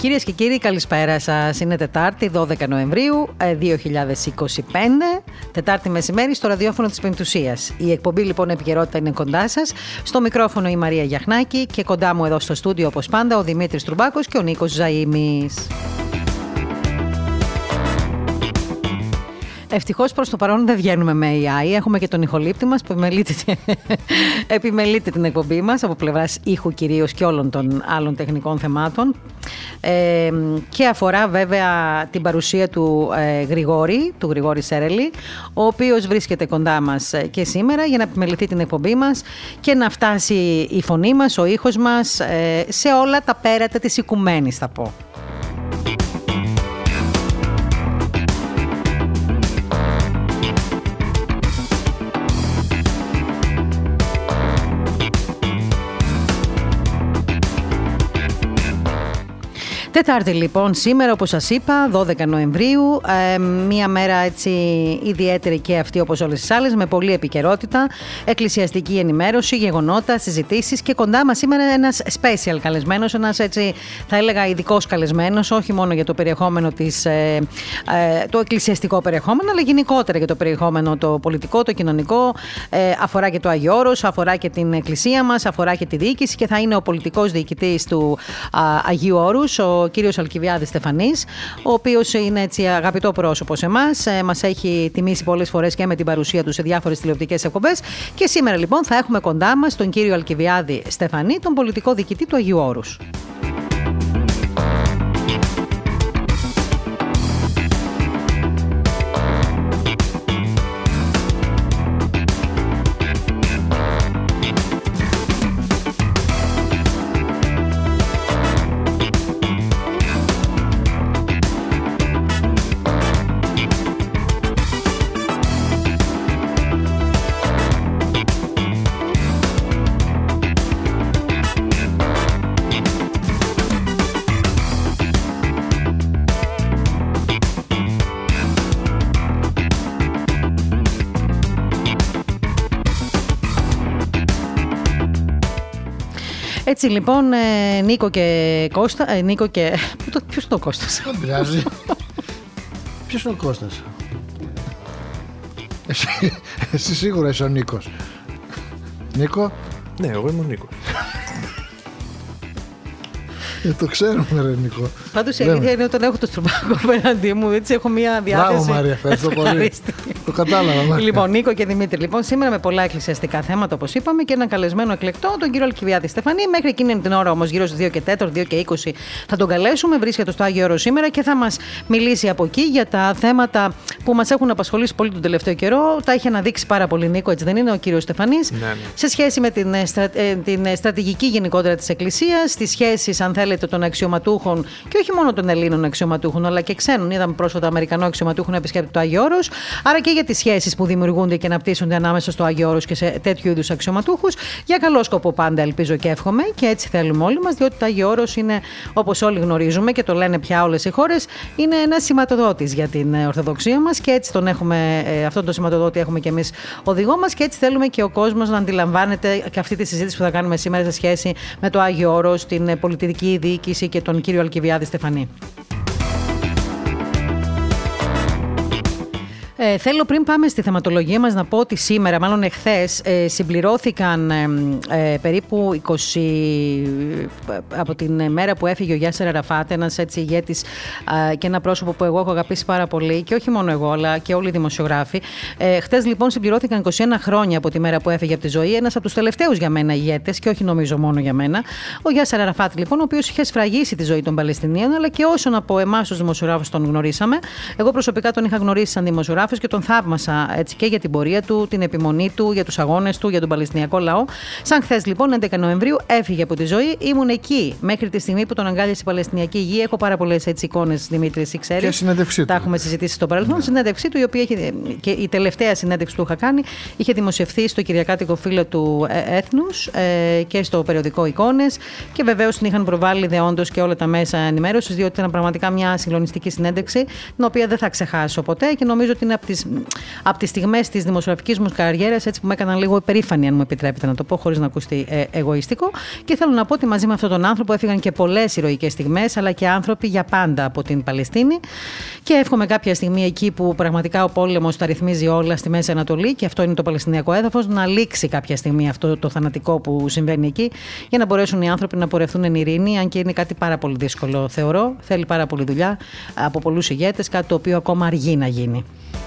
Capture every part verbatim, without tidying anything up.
Κυρίες και κύριοι, καλησπέρα σας. Είναι Τετάρτη, δώδεκα Νοεμβρίου δύο χιλιάδες είκοσι πέντε, Τετάρτη μεσημέρι στο ραδιόφωνο της Πεμπτουσίας. Η εκπομπή λοιπόν Επικαιρότητα είναι κοντά σας. Στο μικρόφωνο η Μαρία Γιαχνάκη και κοντά μου εδώ στο στούντιο όπως πάντα ο Δημήτρης Τρουμπάκος και ο Νίκος Ζαΐμης. Ευτυχώς προς το παρόν δεν βγαίνουμε με έι άι. Έχουμε και τον ηχολήπτη μας που επιμελείται, επιμελείται την εκπομπή μας από πλευράς ήχου κυρίως και όλων των άλλων τεχνικών θεμάτων. Ε, και αφορά βέβαια την παρουσία του ε, Γρηγόρη, του Γρηγόρη Σέρελη, ο οποίος βρίσκεται κοντά μας και σήμερα για να επιμεληθεί την εκπομπή μας και να φτάσει η φωνή μας, ο ήχος μας ε, σε όλα τα πέρατα της οικουμένης, θα πω. Τετάρτη λοιπόν, σήμερα όπως σας είπα, δώδεκα Νοεμβρίου, ε, μία μέρα έτσι ιδιαίτερη και αυτή όπως όλες τις άλλες, με πολλή επικαιρότητα, εκκλησιαστική ενημέρωση, γεγονότα, συζητήσεις και κοντά μας σήμερα ένας special καλεσμένος, ένας έτσι θα έλεγα ειδικός καλεσμένος, όχι μόνο για το περιεχόμενο της, ε, ε, το εκκλησιαστικό περιεχόμενο, αλλά γενικότερα για το περιεχόμενο το πολιτικό, το κοινωνικό, ε, αφορά και το Άγιο Όρος, αφορά και την εκκλησία μας, αφορά και τη διοίκηση και θα είναι ο πολιτικός διοικητής του α, Αγίου Όρους, ο ο κύριος Αλκιβιάδης Στεφανής, ο οποίος είναι έτσι αγαπητό πρόσωπο σε εμάς, ε, μας έχει τιμήσει πολλές φορές και με την παρουσία του σε διάφορες τηλεοπτικές εκπομπές και σήμερα λοιπόν θα έχουμε κοντά μας τον κύριο Αλκιβιάδη Στεφανή, τον πολιτικό διοικητή του Αγίου Όρους. Έτσι λοιπόν, Νίκο και Κώστα, ε, Νίκο και... Ποιος είναι ο Κώστας? Δεν πειράζει. Ποιος είναι ο Κώστας? Εσύ, εσύ σίγουρα είσαι ο Νίκος. Νίκο? Ναι, εγώ είμαι ο Νίκος. Ε, το ξέρουμε ρε Νίκο. Πάντως η αλήθεια είναι όταν έχω το Στρουμπάκο απέναντί μου, έτσι έχω μία διάθεση. Μπράβο Μαρία, ευχαριστώ πολύ. Το κατάλαβα Μαρία. Λοιπόν, Νίκο και Δημήτρη, λοιπόν, σήμερα με πολλά εκκλησιαστικά θέματα όπως είπαμε και έναν καλεσμένο εκλεκτό, τον κύριο Αλκιβιάδη Στεφανή. Μέχρι εκείνη την ώρα όμως, γύρω στις δύο και τέσσερα, δύο και είκοσι, θα τον καλέσουμε. Βρίσκεται στο Άγιο Όρος σήμερα και θα μας μιλήσει από εκεί για τα θέματα που μας έχουν απασχολήσει πολύ τον τελευταίο καιρό. Τα έχει αναδείξει πάρα πολύ Νίκο, έτσι δεν είναι, ο κύριος Στεφανής, ναι, ναι. Σε σχέση με την, στρα... την στρατηγική γενικότερα της Εκκλησίας, τις σχέσεις, αν θέλετε, των αξιωματούχων και όχι μόνο των Ελλήνων αξιωματούχων, αλλά και ξένων. Είδαμε πρόσφατα Αμερικανό αξιωματούχο να επισκέπτεται το Άγιο Όρος. Άρα και για τις σχέσεις που δημιουργούνται και αναπτύσσονται ανάμεσα στο Άγιο Όρος και σε τέτοιου είδους αξιωματούχους. Για καλό σκοπό πάντα, ελπίζω και εύχομαι, και έτσι θέλουμε όλοι μας, διότι το Άγιο Όρος είναι, όπως όλοι γνωρίζουμε και το λένε πια όλες οι χώρες, είναι ένας σηματοδότης για την Ορθοδοξία μας και έτσι τον έχουμε, αυτόν τον σηματοδότη έχουμε και εμείς οδηγό μας και έτσι θέλουμε και ο κόσμος να αντιλαμβάνεται και αυτή τη συζήτηση που θα κάνουμε σήμερα σε σχέση με το Άγιο Όρος, την πολιτική διοίκηση και τον κύριο Αλκιβιάδη Στεφανή. Ε, θέλω πριν πάμε στη θεματολογία μας να πω ότι σήμερα, μάλλον εχθές, ε, συμπληρώθηκαν ε, ε, περίπου είκοσι από την μέρα που έφυγε ο Γιάσερ Αραφάτ, ένας έτσι ηγέτης ε, και ένα πρόσωπο που εγώ έχω αγαπήσει πάρα πολύ και όχι μόνο εγώ αλλά και όλοι οι δημοσιογράφοι. Ε, χτες λοιπόν συμπληρώθηκαν είκοσι ένα χρόνια από τη μέρα που έφυγε από τη ζωή ένας από τους τελευταίους για μένα ηγέτες και όχι νομίζω μόνο για μένα, ο Γιάσερ Αραφάτ λοιπόν, ο οποίος είχε σφραγίσει τη ζωή των Παλαιστινίων αλλά και όσων από εμάς τους δημοσιογράφους τον γνωρίσαμε. Εγώ προσωπικά τον είχα γνωρίσει σαν δημοσιογράφο και τον θαύμασα έτσι και για την πορεία του, την επιμονή του, για τους αγώνες του, για τον Παλαιστινιακό λαό. Σαν χθες λοιπόν, έντεκα Νοεμβρίου, έφυγε από τη ζωή. Ήμουν εκεί μέχρι τη στιγμή που τον αγκάλιασε η Παλαιστινιακή Γη. Έχω πάρα πολλές εικόνες, Δημήτρη, εσύ ξέρεις. Και συνέντευξή του. Τα έχουμε συζητήσει στο παρελθόν. Ναι. Συνέντευξή του, η οποία έχει, και η τελευταία συνέντευξη που είχα κάνει, είχε δημοσιευθεί στο Κυριακάτικο Φύλλο του Έθνους ε, και στο περιοδικό Εικόνες. Και βεβαίως την είχαν προβάλει δεόντως και όλα τα μέσα ενημέρωσης, διότι ήταν πραγματικά μια συγκλονιστική συνέντευξη, την οποία δεν θα ξεχάσω ποτέ και νομίζω ότι είναι από τις, από τις στιγμές της δημοσιογραφικής μου καριέρας έτσι που με έκαναν λίγο υπερήφανη, αν μου επιτρέπετε να το πω, χωρίς να ακουστεί ε, εγωιστικό. Και θέλω να πω ότι μαζί με αυτόν τον άνθρωπο έφυγαν και πολλές ηρωικές στιγμές, αλλά και άνθρωποι για πάντα από την Παλαιστίνη. Και εύχομαι κάποια στιγμή εκεί που πραγματικά ο πόλεμος τα ρυθμίζει όλα στη Μέση Ανατολή, και αυτό είναι το Παλαιστινιακό έδαφος, να λήξει κάποια στιγμή αυτό το θανατικό που συμβαίνει εκεί, για να μπορέσουν οι άνθρωποι να πορευτούν εν ειρήνη, αν και είναι κάτι πάρα πολύ δύσκολο, θεωρώ. Θέλει πάρα πολύ δουλειά από πολλούς ηγέτες, κάτι το οποίο ακόμα αργεί να γίνει.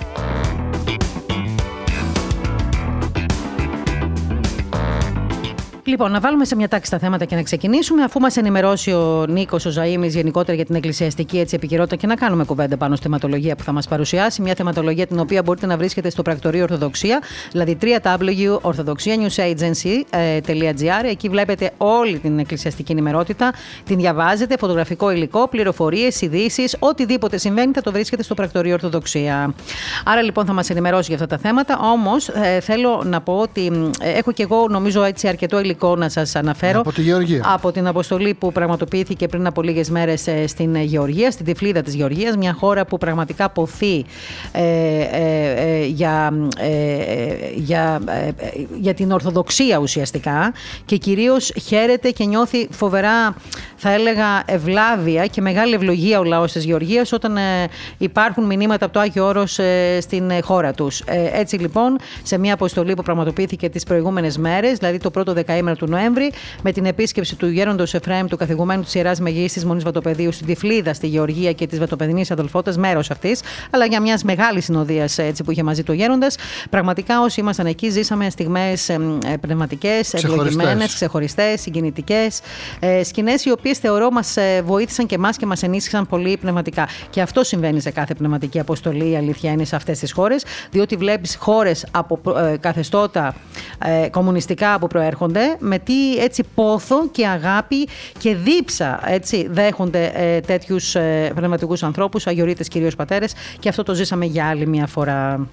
Λοιπόν, να βάλουμε σε μια τάξη τα θέματα και να ξεκινήσουμε, αφού μας ενημερώσει ο Νίκος ο Ζαΐμης γενικότερα για την εκκλησιαστική έτσι, επικαιρότητα, και να κάνουμε κουβέντα πάνω στη θεματολογία που θα μας παρουσιάσει. Μια θεματολογία την οποία μπορείτε να βρίσκετε στο πρακτορείο Ορθοδοξία, δηλαδή double-u double-u double-u τελεία orthodoxia news agency τελεία gr. Εκεί βλέπετε όλη την εκκλησιαστική ενημερότητα, την διαβάζετε, φωτογραφικό υλικό, πληροφορίες, ειδήσεις, οτιδήποτε συμβαίνει θα το βρίσκετε στο πρακτορείο Ορθοδοξία. Άρα λοιπόν θα μας ενημερώσει για αυτά τα θέματα. Όμως ε, θέλω να πω ότι ε, έχω και εγώ νομίζω έτσι αρκετό υλικό να σας αναφέρω από τη Γεωργία. Από την αποστολή που πραγματοποιήθηκε πριν από λίγες μέρες στην Γεωργία, στην Τυφλίδα της Γεωργίας, μια χώρα που πραγματικά ποθεί ε, ε, ε, για, ε, για, ε, για την Ορθοδοξία ουσιαστικά, και κυρίως χαίρεται και νιώθει φοβερά, θα έλεγα, ευλάβεια και μεγάλη ευλογία ο λαός της Γεωργίας όταν ε, υπάρχουν μηνύματα από το Άγιο Όρος ε, στην χώρα τους. Ε, έτσι λοιπόν, σε μια αποστολή που πραγματοποιήθηκε τις προηγούμενες μέρες, δηλαδή το πρώτο δεκαήμερο του Νοέμβρη, με την επίσκεψη του γέροντος Εφραίμ, του καθηγουμένου της Ιεράς Μεγής της Μονής Βατοπεδίου στην Τυφλίδα, στη Γεωργία, και της Βατοπεδινής Αδελφότητας, μέρος αυτής, αλλά για μιας μεγάλης συνοδείας έτσι, που είχε μαζί του γέροντας. Πραγματικά, όσοι ήμασταν εκεί, ζήσαμε στιγμές ε, πνευματικές, ευλογημένες, ξεχωριστές, συγκινητικές, ε, σκηνές οι οποίες θεωρώ μας ε, βοήθησαν και εμάς και μας ενίσχυσαν πολύ πνευματικά. Και αυτό συμβαίνει σε κάθε πνευματική αποστολή, η αλήθεια είναι, σε αυτές τις χώρες, διότι βλέπεις χώρες από ε, καθεστώτα ε, κομμουνιστικά που προέρχονται, με τι έτσι πόθο και αγάπη και δίψα έτσι δέχονται ε, τέτοιους ε, πνευματικούς ανθρώπους, αγιορείτες κυρίως πατέρες, και αυτό το ζήσαμε για άλλη μια φορά.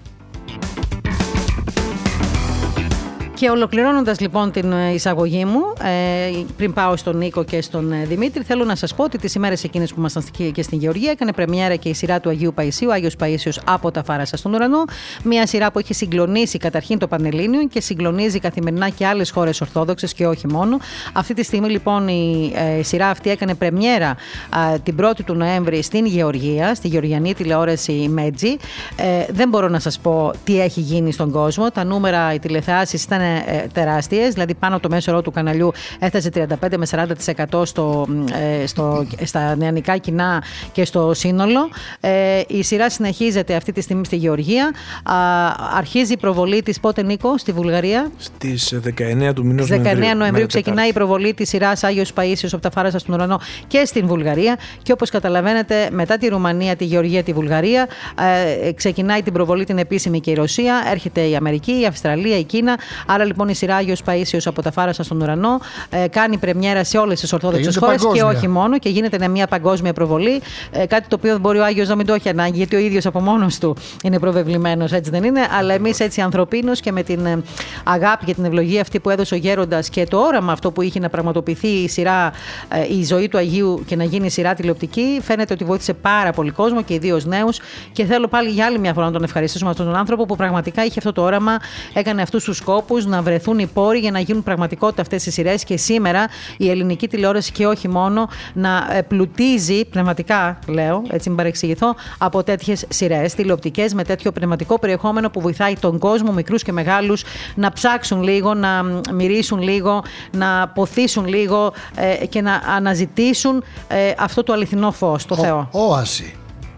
Και ολοκληρώνοντας λοιπόν την εισαγωγή μου, ε, πριν πάω στον Νίκο και στον ε, Δημήτρη, θέλω να σας πω ότι τις ημέρες εκείνες που ήμασταν και στην Γεωργία έκανε πρεμιέρα και η σειρά του Αγίου Παϊσίου, Άγιος Παΐσιος από τα Φάρασα στον ουρανό. Μια σειρά που έχει συγκλονίσει καταρχήν το Πανελλήνιο και συγκλονίζει καθημερινά και άλλες χώρες ορθόδοξες και όχι μόνο. Αυτή τη στιγμή λοιπόν η ε, σειρά αυτή έκανε πρεμιέρα ε, την πρώτη του Νοέμβρη στην Γεωργία, στη γεωργιανή τηλεόραση Μέτζι. Ε, δεν μπορώ να σας πω τι έχει γίνει στον κόσμο. Τα νούμερα, οι τηλεθεάσεις ήταν τεράστιες, δηλαδή πάνω από το μέσο όρο του καναλιού έφτασε τριάντα πέντε με σαράντα τοις εκατό στο, στο, στα νεανικά κοινά και στο σύνολο. Ε, η σειρά συνεχίζεται αυτή τη στιγμή στη Γεωργία. Α, αρχίζει η προβολή της πότε, Νίκο, στη Βουλγαρία? Στις δεκαεννέα του μηνός Νοεμβρίου. δεκαεννέα Νοεμβρίου ξεκινάει η προβολή της σειράς Άγιος Παΐσιος από τα Φάρασα στον ουρανό και στην Βουλγαρία. Και όπως καταλαβαίνετε, μετά τη Ρουμανία, τη Γεωργία, τη Βουλγαρία, ε, ξεκινάει την προβολή την επίσημη και η Ρωσία. Έρχεται η Αμερική, η Αυστραλία, η Κίνα. Άρα λοιπόν η σειρά Άγιος Παΐσιος από τα Φάρασα στον ουρανό ε, κάνει πρεμιέρα σε όλες τις ορθόδοξες χώρες και όχι μόνο, και γίνεται μια παγκόσμια προβολή. Ε, κάτι το οποίο μπορεί ο Άγιος να μην το έχει ανάγκη, γιατί ο ίδιος από μόνος του είναι προβεβλημένος, έτσι δεν είναι? Αλλά εμείς έτσι ανθρωπίνως και με την ε, αγάπη και την ευλογία αυτή που έδωσε ο γέροντας και το όραμα αυτό που είχε να πραγματοποιηθεί η σειρά, ε, η ζωή του Αγίου και να γίνει σειρά τηλεοπτική, φαίνεται ότι βοήθησε πάρα πολύ κόσμο και ιδίως νέους. Και θέλω πάλι για άλλη μια φορά να τον ευχαριστήσουμε αυτόν τον άνθρωπο που πραγματικά είχε αυτό το όραμα, έκανε αυτούς τους σκόπους να βρεθούν οι πόροι για να γίνουν πραγματικότητα αυτές οι σειρές, και σήμερα η ελληνική τηλεόραση και όχι μόνο να πλουτίζει πνευματικά, λέω, έτσι μην παρεξηγηθώ, από τέτοιες σειρές τηλεοπτικές με τέτοιο πνευματικό περιεχόμενο που βοηθάει τον κόσμο, μικρούς και μεγάλους, να ψάξουν λίγο, να μυρίσουν λίγο, να ποθήσουν λίγο ε, και να αναζητήσουν ε, αυτό το αληθινό φως, το Ο, Θεό. Όαση.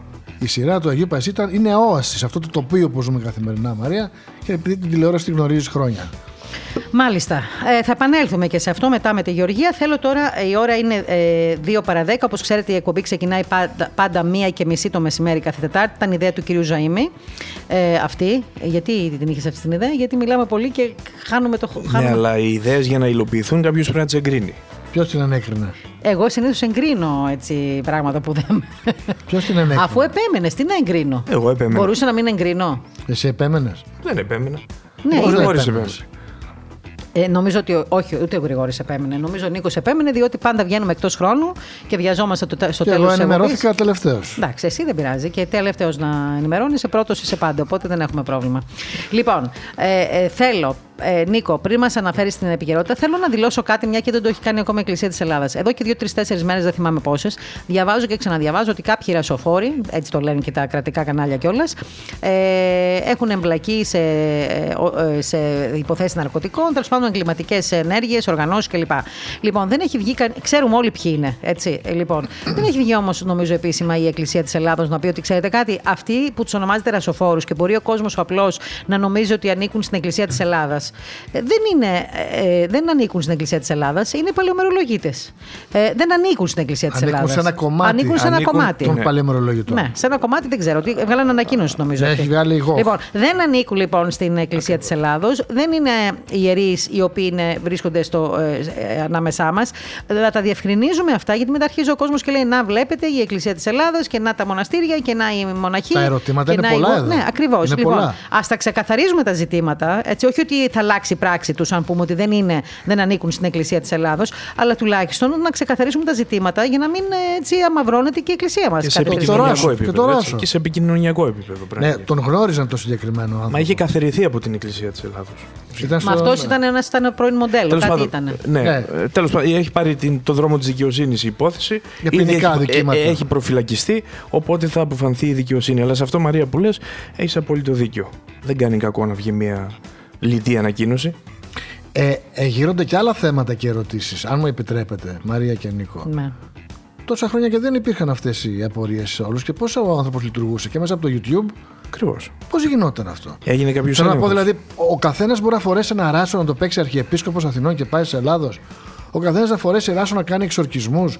Η σειρά του Αγίου Παϊσίου είναι όαση σε αυτό το τοπίο που ζούμε καθημερινά, Μαρία, και επειδή την τηλεόραση την γνωρίζεις χρόνια. Μάλιστα. Ε, θα επανέλθουμε και σε αυτό μετά με τη Γεωργία. Θέλω τώρα, η ώρα είναι ε, δύο παρά δέκα. Όπως ξέρετε, η εκπομπή ξεκινάει πάντα, πάντα μία και μισή το μεσημέρι κάθε Τετάρτη. Ήταν ιδέα του κυρίου Ζαΐμη. Ε, αυτή. Γιατί την είχες αυτή την ιδέα? Γιατί μιλάμε πολύ και χάνουμε το χάνουμε. Ναι, αλλά οι ιδέες για να υλοποιηθούν κάποιος πρέπει να τις εγκρίνει. Ποιος την ανέκρινε? Εγώ συνήθως εγκρίνω έτσι πράγματα που δεν. Ποιος την ανέκρινε? Αφού επέμενες, τι να εγκρίνω? Εγώ επέμενα. Μπορούσα να μην εγκρίνω? Εσύ επέμενες? Δεν επέμενα. Ναι, εγώ δεν επέμενες. Ε, νομίζω ότι όχι, ούτε ο Γρηγόρης επέμενε. Νομίζω ο Νίκος επέμενε, διότι πάντα βγαίνουμε εκτός χρόνου και βιαζόμαστε το, στο τέλος. Εγώ ενημερώθηκα τελευταίος. Εντάξει, εσύ δεν πειράζει και τελευταίος να ενημερώνεσαι, πρώτος είσαι πάντα, οπότε δεν έχουμε πρόβλημα. Λοιπόν, ε, ε, θέλω. Ε, Νίκο, πριν μας αναφέρεις την επικαιρότητα, θέλω να δηλώσω κάτι, μια και δεν το έχει κάνει ακόμα η Εκκλησία της Ελλάδας. Εδώ και δύο, τρεις, τέσσερις μέρες, δεν θυμάμαι πόσες, διαβάζω και ξαναδιαβάζω ότι κάποιοι ρασοφόροι, έτσι το λένε και τα κρατικά κανάλια κιόλας, ε, έχουν εμπλακεί σε, σε υποθέσεις ναρκωτικών, τέλος πάντων εγκληματικές ενέργειες, οργανώσεις κλπ. Λοιπόν, δεν έχει βγει, ξέρουμε όλοι ποιοι είναι. Έτσι, λοιπόν. Δεν έχει βγει όμως, νομίζω, επίσημα η Εκκλησία της Ελλάδας να πει ότι ξέρετε κάτι, αυτοί που τους ονομάζετε ρασοφόρους και μπορεί ο κόσμος ο απλός να νομίζει ότι ανήκουν στην Εκκλησία της Ελλάδας. Δεν, είναι, ε, δεν ανήκουν στην Εκκλησία της Ελλάδας, είναι παλαιομερολογίτες. Ε, δεν ανήκουν στην Εκκλησία της Ελλάδας. Ανήκουν σε ένα κομμάτι, ανήκουν σε ένα ανήκουν κομμάτι των παλαιομερολογητών. Ναι, σε ένα κομμάτι δεν ξέρω. Τι, βγάλαν ανακοίνωση νομίζω. Έχει βγάλει εγώ. Λοιπόν, δεν ανήκουν λοιπόν στην Εκκλησία της Ελλάδος. Δεν είναι ιερείς οι οποίοι είναι, βρίσκονται στο, ε, ε, ανάμεσά μας. Θα τα διευκρινίζουμε αυτά, γιατί μετά αρχίζει ο κόσμος και λέει να βλέπετε η Εκκλησία της Ελλάδας και να τα μοναστήρια και να οι μοναχοί. Τα ερωτήματα είναι να πολλά. Οι... Εδώ. Ναι, ακριβώς. Λοιπόν, πολλά. ας τα ξεκαθαρίζουμε τα ζητήματα. Έτσι, όχι ότι θα αλλάξει η πράξη τους, αν πούμε ότι δεν, είναι, δεν ανήκουν στην Εκκλησία της Ελλάδος, αλλά τουλάχιστον να ξεκαθαρίσουμε τα ζητήματα για να μην έτσι αμαυρώνεται και η Εκκλησία μας. Και σε επικοινωνιακό επίπεδο. Και, και σε επικοινωνιακό επίπεδο. Ναι, τον γνώριζαν το συγκεκριμένο άνθρωπο. Μα είχε καθαριθεί από την Εκκλησία της Ελλάδος. Μα στο... αυτός ήταν ένας ήταν πρώην μοντέλο. Τέλος κάτι ήταν. Ναι, ναι. Τέλος πάντων, έχει πάρει την, το δρόμο της δικαιοσύνης η υπόθεση. Για ποινικά δικήματα. Έχει, έχει προφυλακιστεί, οπότε θα αποφανθεί η δικαιοσύνη. Αλλά σε αυτό, Μαρία, που λες, έχεις απόλυτο δίκιο. Δεν κάνει κακό να βγει μια λιτή ανακοίνωση. Ε, ε, γύρονται και άλλα θέματα και ερωτήσεις, αν μου επιτρέπετε, Μαρία και Νίκο. Ναι. Τόσα χρόνια και δεν υπήρχαν αυτές οι απορίες σε όλους και πώς ο άνθρωπος λειτουργούσε και μέσα από το YouTube. Ακριβώς. Πώς γινόταν αυτό. Έγινε κάποιος Θέλω έλεγχος. να πω δηλαδή, ο καθένας μπορεί να φορέσει ένα ράσο να το παίξει αρχιεπίσκοπος Αθηνών και πάει σε Ελλάδος. Ο καθένας να φορέσει ράσο να κάνει εξορκισμούς.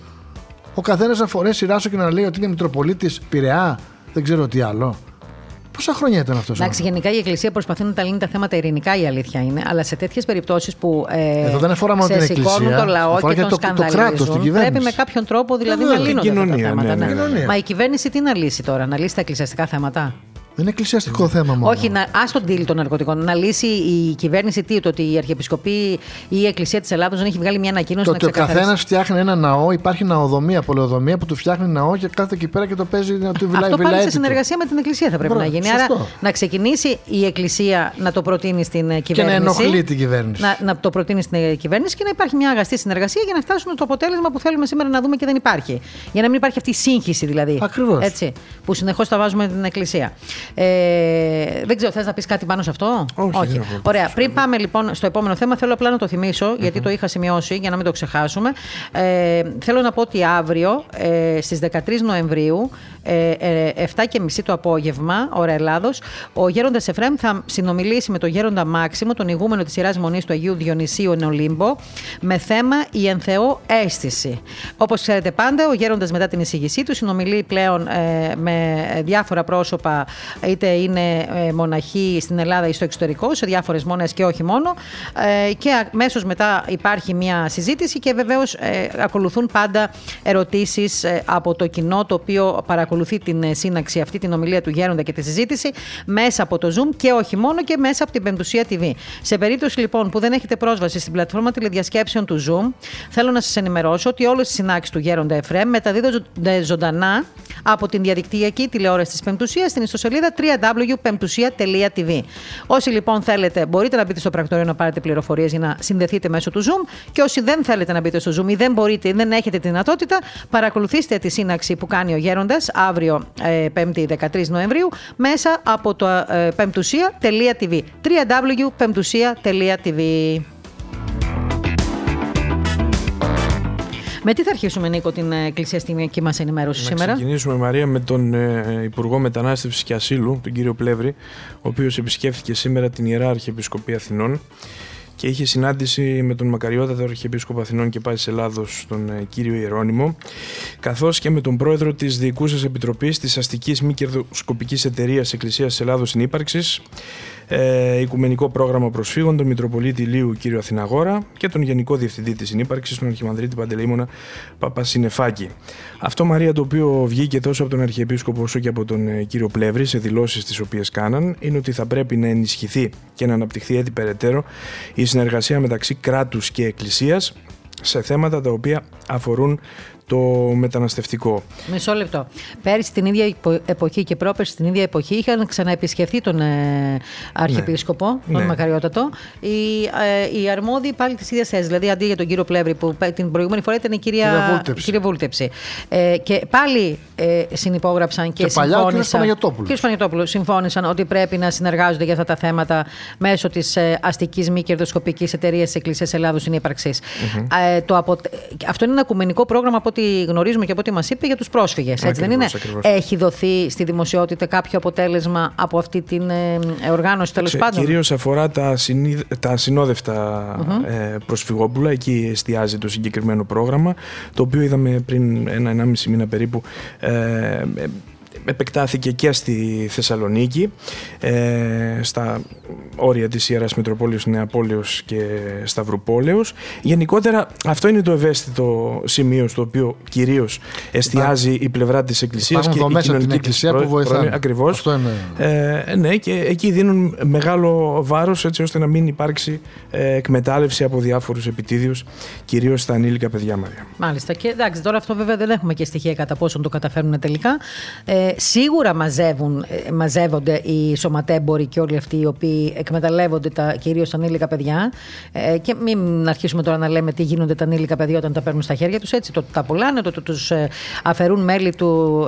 Ο καθένας να φορέσει ράσο και να λέει ότι είναι Μητροπολίτης Πειραιά. Δεν ξέρω τι άλλο. Πόσα χρόνια ήταν αυτό. Εντάξει, γενικά η Εκκλησία προσπαθεί να τα λύνει τα θέματα ειρηνικά, η αλήθεια είναι. Αλλά σε τέτοιες περιπτώσεις που ε, εδώ δεν αφορά μόνο την Εκκλησία, τον λαό και τον το, σκανδαλίζουν, το πρέπει με κάποιον τρόπο δηλαδή εδώ, να λύνονται αυτά τα θέματα. Ναι, ναι, ναι, ναι. Μα η κυβέρνηση τι να λύσει τώρα, να λύσει τα εκκλησιαστικά θέματα. Δεν είναι εκκλησιαστικό θέμα μόνο. Όχι, να, ας τον deal των ναρκωτικών. Να λύσει η κυβέρνηση τι, το ότι η Αρχιεπισκοπή ή η Εκκλησία της Ελλάδος δεν έχει βγάλει μια ανακοίνωση το να ξεκαθαρίσει. Το ότι ο καθένας φτιάχνει ένα ναό, υπάρχει ναοδομία, πολεοδομία που του φτιάχνει ναό και κάθεται εκεί πέρα και το παίζει να του βιλάει. Αυτό πάλι σε συνεργασία με την Εκκλησία θα πρέπει Μπρό, να γίνει. Σωστό. Άρα να ξεκινήσει η Εκκλησία να το προτείνει στην κυβέρνηση. Και να ενοχλεί την κυβέρνηση. Να, να το προτείνει στην κυβέρνηση και να υπάρχει μια αγαστή συνεργασία για να φτάσουν το αποτέλεσμα που θέλουμε σήμερα να δούμε και δεν υπάρχει. Για να μην υπάρχει αυτή η σύγχυση δηλαδή. Ακριβώς. Έτσι, που συνεχώς τα βάζουμε την Εκκλησία. Ε, δεν ξέρω, θες να πεις κάτι πάνω σε αυτό? Όχι. Όχι. Ωραία. Πριν πάμε λοιπόν στο επόμενο θέμα, θέλω απλά να το θυμίσω, mm-hmm. γιατί το είχα σημειώσει για να μην το ξεχάσουμε. Ε, θέλω να πω ότι αύριο ε, στις δεκατρείς Νοεμβρίου, ε, ε, εφτά και μισή το απόγευμα, ώρα Ελλάδος, ο Γέροντας Εφραίμ θα συνομιλήσει με τον Γέροντα Μάξιμο, τον ηγούμενο της Ιεράς Μονής του Αγίου Διονυσίου εν Ολύμπο, με θέμα η εν Θεώ αίσθηση. Όπως ξέρετε πάντα, ο Γέροντας μετά την εισήγησή του συνομιλεί πλέον ε, με διάφορα πρόσωπα, είτε είναι μοναχοί στην Ελλάδα ή στο εξωτερικό, σε διάφορες μόνες και όχι μόνο. Και αμέσως μετά υπάρχει μια συζήτηση και βεβαίως ακολουθούν πάντα ερωτήσεις από το κοινό το οποίο παρακολουθεί την σύναξη αυτή, την ομιλία του Γέροντα και τη συζήτηση μέσα από το Zoom και όχι μόνο και μέσα από την Πεμπτουσία τι βι. Σε περίπτωση λοιπόν που δεν έχετε πρόσβαση στην πλατφόρμα τηλεδιασκέψεων του Zoom, θέλω να σας ενημερώσω ότι όλες οι συνάξεις του Γέροντα Εφραίμ μεταδίδονται ζωντανά από την διαδικτυακή τηλεόραση της Πεμπτουσίας στην ιστοσελίδα double-u double-u double-u τελεία πεμπτουσία τελεία τι βι. Όσοι λοιπόν θέλετε, μπορείτε να μπείτε στο πρακτορείο να πάρετε πληροφορίες για να συνδεθείτε μέσω του Zoom. Και όσοι δεν θέλετε να μπείτε στο Zoom ή δεν μπορείτε ή δεν έχετε τη δυνατότητα, παρακολουθήστε τη σύναξη που κάνει ο Γέροντας αύριο, ε, πέμπτη δεκατρείς Νοεμβρίου, μέσα από το ε, πεμπτουσία τελεία τι βι. double-u double-u double-u τελεία πεμπτουσία τελεία τι βι. Με τι θα αρχίσουμε, Νίκο, την εκκλησιαστική μας ενημέρωση να σήμερα? Να ξεκινήσουμε, Μαρία, με τον ε, Υπουργό Μετανάστευσης και Ασύλου, τον κύριο Πλεύρη, ο οποίος επισκέφθηκε σήμερα την Ιερά Αρχιεπισκοπή Αθηνών και είχε συνάντηση με τον Μακαριότατο Αρχιεπίσκοπο Αθηνών και Πάσης Ελλάδος, τον ε, κύριο Ιερώνυμο, καθώς και με τον πρόεδρο της Διοικούσας Επιτροπής της Αστικής Μη Κερδοσκοπικής Εταιρείας Εκκλησίας της Ελλάδος Συνύπαρξης, Ε, Οικουμενικό Πρόγραμμα Προσφύγων, τον Μητροπολίτη Ηλίου κύριο Αθηναγόρα και τον Γενικό Διευθυντή της Συνύπαρξης, τον Αρχιμανδρίτη Παντελεήμονα Παπασυννεφάκη. Αυτό, Μαρία, το οποίο βγήκε τόσο από τον Αρχιεπίσκοπο όσο και από τον ε, κύριο Πλεύρη σε δηλώσεις τις οποίες κάναν, είναι ότι θα πρέπει να ενισχυθεί και να αναπτυχθεί έτσι περαιτέρω η συνεργασία μεταξύ κράτους και εκκλησίας σε θέματα τα οποία αφορούν το μεταναστευτικό. Μισό λεπτό. Πέρυσι την ίδια εποχή και πρόπερσι την ίδια εποχή είχαν ξαναεπισκεφθεί τον ε, Αρχιεπίσκοπο, ναι. τον ναι. Μακαριότατο, οι, ε, οι αρμόδιοι πάλι της ίδιας θέσης. Δηλαδή αντί για τον κύριο Πλεύρη που την προηγούμενη φορά ήταν η κυρία, κυρία Βούλτεψη. Ε, και πάλι ε, συνυπόγραψαν και, και συμφώνησαν. Και ο κ. Παναγιωτόπουλο συμφώνησαν ότι πρέπει να συνεργάζονται για αυτά τα θέματα μέσω της ε, αστικής μη κερδοσκοπικής εταιρείας της Εκκλησίας Ελλάδος συνύπαρξης. Mm-hmm. Ε, το απο... Αυτό είναι ένα οικουμενικό πρόγραμμα από γνωρίζουμε και από ό,τι μας είπε για τους πρόσφυγες, έτσι δεν είναι? Ακριβώς. Έχει δοθεί στη δημοσιότητα κάποιο αποτέλεσμα από αυτή την ε, οργάνωση, τέλος πάντων? Κυρίως αφορά τα, συνή, τα συνόδευτα mm-hmm. ε, προσφυγόπουλα, εκεί εστιάζει το συγκεκριμένο πρόγραμμα, το οποίο είδαμε πριν ένα-ενάμιση μήνα περίπου. Ε, επεκτάθηκε και στη Θεσσαλονίκη, ε, στα όρια της Ιεράς Μητροπόλεως Νεαπόλεως και Σταυρουπόλεως. Γενικότερα αυτό είναι το ευαίσθητο σημείο στο οποίο κυρίως εστιάζει η πλευρά της Εκκλησίας και η κοινωνική Εκκλησία που βοηθάει. Ακριβώς. Αυτό είναι. Ε, ναι, και εκεί δίνουν μεγάλο βάρος έτσι ώστε να μην υπάρξει ε, εκμετάλλευση από διάφορους επιτίδιους, κυρίως στα ανήλικα παιδιά, Μαρία. Μάλιστα. Και εντάξει, τώρα αυτό βέβαια δεν έχουμε και στοιχεία κατά πόσον το καταφέρνουν τελικά. Ε, σίγουρα μαζεύουν, μαζεύονται οι σωματέμποροι και όλοι αυτοί οι οποίοι εκμεταλλεύονται τα κυρίως ανήλικα παιδιά. Ε, και μην αρχίσουμε τώρα να λέμε τι γίνονται τα ανήλικα παιδιά όταν τα παίρνουν στα χέρια τους. Έτσι, το τα πουλάνε, το, το τους αφαιρούν μέλη του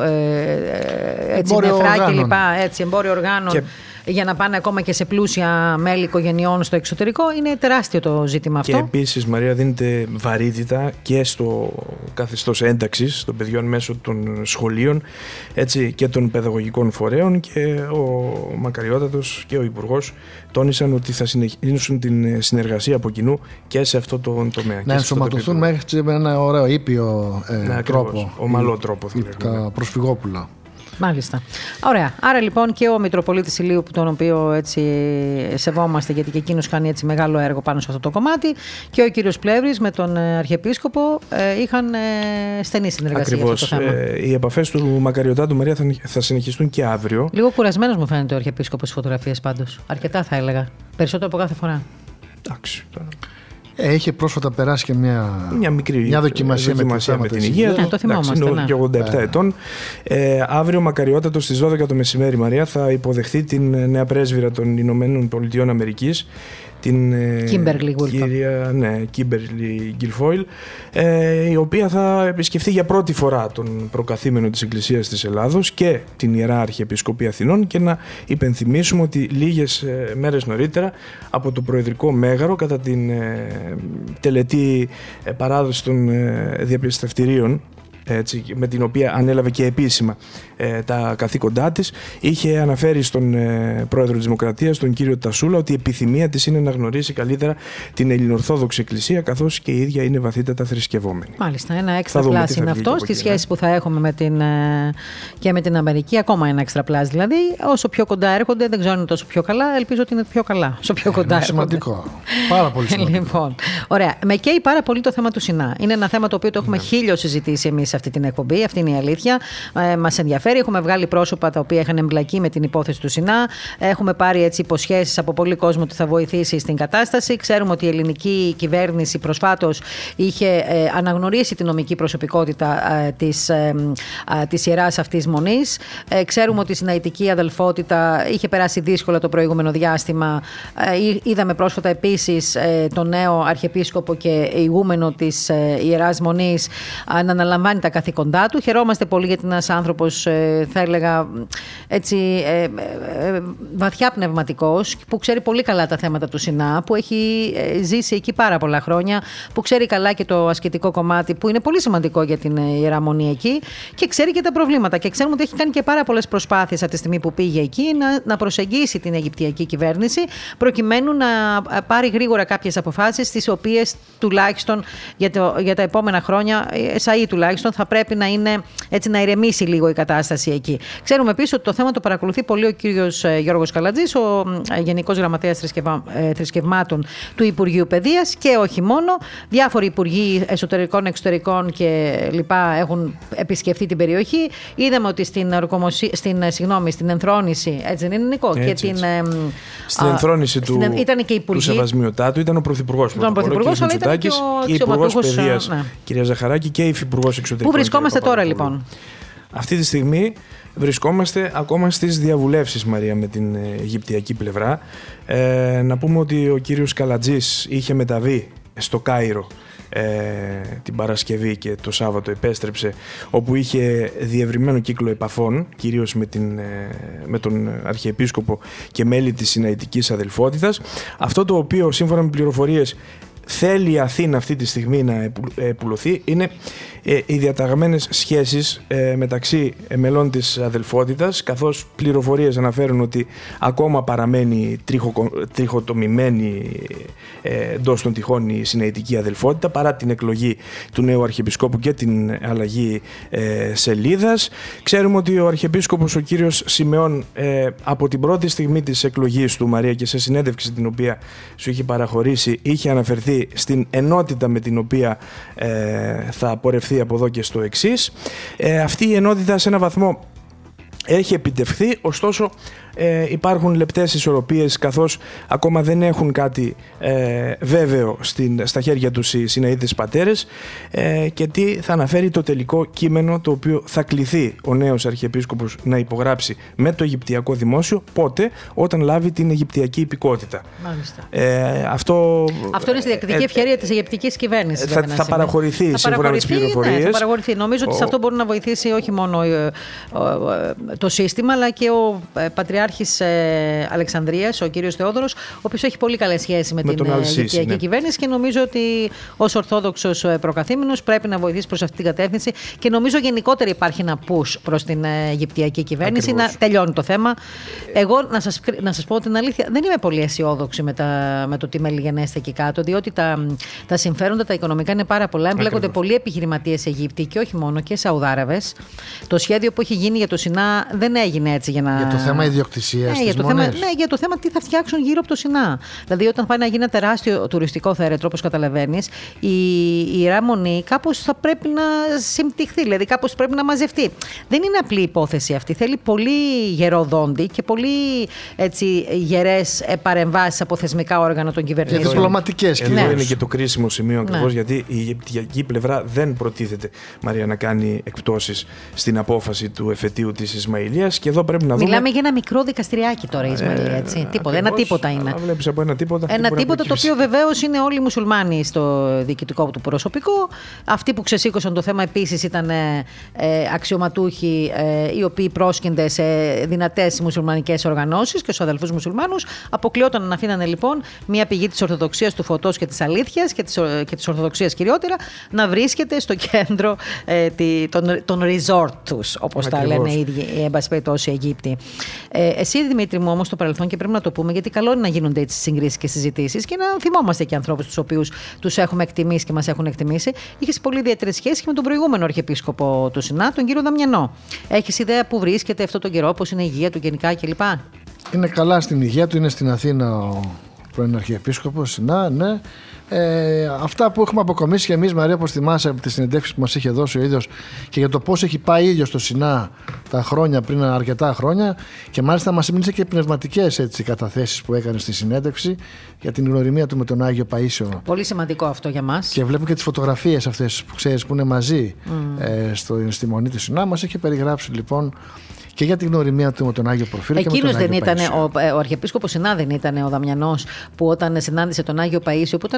ε, έτσι, νεφρά και λοιπά, έτσι, εμπόριο οργάνων. Και... για να πάνε ακόμα και σε πλούσια μέλη οικογενειών στο εξωτερικό. Είναι τεράστιο το ζήτημα αυτό. Και επίσης, Μαρία, δίνεται βαρύτητα και στο καθεστώς ένταξης των παιδιών μέσω των σχολείων, έτσι, και των παιδαγωγικών φορέων, και ο Μακαριότατος και ο Υπουργός τόνισαν ότι θα συνεχίσουν την συνεργασία από κοινού και σε αυτό το τομέα. Να ενσωματωθούν μέχρι με ένα ωραίο ήπιο ε, ναι, τρόπο. Ομαλό τρόπο, θα τα προσφυγόπουλα. Μάλιστα. Ωραία. Άρα λοιπόν και ο Μητροπολίτης Ηλίου, τον οποίο έτσι σεβόμαστε, γιατί και εκείνος κάνει έτσι μεγάλο έργο πάνω σε αυτό το κομμάτι, και ο κύριος Πλεύρης με τον Αρχιεπίσκοπο ε, είχαν ε, στενή συνεργασία. Ακριβώς. Για αυτό το θέμα. Ε, οι επαφές του Μακαριωτάτου, Μαρία, θα, θα συνεχιστούν και αύριο. Λίγο κουρασμένος μου φαίνεται ο Αρχιεπίσκοπος στις φωτογραφίες πάντως. Αρκετά θα έλεγα. Περισσότερο από κάθε φορά. Εντάξει. Έχει πρόσφατα περάσει και μια, μια μικρή μια δοκιμασία, δοκιμασία με, με την υγεία. Ναι, το θυμόμαστε. Είναι ναι. και ογδόντα επτά yeah. ετών. Ε, αύριο Μακαριότατος στις δώδεκα το μεσημέρι, Μαρία, θα υποδεχθεί την νέα πρέσβυρα των Ηνωμένων Πολιτειών Αμερικής, την Κίμπερλι κυρία ναι, Κίμπερλι Γκιλφόιλ, ε, η οποία θα επισκεφθεί για πρώτη φορά τον προκαθήμενο της Εκκλησίας της Ελλάδος και την Ιερά Αρχιεπισκοπή Αθηνών, και να υπενθυμίσουμε ότι λίγες ε, μέρες νωρίτερα από το Προεδρικό Μέγαρο, κατά την ε, τελετή ε, παράδοση των ε, διαπιστευτηρίων, έτσι, με την οποία ανέλαβε και επίσημα ε, τα καθήκοντά της, είχε αναφέρει στον ε, πρόεδρο της Δημοκρατίας, τον κύριο Τασούλα, ότι η επιθυμία της είναι να γνωρίσει καλύτερα την Ελληνοορθόδοξη Εκκλησία, καθώς και η ίδια είναι βαθύτατα θρησκευόμενη. Μάλιστα, ένα έξτρα πλάσ είναι αυτό στις σχέσεις που θα έχουμε με την, ε, και με την Αμερική. Ακόμα ένα έξτρα πλάσ δηλαδή. Όσο πιο κοντά έρχονται, δεν ξέρω αν είναι τόσο πιο καλά, ελπίζω ότι είναι πιο καλά. Όσο πιο κοντά είναι σημαντικό. Πάρα πολύ σημαντικό. Λοιπόν, ωραία. Με καίει πάρα πολύ το θέμα του ΣΥΝΑ. Είναι ένα θέμα το οποίο το έχουμε ναι. χίλιο συζητήσει εμείς σε αυτή την εκπομπή. Αυτή είναι η αλήθεια. Ε, μας ενδιαφέρει. Έχουμε βγάλει πρόσωπα τα οποία είχαν εμπλακεί με την υπόθεση του ΣΥΝΑ. Έχουμε πάρει έτσι υποσχέσεις από πολύ κόσμο ότι θα βοηθήσει στην κατάσταση. Ξέρουμε ότι η ελληνική κυβέρνηση προσφάτως είχε ε, αναγνωρίσει την νομική προσωπικότητα ε, της, ε, ε, της ιεράς αυτής μονής. Ε, ξέρουμε ότι η συναητική αδελφότητα είχε περάσει δύσκολα το προηγούμενο διάστημα. Ε, είδαμε πρόσφατα επίσης ε, τον νέο αρχιεπίσκοπο και ηγούμενο της ε, ιεράς μονής ε, να αναλαμβάνει τα καθήκοντά του. Χαιρόμαστε πολύ γιατί είναι ένας άνθρωπος, ε, θα έλεγα, έτσι, ε, ε, βαθιά πνευματικός, που ξέρει πολύ καλά τα θέματα του ΣΥΝΑ, που έχει ε, ζήσει εκεί πάρα πολλά χρόνια, που ξέρει καλά και το ασκητικό κομμάτι, που είναι πολύ σημαντικό για την Ιερά Μονή εκεί, και ξέρει και τα προβλήματα. Και ξέρουμε ότι έχει κάνει και πάρα πολλές προσπάθειες από τη στιγμή που πήγε εκεί να, να προσεγγίσει την Αιγυπτιακή κυβέρνηση, προκειμένου να πάρει γρήγορα κάποιες αποφάσεις, τις οποίες τουλάχιστον για, το, για τα επόμενα χρόνια, εσαΐ τουλάχιστον, θα πρέπει να είναι έτσι, να ηρεμήσει λίγο η κατάσταση. κατάσταση εκεί. Ξέρουμε επίσης ότι το θέμα το παρακολουθεί πολύ ο κύριος Γιώργος Καλατζής, ο Γενικός Γραμματέας θρησκευμα... Θρησκευμάτων του Υπουργείου Παιδείας και όχι μόνο. Διάφοροι υπουργοί εσωτερικών, εξωτερικών και λοιπά έχουν επισκεφθεί την περιοχή. Είδαμε ότι στην, στην, συγγνώμη, στην ενθρόνηση, έτσι δεν είναι, Νικό? Έτσι, και την, στην ενθρόνηση του, στην, ήταν και του Σεβασμιωτάτου ήταν ο Πρωθυπουργός. Ήταν ο Πρωθυπουργός, αλλά ήταν και ο και Υπουργός Παιδείας, ναι. Κυρία Ζαχαράκη, και η Υφυπουργός Εξωτερικών. Πού βρισκόμαστε τώρα, λοιπόν? Αυτή τη στιγμή βρισκόμαστε ακόμα στις διαβουλεύσεις, Μαρία, με την Αιγυπτιακή πλευρά. Ε, να πούμε ότι ο κύριος Καλατζής είχε μεταβεί στο Κάιρο ε, την Παρασκευή και το Σάββατο επέστρεψε, όπου είχε διευρυμένο κύκλο επαφών, κυρίως με, την, ε, με τον Αρχιεπίσκοπο και μέλη της Συναητικής Αδελφότητας. Αυτό το οποίο, σύμφωνα με πληροφορίες, θέλει η Αθήνα αυτή τη στιγμή να επουλωθεί είναι ε, οι διαταγμένες σχέσεις ε, μεταξύ μελών της αδελφότητας, καθώς πληροφορίες αναφέρουν ότι ακόμα παραμένει τριχο, τριχοτομημένη ε, εντός των τυχών η Συναητική Αδελφότητα, παρά την εκλογή του νέου Αρχιεπισκόπου και την αλλαγή ε, σελίδας. Ξέρουμε ότι ο Αρχιεπίσκοπος, ο κύριος Σιμεών, ε, από την πρώτη στιγμή της εκλογής του, Μαρία, και σε συνέντευξη την οποία σου είχε παραχωρήσει, είχε αναφερθεί στην ενότητα με την οποία ε, θα πορευθεί από εδώ και στο εξής. Ε, αυτή η ενότητα σε ένα βαθμό έχει επιτευχθεί, ωστόσο ε, υπάρχουν λεπτές ισορροπίες, καθώς ακόμα δεν έχουν κάτι ε, βέβαιο στην, στα χέρια τους οι Συναήτες πατέρες ε, και τι θα αναφέρει το τελικό κείμενο, το οποίο θα κληθεί ο νέος Αρχιεπίσκοπος να υπογράψει με το Αιγυπτιακό Δημόσιο, πότε? Όταν λάβει την Αιγυπτιακή υπηκότητα. Μάλιστα. Ε, αυτό, αυτό είναι στη διακριτική ε, ευκαιρία της Αιγυπτικής κυβέρνησης. Θα, θα παραχωρηθεί θα σύμφωνα με τις πληροφορίες. Ναι, θα παραχωρηθεί. Νομίζω ότι σε αυτό μπορεί να βοηθήσει όχι μόνο ε, ε, το σύστημα, αλλά και ο ε, Πατριάρχης ε, Αλεξανδρίας, ο κύριος Θεόδωρος, ο οποίος έχει πολύ καλές σχέσεις με, με την Αιγυπτιακή ναι. κυβέρνηση, και νομίζω ότι ως Ορθόδοξος προκαθήμενος πρέπει να βοηθήσει προς αυτή την κατεύθυνση, και νομίζω γενικότερα υπάρχει ένα push προς την Αιγυπτιακή κυβέρνηση. Ακριβώς. Να τελειώνει το θέμα. Εγώ να σας, να σας πω την αλήθεια, δεν είμαι πολύ αισιόδοξη με, με το τι μελιγενέστε εκεί κάτω, διότι τα, τα συμφέροντα τα οικονομικά είναι πάρα πολλά. Εμπλέκονται πολλοί επιχειρηματίες Αιγύπτιοι και όχι μόνο, και Σαουδάραβες. Το σχέδιο που έχει γίνει για το Σινά δεν έγινε έτσι για να. Για το θέμα ιδιοκτησίας. Ναι, για το θέμα, ναι, για το θέμα τι θα φτιάξουν γύρω από το Σινά. Δηλαδή, όταν πάει να γίνει ένα τεράστιο τουριστικό θέρετρο, όπως καταλαβαίνεις, η, η Ιερά Μονή κάπως θα πρέπει να συμπτυχθεί, δηλαδή κάπως πρέπει να μαζευτεί. Δεν είναι απλή υπόθεση αυτή. Θέλει πολύ γερό δόντι και πολύ γερές παρεμβάσεις από θεσμικά όργανα των κυβερνήσεων. Και διπλωματικές κυρίως. Εδώ είναι και το κρίσιμο σημείο ακριβώς, ναι. γιατί η Αιγυπτιακή πλευρά δεν προτίθεται, Μαρία, να κάνει εκπτώσεις στην απόφαση του εφετείου της Ισμαηλίας, και εδώ πρέπει να δούμε. Μιλάμε για ένα μικρό δικαστηριάκι τώρα η Ισμαηλία, έτσι. Ε, τίποτα, ένα τίποτα είναι. Βλέπεις από ένα τίποτα. Ένα τίποτα, το οποίο βεβαίως είναι όλοι οι μουσουλμάνοι στο διοικητικό του προσωπικό. Αυτοί που ξεσήκωσαν το θέμα επίσης ήταν ε, αξιωματούχοι ε, οι οποίοι πρόσκυνται σε δυνατές μουσουλμανικές οργανώσεις και στους αδελφούς μουσουλμάνους. Αποκλειόταν να αφήνανε λοιπόν μια πηγή της Ορθοδοξίας, του φωτός και της αλήθειας και της, και της Ορθοδοξίας κυριότερα να βρίσκεται στο κέντρο ε, των, των resort τους, όπως τα λένε οι ίδιοι, εν πάση περιπτώσει, οι Αιγύπτιοι. Ε, εσύ, Δημήτρη μου, όμως, στο παρελθόν, και πρέπει να το πούμε, γιατί καλό είναι να γίνονται έτσι συγκρίσεις και συζητήσεις και να θυμόμαστε και ανθρώπους τους οποίους τους έχουμε εκτιμήσει και μας έχουν εκτιμήσει. Είχες πολύ ιδιαίτερη σχέση και με τον προηγούμενο Αρχιεπίσκοπο του Σινά, τον κύριο Δαμιανό. Έχεις ιδέα που βρίσκεται αυτό τον καιρό, πώς είναι η υγεία του γενικά κλπ? Είναι καλά στην υγεία του, είναι στην Αθήνα ο πρώην Αρχιεπίσκοπος Σινά, ναι. Ε, αυτά που έχουμε αποκομίσει και εμείς, Μαρία, όπως θυμάσαι από τις συνεντεύξεις που μας είχε δώσει ο ίδιος και για το πώς έχει πάει ίδιος στο Σινά τα χρόνια πριν, αρκετά χρόνια, και μάλιστα μας μίλησε και πνευματικές έτσι, καταθέσεις που έκανε στη συνέντευξη για την γνωριμία του με τον Άγιο Παΐσιο. Πολύ σημαντικό αυτό για μας. Και βλέπω και τις φωτογραφίες αυτές που ξέρεις που είναι μαζί mm. ε, στο, στη μονή του Σινά. Μας έχει περιγράψει λοιπόν και για την γνωριμία του με τον Άγιο Προφήρο. Εκείνος δεν ήταν, ο, ο Αρχιεπίσκοπος Σινά δεν ήταν ο Δαμιανός που όταν συνάντησε τον Άγιο Παΐσιο, που ήταν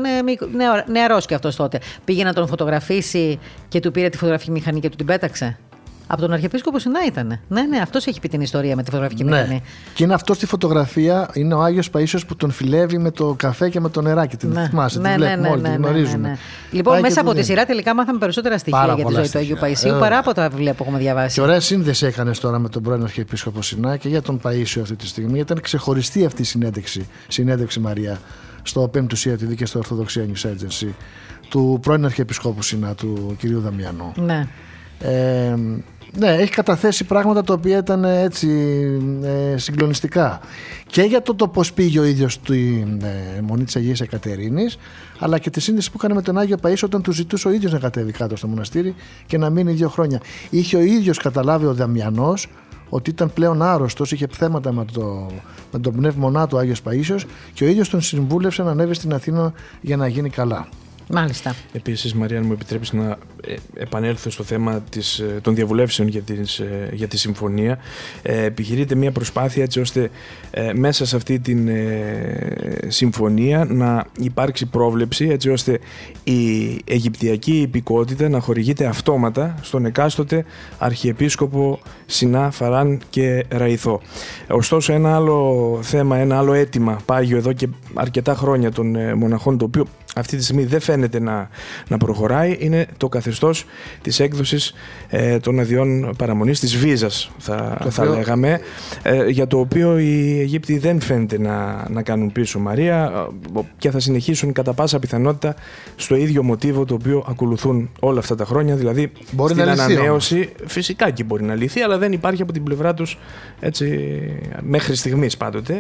νεαρός και αυτός τότε, πήγε να τον φωτογραφίσει και του πήρε τη φωτογραφική μηχανή και του την πέταξε? Από τον Αρχιεπίσκοπο Σινά ήτανε. Ναι, ναι, αυτός έχει πει την ιστορία με τη φωτογραφική ναι. μηχανή. Και είναι αυτό στη φωτογραφία, είναι ο Άγιος Παΐσιος που τον φιλεύει με το καφέ και με το νεράκι. Την ναι. θυμάσαι, ναι, την ναι, βλέπουμε ναι, όλοι, ναι, την ναι, γνωρίζουμε. ναι, ναι. Λοιπόν, Πάει μέσα από τη τη σειρά τελικά μάθαμε περισσότερα στοιχεία Πάρα για τη ζωή του Αγίου Παΐσιου, ε, παρά από τα βιβλία που έχουμε διαβάσει. Και ωραία σύνδεση έκανες τώρα με τον πρώην Αρχιεπίσκοπο Σινά και για τον Παΐσιο αυτή τη στιγμή. Ήταν ξεχωριστή αυτή η συνέντευξη, συνέντευξη Μαρία, στο πέμπτο Σία τι βι και στο Ορθοδοξία News Agency του πρώην Αρχιεπισκόπου Σινά, του κυρίου Δαμιανού. Ναι. Ε, ναι, έχει καταθέσει πράγματα τα οποία ήταν έτσι ε, συγκλονιστικά. Και για το, το πώς πήγε ο ίδιος στη ε, Μονή της Αγίας Εκατερίνης, αλλά και τη σύνδεση που έκανε με τον Άγιο Παΐσιο όταν του ζητούσε ο ίδιος να κατέβει κάτω στο μοναστήρι και να μείνει δύο χρόνια. Είχε ο ίδιος καταλάβει ο Δαμιανός ότι ήταν πλέον άρρωστος, είχε θέματα με, το, με τον πνεύμονά του Άγιος Παΐσιος και ο ίδιος τον συμβούλευσε να ανέβει στην Αθήνα για να γίνει καλά. Μάλιστα. Επίσης, Μαρία, αν μου επιτρέπεις να επανέλθω στο θέμα της, των διαβουλεύσεων για, τις, για τη συμφωνία, ε, επιχειρείται μια προσπάθεια έτσι ώστε ε, μέσα σε αυτή την ε, συμφωνία να υπάρξει πρόβλεψη έτσι ώστε η Αιγυπτιακή υπηκότητα να χορηγείται αυτόματα στον εκάστοτε Αρχιεπίσκοπο Σινά, Φαράν και Ραϊθό. Ωστόσο, ένα άλλο θέμα, ένα άλλο αίτημα πάγιο εδώ και αρκετά χρόνια των ε, μοναχών, το οποίο αυτή τη στιγμή δεν φαίνεται να, να προχωράει, είναι το καθεστώς της έκδοσης ε, των αδειών παραμονής, της βίζας θα, θα λέγαμε, ε, για το οποίο οι Αιγύπτιοι δεν φαίνεται να, να κάνουν πίσω, Μαρία, και θα συνεχίσουν κατά πάσα πιθανότητα στο ίδιο μοτίβο το οποίο ακολουθούν όλα αυτά τα χρόνια, δηλαδή μπορεί στην να ανανέωση, λυθεί, φυσικά και μπορεί να λυθεί, αλλά δεν υπάρχει από την πλευρά τους έτσι, μέχρι στιγμής πάντοτε,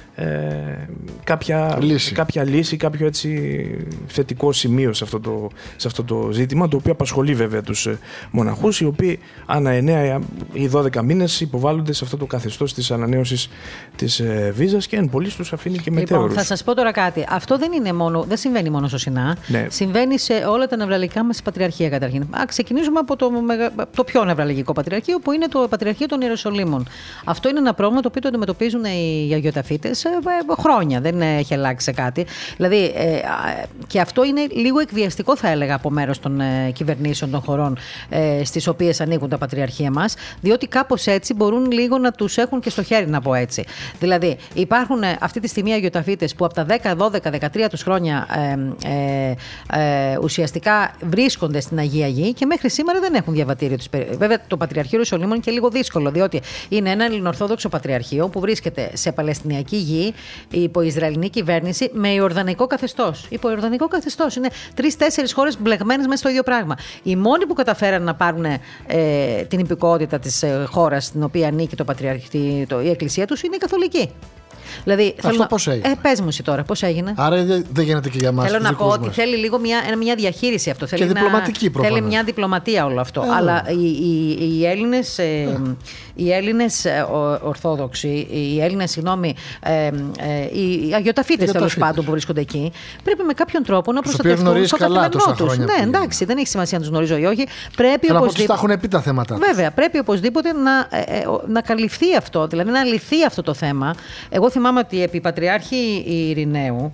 Ε, κάποια, λύση. κάποια λύση, κάποιο έτσι θετικό σημείο σε αυτό, το, σε αυτό το ζήτημα, το οποίο απασχολεί βέβαια τους μοναχούς, οι οποίοι ανά εννέα ή δώδεκα μήνες υποβάλλονται σε αυτό το καθεστώς της ανανέωσης της ε, βίζας και εν πολλοίς τους αφήνει και μετέωρους. Λοιπόν, θα σας πω τώρα κάτι. Αυτό δεν, είναι μόνο, δεν συμβαίνει μόνο στο Σινά. Ναι. Συμβαίνει σε όλα τα νευραλγικά μας πατριαρχία καταρχήν. Α, ξεκινήσουμε από το, το πιο νευραλγικό πατριαρχείο, που είναι το Πατριαρχείο των Ιεροσολύμων. Αυτό είναι ένα πρόβλημα το οποίο το αντιμετωπίζουν οι αγιοταφίτες χρόνια, δεν έχει αλλάξει κάτι. Δηλαδή, ε, και αυτό είναι λίγο εκβιαστικό, θα έλεγα, από μέρος των ε, κυβερνήσεων των χωρών ε, στις οποίες ανήκουν τα πατριαρχία μας, διότι κάπως έτσι μπορούν λίγο να τους έχουν και στο χέρι, να πω έτσι. Δηλαδή, υπάρχουν ε, αυτή τη στιγμή αγιοταφίτες που από τα δέκα, δώδεκα, δεκατρία τους χρόνια ε, ε, ε, ουσιαστικά βρίσκονται στην Αγία Γη και μέχρι σήμερα δεν έχουν διαβατήριο της περιοχής. Βέβαια, το Πατριαρχείο Ιεροσολύμων είναι και λίγο δύσκολο, διότι είναι ένα ελληνοορθόδοξο πατριαρχείο που βρίσκεται σε Παλαιστινιακή γη, υπό Ισραηλινή κυβέρνηση, με ιορδανικό καθεστώς. Υπό ιορδανικό καθεστώς. Είναι τρεις-τέσσερις χώρες μπλεγμένες μέσα στο ίδιο πράγμα. Οι μόνοι που καταφέραν να πάρουν ε, την υπηκότητα της ε, χώρας στην οποία ανήκει το πατριαρχείο, το, η εκκλησία τους, είναι οι καθολικοί. Δηλαδή, αυτό να... πώς έγινε. Ε, πες μου εσύ τώρα, πώς έγινε. Άρα δεν γίνεται και για μας. Θέλω να πω μας. ότι θέλει λίγο μια, μια διαχείριση αυτό. Και θέλει διπλωματική προφανώς. Θέλει μια διπλωματία όλο αυτό. Ε, Αλλά οι, οι, οι Έλληνες, ε, οι Έλληνες ε, Ορθόδοξοι, οι Έλληνες, συγγνώμη, ε, ε, οι αγιοταφίτες τέλος πάντων που βρίσκονται εκεί, πρέπει με κάποιον τρόπο να προστατευτούν στο καθημερινό τους. Ναι, εντάξει, δεν έχει σημασία να τους γνωρίζω ή όχι. Πρέπει Θέλω οπωσδήποτε. Τα έχουν πει τα θέματα. Βέβαια, πρέπει οπωσδήποτε να, ε, ε, να καλυφθεί αυτό, δηλαδή να λυθεί αυτό το θέμα. Εγώ θυμάμαι ότι επί Πατριάρχη Ειρηναίου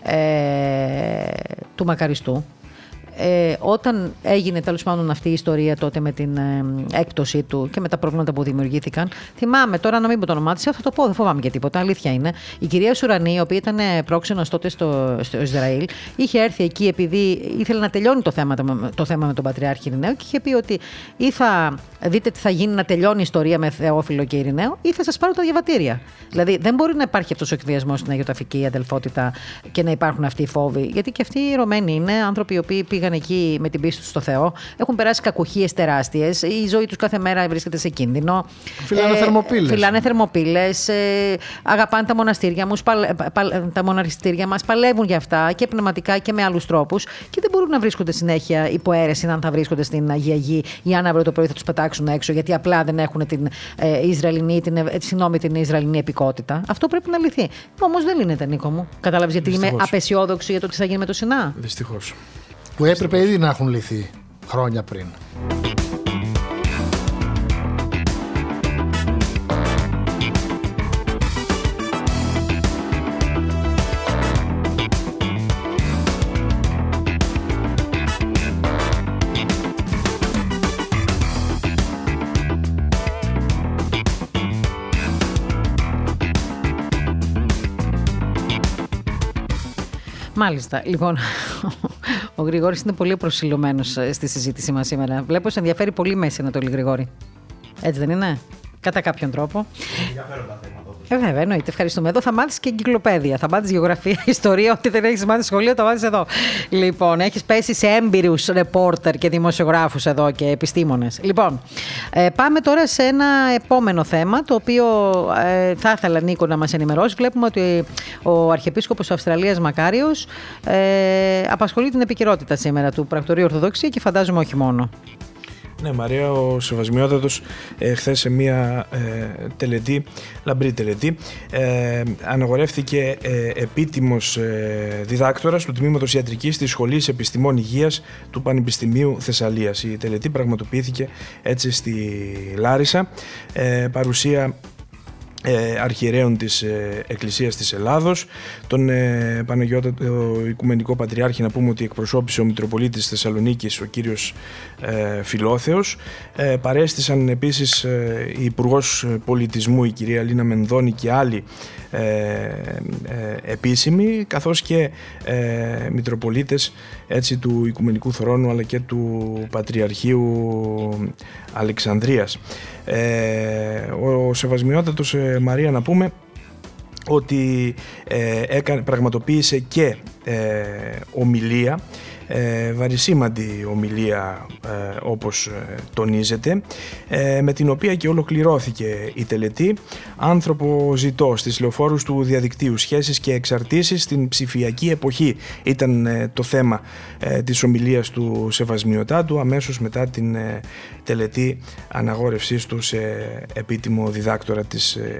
ε, του Μακαριστού, Ε, όταν έγινε τέλος πάντων αυτή η ιστορία τότε με την ε, έκπτωσή του και με τα προβλήματα που δημιουργήθηκαν, θυμάμαι τώρα να μην πω το όνομά της, θα το πω, δεν φοβάμαι και τίποτα, αλήθεια είναι. Η κυρία Σουρανή, η οποία ήταν πρόξενος τότε στο, στο Ισραήλ, είχε έρθει εκεί επειδή ήθελε να τελειώνει το θέμα, το θέμα με τον Πατριάρχη Ειρηναίο και είχε πει ότι ή θα δείτε τι θα γίνει να τελειώνει η ιστορία με Θεόφιλο και Ειρηναίο, ή θα σας πάρω τα διαβατήρια. Δηλαδή δεν μπορεί να υπάρχει αυτός ο εκβιασμός στην αγιοταφική αδελφότητα και να υπάρχουν αυτοί οι φόβοι, γιατί και αυτοί οι Ρωμένοι είναι άνθρωποι οι οποίοι πήγαν εκεί με την πίστη τους στο Θεό, έχουν περάσει κακουχίες τεράστιες, η ζωή τους κάθε μέρα βρίσκεται σε κίνδυνο. Φυλάνε ε, θερμοπύλες. Φυλάνε θερμοπύλες, ε, αγαπάνε τα μοναστήρια, μας, παλε, πα, τα μοναστήρια μας, παλεύουν για αυτά και πνευματικά και με άλλους τρόπους και δεν μπορούν να βρίσκονται συνέχεια υπό αίρεση αν θα βρίσκονται στην Αγία Γη ή αν αύριο το πρωί θα τους πετάξουν έξω γιατί απλά δεν έχουν την, ε, Ισραηλινή, την, ε, συγνώμη, την Ισραηλινή επικότητα. Αυτό πρέπει να λυθεί. Όμως δεν λύνεται, Νίκο μου. Κατάλαβες γιατί Δυστυχώς. Είμαι απεσιόδοξη για το τι θα γίνει με το Σινά. Δυστυχώς. Που έπρεπε ήδη να έχουν λυθεί χρόνια πριν. Μάλιστα. Λοιπόν, ο Γρηγόρης είναι πολύ προσιλωμένος στη συζήτησή μας σήμερα. Βλέπω σε ενδιαφέρει πολύ μέσα Ανατολή, Γρηγόρη. Έτσι δεν είναι? Κατά κάποιον τρόπο. Ενδιαφέροντα θέματα. Ε, βέβαια, εννοείται. Ευχαριστούμε. Εδώ θα μάθεις και εγκυκλοπαίδεια. Θα μάθεις γεωγραφία, ιστορία, ό,τι δεν έχεις μάθει σχολείο, το μάθεις εδώ. Λοιπόν, έχεις πέσει σε έμπειρους ρεπόρτερ και δημοσιογράφους εδώ και επιστήμονες. Λοιπόν, ε, πάμε τώρα σε ένα επόμενο θέμα, το οποίο ε, θα ήθελα, Νίκο, να μας ενημερώσει. Βλέπουμε ότι ο Αρχιεπίσκοπος Αυστραλίας Μακάριος ε, απασχολεί την επικαιρότητα σήμερα του Πρακτορείου Ορθοδοξία και φαντάζομαι όχι μόνο. Ναι, Μαρία, ο Σεβασμιότατος ε, χθες σε μια ε, τελετή, λαμπρή τελετή, ε, αναγορεύτηκε ε, επίτιμος ε, διδάκτορας του Τμήματος Ιατρικής της Σχολής Επιστημών Υγείας του Πανεπιστημίου Θεσσαλίας. Η τελετή πραγματοποιήθηκε έτσι στη Λάρισα, ε, παρουσία Ε, αρχιερέων της ε, Εκκλησίας της Ελλάδος, τον ε, Παναγιώτατο Οικουμενικό Πατριάρχη, να πούμε ότι εκπροσώπησε ο Μητροπολίτης Θεσσαλονίκης, ο κύριος ε, Φιλόθεος. Ε, παρέστησαν επίσης ε, η Υπουργός Πολιτισμού, η κυρία Λίνα Μενδώνη, και άλλοι ε, ε, επίσημοι, καθώς και ε, Μητροπολίτες έτσι, του Οικουμενικού Θρόνου αλλά και του Πατριαρχείου Αλεξανδρίας. Ε, ο Σεβασμιότατος ε, Μαρία, να πούμε ότι ε, έκανε, πραγματοποίησε και ε, ομιλία, ε, βαρισίμαντη ομιλία ε, όπως ε, τονίζεται, ε, με την οποία και ολοκληρώθηκε η τελετή. Άνθρωπο ζητώ στις λεωφόρους του διαδικτύου, σχέσεις και εξαρτήσεις στην ψηφιακή εποχή ήταν ε, το θέμα ε, της ομιλίας του Σεβασμιωτάτου αμέσως μετά την ε, τελετή αναγόρευσής του σε επίτιμο διδάκτορα της, ε,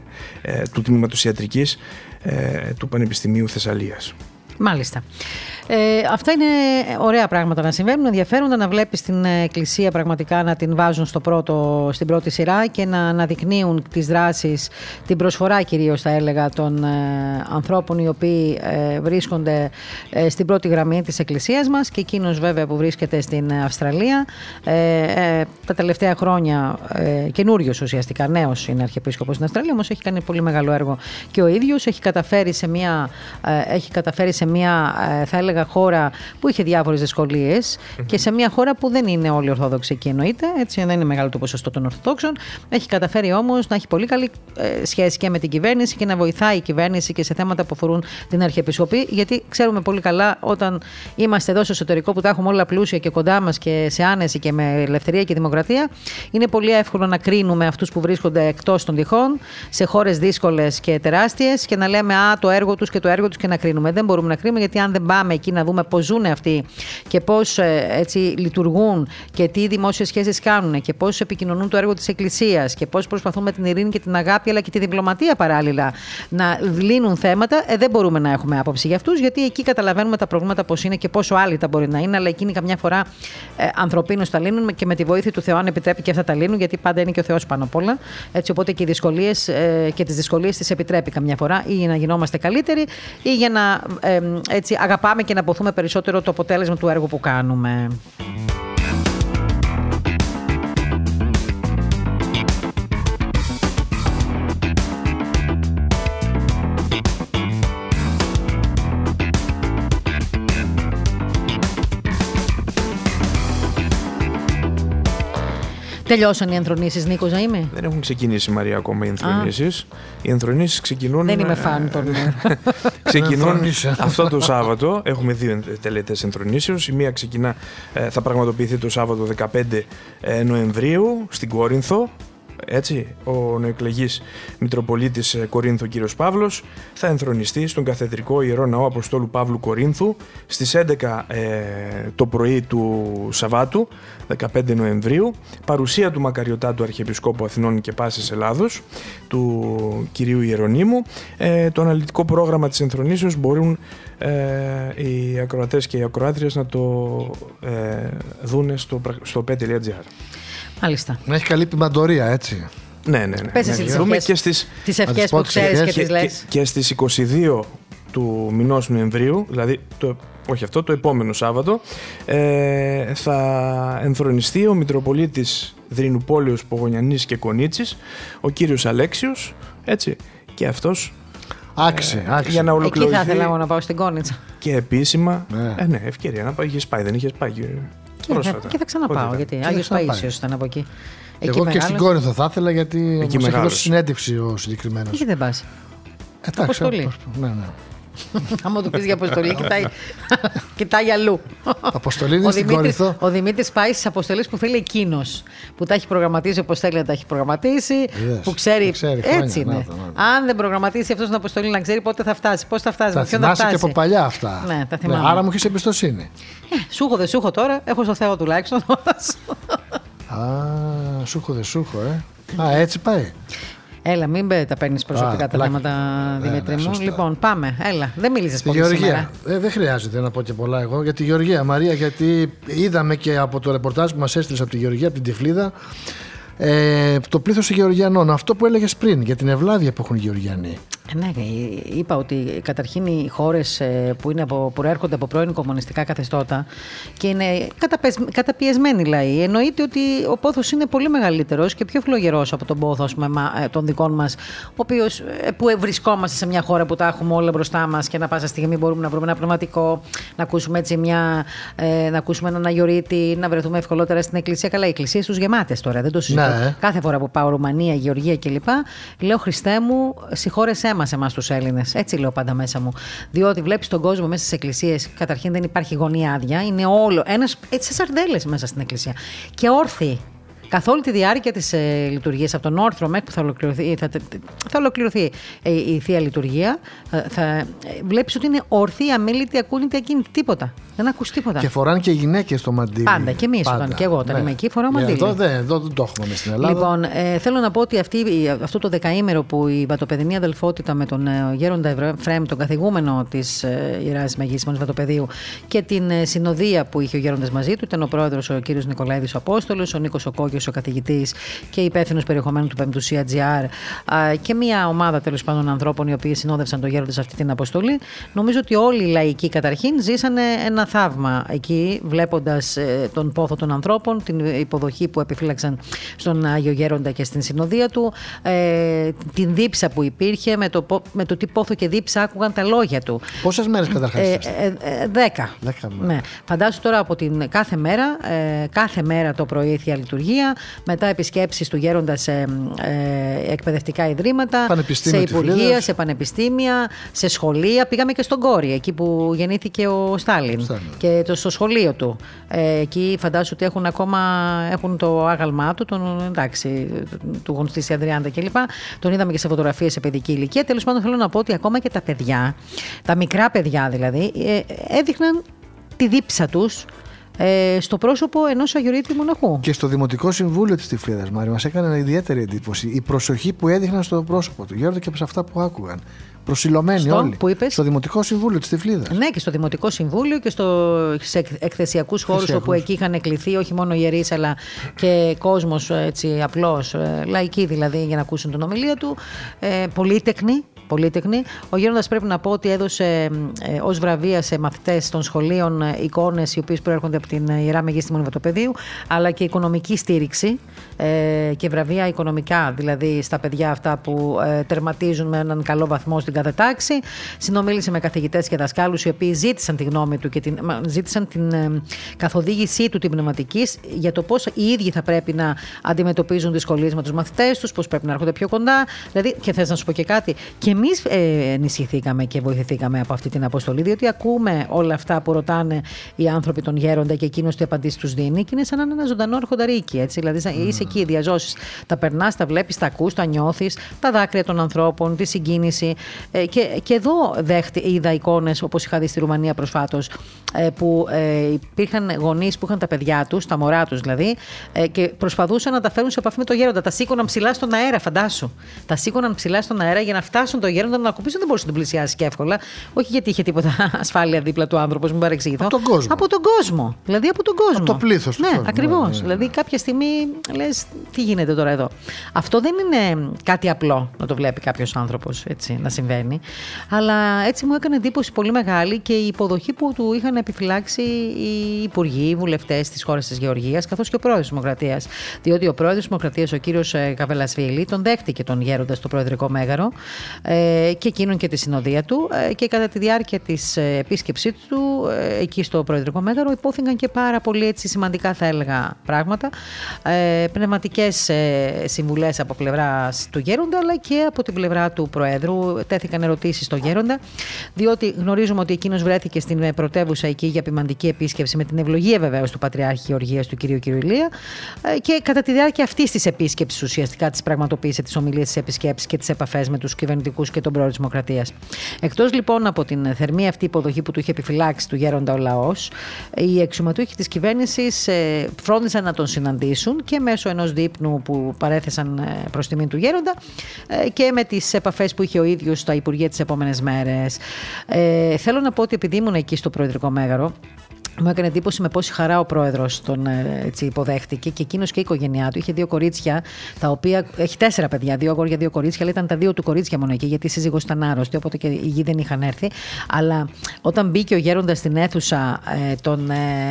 ε, του Τμήματος Ιατρικής ε, του Πανεπιστημίου Θεσσαλίας. Μάλιστα. Ε, αυτά είναι ωραία πράγματα να συμβαίνουν, ενδιαφέροντα να βλέπεις την Εκκλησία πραγματικά να την βάζουν στο πρώτο, στην πρώτη σειρά και να αναδεικνύουν τις δράσεις, την προσφορά κυρίως θα έλεγα των ε, ανθρώπων οι οποίοι ε, βρίσκονται ε, στην πρώτη γραμμή της Εκκλησίας μας, και εκείνος βέβαια που βρίσκεται στην Αυστραλία. Ε, ε, τα τελευταία χρόνια ε, καινούριος ουσιαστικά, νέος είναι Αρχιεπίσκοπος στην Αυστραλία, όμως έχει κάνει πολύ μεγάλο έργο και ο ίδιος, έχει καταφέρει σε μια, ε, έχει καταφέρει σε μια ε, θα έλεγα χώρα που είχε διάφορες δυσκολίες mm-hmm. και σε μια χώρα που δεν είναι όλοι Ορθόδοξοι εκεί, εννοείται, έτσι, δεν είναι μεγάλο το ποσοστό των Ορθοδόξων. Έχει καταφέρει όμως να έχει πολύ καλή ε, σχέση και με την κυβέρνηση και να βοηθάει η κυβέρνηση και σε θέματα που αφορούν την Αρχιεπισκοπή, γιατί ξέρουμε πολύ καλά όταν είμαστε εδώ στο εσωτερικό που τα έχουμε όλα πλούσια και κοντά μας και σε άνεση και με ελευθερία και δημοκρατία, είναι πολύ εύκολο να κρίνουμε αυτούς που βρίσκονται εκτός των τυχών, σε χώρες δύσκολες και τεράστιες, και να λέμε α, το έργο τους και το έργο τους και να κρίνουμε. Δεν μπορούμε να κρίνουμε, γιατί αν δεν πάμε εκεί να δούμε πώς ζουν αυτοί και πώς έτσι λειτουργούν και τι δημόσιες σχέσεις κάνουν και πώς επικοινωνούν το έργο της Εκκλησίας και πώς προσπαθούν με την ειρήνη και την αγάπη αλλά και τη διπλωματία παράλληλα να λύνουν θέματα, ε, δεν μπορούμε να έχουμε άποψη για αυτούς, γιατί εκεί καταλαβαίνουμε τα προβλήματα πώς είναι και πόσο άλυτα μπορεί να είναι, αλλά εκείνοι καμιά φορά ε, ανθρωπίνως τα λύνουν και με τη βοήθεια του Θεού, αν επιτρέπει, και αυτά τα λύνουν, γιατί πάντα είναι και ο Θεός πάνω απ' όλα. Έτσι, οπότε και οι δυσκολίες ε, και τις δυσκολίες τις επιτρέπει καμιά φορά, ή για να γινόμαστε καλύτεροι ή για να ε, έτσι, αγαπάμε και να αποθούμε περισσότερο το αποτέλεσμα του έργου που κάνουμε. Τελειώσαν οι ενθρονήσεις, Νίκο, να είμαι. Δεν έχουν ξεκινήσει, Μαρία, ακόμα οι ενθρονήσεις. Οι ενθρονήσεις ξεκινούν. Δεν είμαι φαν των. Ξεκινούν αυτό το Σάββατο. Έχουμε δύο τελετές ενθρονήσεως. Η μία ξεκινά, θα πραγματοποιηθεί το Σάββατο δεκαπέντε Νοεμβρίου στην Κόρινθο. Έτσι, ο νεοεκλεγής Μητροπολίτης Κορίνθου κύριος Παύλος θα ενθρονιστεί στον Καθεδρικό Ιερό Ναό Αποστόλου Παύλου Κορίνθου στις έντεκα ε, το πρωί του Σαββάτου δεκαπέντε Νοεμβρίου, παρουσία του Μακαριωτάτου Αρχιεπισκόπου Αθηνών και Πάσης Ελλάδος, του κυρίου Ιερονύμου. Ε, το αναλυτικό πρόγραμμα της ενθρονήσεως μπορούν ε, οι ακροατές και οι ακροάτριες να το ε, δούνε στο, στο πι τελεία τζι άρ. Μάλιστα. Να έχει καλή πιμαντορία, έτσι. Ναι, ναι, ναι. Πες εσύ τις ευχές, και στις... τις ευχές που ξέρεις και τις λες. Και, και στις είκοσι δύο του μηνός Νοεμβρίου, δηλαδή το, όχι αυτό, το επόμενο Σάββατο, ε, θα ενθρονιστεί ο Μητροπολίτης Δρυνουπόλεως, Πογονιανής και Κονίτσης, ο κύριος Αλέξιος, έτσι, και αυτός άξι, ε, άξι. για να ολοκληρωθεί. Εκεί θα ήθελα εγώ να πάω στην Κόνιτσα. Και επίσημα, ναι, ε, ναι, ευκαιρία να πάει, είχες πάει, δεν είχες πάει. Και, και θα ξαναπάω, γιατί Άγιος Παΐσιος ήταν από εκεί. Εγώ και στην Κόρινθο θα ήθελα, γιατί μου έχει δώσει συνέντευξη ο συγκεκριμένος. Γιατί δεν πας? Εντάξει, αποστολή. Ναι, ναι. Άμα του πεις για αποστολή, κοιτάει, κοιτάει αλλού. Αποστολή είναι στην Κόρινθο. Ο Δημήτρης πάει στις αποστολές που θέλει εκείνος. Που τα έχει προγραμματίσει όπως θέλει να τα έχει προγραμματίσει. Yes, που ξέρει. ξέρει έτσι είναι. Να, να, να. Αν δεν προγραμματίσει αυτός την αποστολή, να ξέρει πότε θα φτάσει, πώς θα φτάσει. Τα θυμάσαι και από παλιά αυτά. Ναι, τα θυμάμαι. Ναι, άρα μου έχεις εμπιστοσύνη. Ε, σούχο δεν σούχο τώρα. Έχω στο Θεό τουλάχιστον. Α, σούχο δεν σούχο, ε. Α, έτσι πάει. Έλα, μην τα παίρνεις προσωπικά Α, τα θέματα, Δημήτρη μου. Λοιπόν, πάμε. Έλα, δεν μίλησες πολύ Γεωργία. Ε, δεν χρειάζεται να πω και πολλά εγώ για τη Γεωργία, Μαρία, γιατί είδαμε και από το ρεπορτάζ που μας έστειλε από τη Γεωργία, από την Τυφλίδα, ε, το πλήθος των Γεωργιανών. Αυτό που έλεγες πριν για την ευλάβεια που έχουν οι Γεωργιανοί. Ναι, είπα ότι καταρχήν οι χώρες που, είναι από, που προέρχονται από πρώην κομμουνιστικά καθεστώτα και είναι καταπιεσμένοι λαοί, εννοείται ότι ο πόθος είναι πολύ μεγαλύτερος και πιο φλογερός από τον πόθο των δικών μας, ο οποίος, που βρισκόμαστε σε μια χώρα που τα έχουμε όλα μπροστά μας και να πάσα στιγμή μπορούμε να βρούμε ένα πνευματικό, να ακούσουμε, έτσι μια, ε, να ακούσουμε έναν αγιορείτη, να βρεθούμε ευκολότερα στην εκκλησία. Καλά, οι εκκλησίες τους γεμάτες τώρα, δεν το συζητώ. Ναι. Κάθε φορά που πάω Ρουμανία, Γεωργία κλπ. Λέω, Χριστέ μου, συγχώρεσέ μας εμάς τους Έλληνες. Έτσι λέω πάντα μέσα μου. Διότι βλέπεις τον κόσμο μέσα στις εκκλησίες, καταρχήν δεν υπάρχει γωνία άδεια, είναι όλο ένας, έτσι σαν σαρδέλες μέσα στην εκκλησία. Και όρθιοι. Καθ' όλη τη διάρκεια της ε, λειτουργίας, από τον όρθρο μέχρι που θα ολοκληρωθεί, θα, θα ολοκληρωθεί ε, η Θεία Λειτουργία, ε, θα ε, βλέπεις ότι είναι όρθιοι, αμήλυτοι, ακούνητοι, ακίνητοι. Τίποτα. Δεν ακούς τίποτα. Και φοράνε και οι γυναίκες το μαντίλι. Πάντα. Και εμείς όταν. Και εγώ όταν ναι. είμαι εκεί φοράω μαντίλι. Εδώ δεν εδώ το έχουμε στην Ελλάδα. Λοιπόν, ε, θέλω να πω ότι αυτή, αυτό το δεκαήμερο που η βατοπεδινή αδελφότητα με τον ε, Γέροντα Εφραίμ, τον καθηγούμενο της ε, Ιεράς Μεγίσιμος Βατοπεδίου, και την ε, συνοδεία που είχε ο Γέροντας μαζί του, ήταν ο πρόεδρος ο κ. Νικολαίδης ο Απόστολος, ο Νίκος ο Κόκκιος ο καθηγητής και υπεύθυνος περιεχομένου του Πεμπτουσία τζι αρ και μια ομάδα τέλος πάντων ανθρώπων οι οποίοι συνόδευσαν τον Γέροντα σε αυτή την αποστολή. Νομίζω ότι όλοι οι λαϊκοί καταρχήν ζήσανε ένα θαύμα εκεί, βλέποντας ε, τον πόθο των ανθρώπων, την υποδοχή που επιφύλαξαν στον Άγιο Γέροντα και στην συνοδεία του, ε, την δίψα που υπήρχε, με το, με το τι πόθο και δίψα άκουγαν τα λόγια του. Πόσες μέρες καταρχάς? Ε, ε, ε, δέκα. δέκα ναι. Φαντάσου τώρα από την κάθε μέρα, ε, κάθε μέρα το πρωί Θεία Λειτουργία, μετά επισκέψεις του Γέροντα σε ε, εκπαιδευτικά ιδρύματα, σε υπουργεία, σε πανεπιστήμια, σε σχολεία. Πήγαμε και στον Κόρη, εκεί που γεννήθηκε ο Στάλιν. Στάλιν. Και το, στο σχολείο του. Ε, εκεί φαντάσου ότι έχουν ακόμα έχουν το άγαλμά του, τον, εντάξει, του γνωστή Ανδριάντα κλπ. Τον είδαμε και σε φωτογραφίες σε παιδική ηλικία. Τέλος πάντων, θέλω να πω ότι ακόμα και τα παιδιά, τα μικρά παιδιά δηλαδή, ε, έδειχναν τη δίψα τους Ε, στο πρόσωπο ενός αγιορείτη μοναχού. Και στο Δημοτικό Συμβούλιο της Τυφλίδας, Μάρη, μας έκανε ιδιαίτερη εντύπωση η προσοχή που έδειχναν στο πρόσωπο του Γέροντα και από αυτά που άκουγαν. Προσιλωμένοι στο, όλοι. Που είπες? Στο Δημοτικό Συμβούλιο της Τυφλίδας. Ναι, και στο Δημοτικό Συμβούλιο και στο, σε εκθεσιακούς χώρους όπου εκεί είχαν κληθεί όχι μόνο ιερείς αλλά και κόσμος έτσι, απλός, λαϊκοί δηλαδή, για να ακούσουν την ομιλία του. Ε, πολύτεκνοι. Πολύτεκνη. Ο Γέροντας πρέπει να πω ότι έδωσε ε, ως βραβεία σε μαθητές των σχολείων ε, εικόνες οι οποίες προέρχονται από την Ιερά Μεγίστημον Βατοπεδίου, αλλά και οικονομική στήριξη ε, και βραβεία οικονομικά, δηλαδή στα παιδιά αυτά που ε, τερματίζουν με έναν καλό βαθμό στην κάθε τάξη. Συνομίλησε με καθηγητές και δασκάλους οι οποίοι ζήτησαν τη γνώμη του και την, ζήτησαν την ε, καθοδήγησή του την πνευματική για το πώς οι ίδιοι θα πρέπει να αντιμετωπίζουν δυσκολίες με τους μαθητές τους, πώς πρέπει να έρχονται πιο κοντά. Δηλαδή, και θες να σου πω και κάτι. Και εμείς ε, ενισχυθήκαμε και βοηθηθήκαμε από αυτή την αποστολή, διότι ακούμε όλα αυτά που ρωτάνε οι άνθρωποι τον Γέροντα και εκείνος τι απαντήσεις τους δίνει, και είναι σαν να είναι ένα ζωντανό αρχονταρίκι. Έτσι. Δηλαδή, mm. είσαι εκεί, διαζώσεις. Τα περνάς, τα βλέπεις, τα ακούς, τα νιώθεις, τα δάκρυα των ανθρώπων, τη συγκίνηση. Ε, και, και εδώ δέχτη, είδα εικόνες, όπως είχα δει στη Ρουμανία προσφάτως, ε, που ε, υπήρχαν γονείς που είχαν τα παιδιά τους, τα μωρά τους δηλαδή, ε, και προσπαθούσαν να τα φέρουν σε επαφή με τον Γέροντα. Τα σήκωναν ψηλά στον αέρα, φαντάσου. Τα σήκωναν ψηλά στον αέρα για να φτάσουν το Γέροντα να ακουμπήσει, δεν μπορούσε να τον πλησιάσει και εύκολα. Όχι γιατί είχε τίποτα ασφάλεια δίπλα του άνθρωπο, μην παρεξηγηθώ. Από τον κόσμο. Από τον κόσμο. Δηλαδή από τον κόσμο. Από το πλήθος του ναι, κόσμου. Ακριβώς. Ναι, ναι. Δηλαδή κάποια στιγμή λες, τι γίνεται τώρα εδώ. Αυτό δεν είναι κάτι απλό να το βλέπει κάποιος άνθρωπος έτσι να συμβαίνει. Αλλά έτσι μου έκανε εντύπωση πολύ μεγάλη και η υποδοχή που του είχαν επιφυλάξει οι υπουργοί, οι βουλευτές της χώρας της Γεωργίας, καθώς και ο πρόεδρος της Δημοκρατίας. Διότι ο πρόεδρος της Δημοκρατίας, ο κύριος Καβελασβίλη, τον δέχτηκε τον Γέροντα στο προεδρικό μέγαρο. Ε, ε, και εκείνον και τη συνοδεία του. Ε, και κατά τη διάρκεια της επίσκεψής του ε, εκεί στο Προεδρικό Μέγαρο υπόθηκαν και πάρα πολύ έτσι, σημαντικά, θα έλεγα, πράγματα. Ε, πνευματικές ε, συμβουλές από πλευρά του Γέροντα, αλλά και από την πλευρά του Προέδρου. Τέθηκαν ερωτήσεις στο Γέροντα, διότι γνωρίζουμε ότι εκείνος βρέθηκε στην πρωτεύουσα εκεί για ποιμαντική επίσκεψη, με την ευλογία βεβαίως του Πατριάρχη Γεωργίας, του κ. Ηλία, και κατά τη διάρκεια αυτής της επίσκεψης ουσιαστικά της πραγματοποίησε τις ομιλίες, της επισκέψης και τις επαφές με τους κυβερνητικούς και τον πρόεδρο της Δημοκρατίας. Εκτός λοιπόν από την θερμή αυτή υποδοχή που του είχε επιφυλάξει του Γέροντα ο λαός, οι αξιωματούχοι της κυβέρνησης φρόντισαν να τον συναντήσουν και μέσω ενός δείπνου που παρέθεσαν προς τιμή του Γέροντα και με τις επαφές που είχε ο ίδιος στα Υπουργεία τις επόμενες μέρες. Ε, θέλω να πω ότι επειδή ήμουν εκεί στο Προεδρικό Μέγαρο, μου έκανε εντύπωση με πόση χαρά ο πρόεδρος τον έτσι, υποδέχτηκε, και εκείνος και η οικογένειά του. Είχε δύο κορίτσια, τα οποία. Έχει τέσσερα παιδιά, δύο αγόρια, δύο κορίτσια, αλλά ήταν τα δύο του κορίτσια μόνο εκεί, γιατί η σύζυγος ήταν άρρωστη, οπότε και οι γη δεν είχαν έρθει. Αλλά όταν μπήκε ο Γέροντας στην αίθουσα, ε, τον,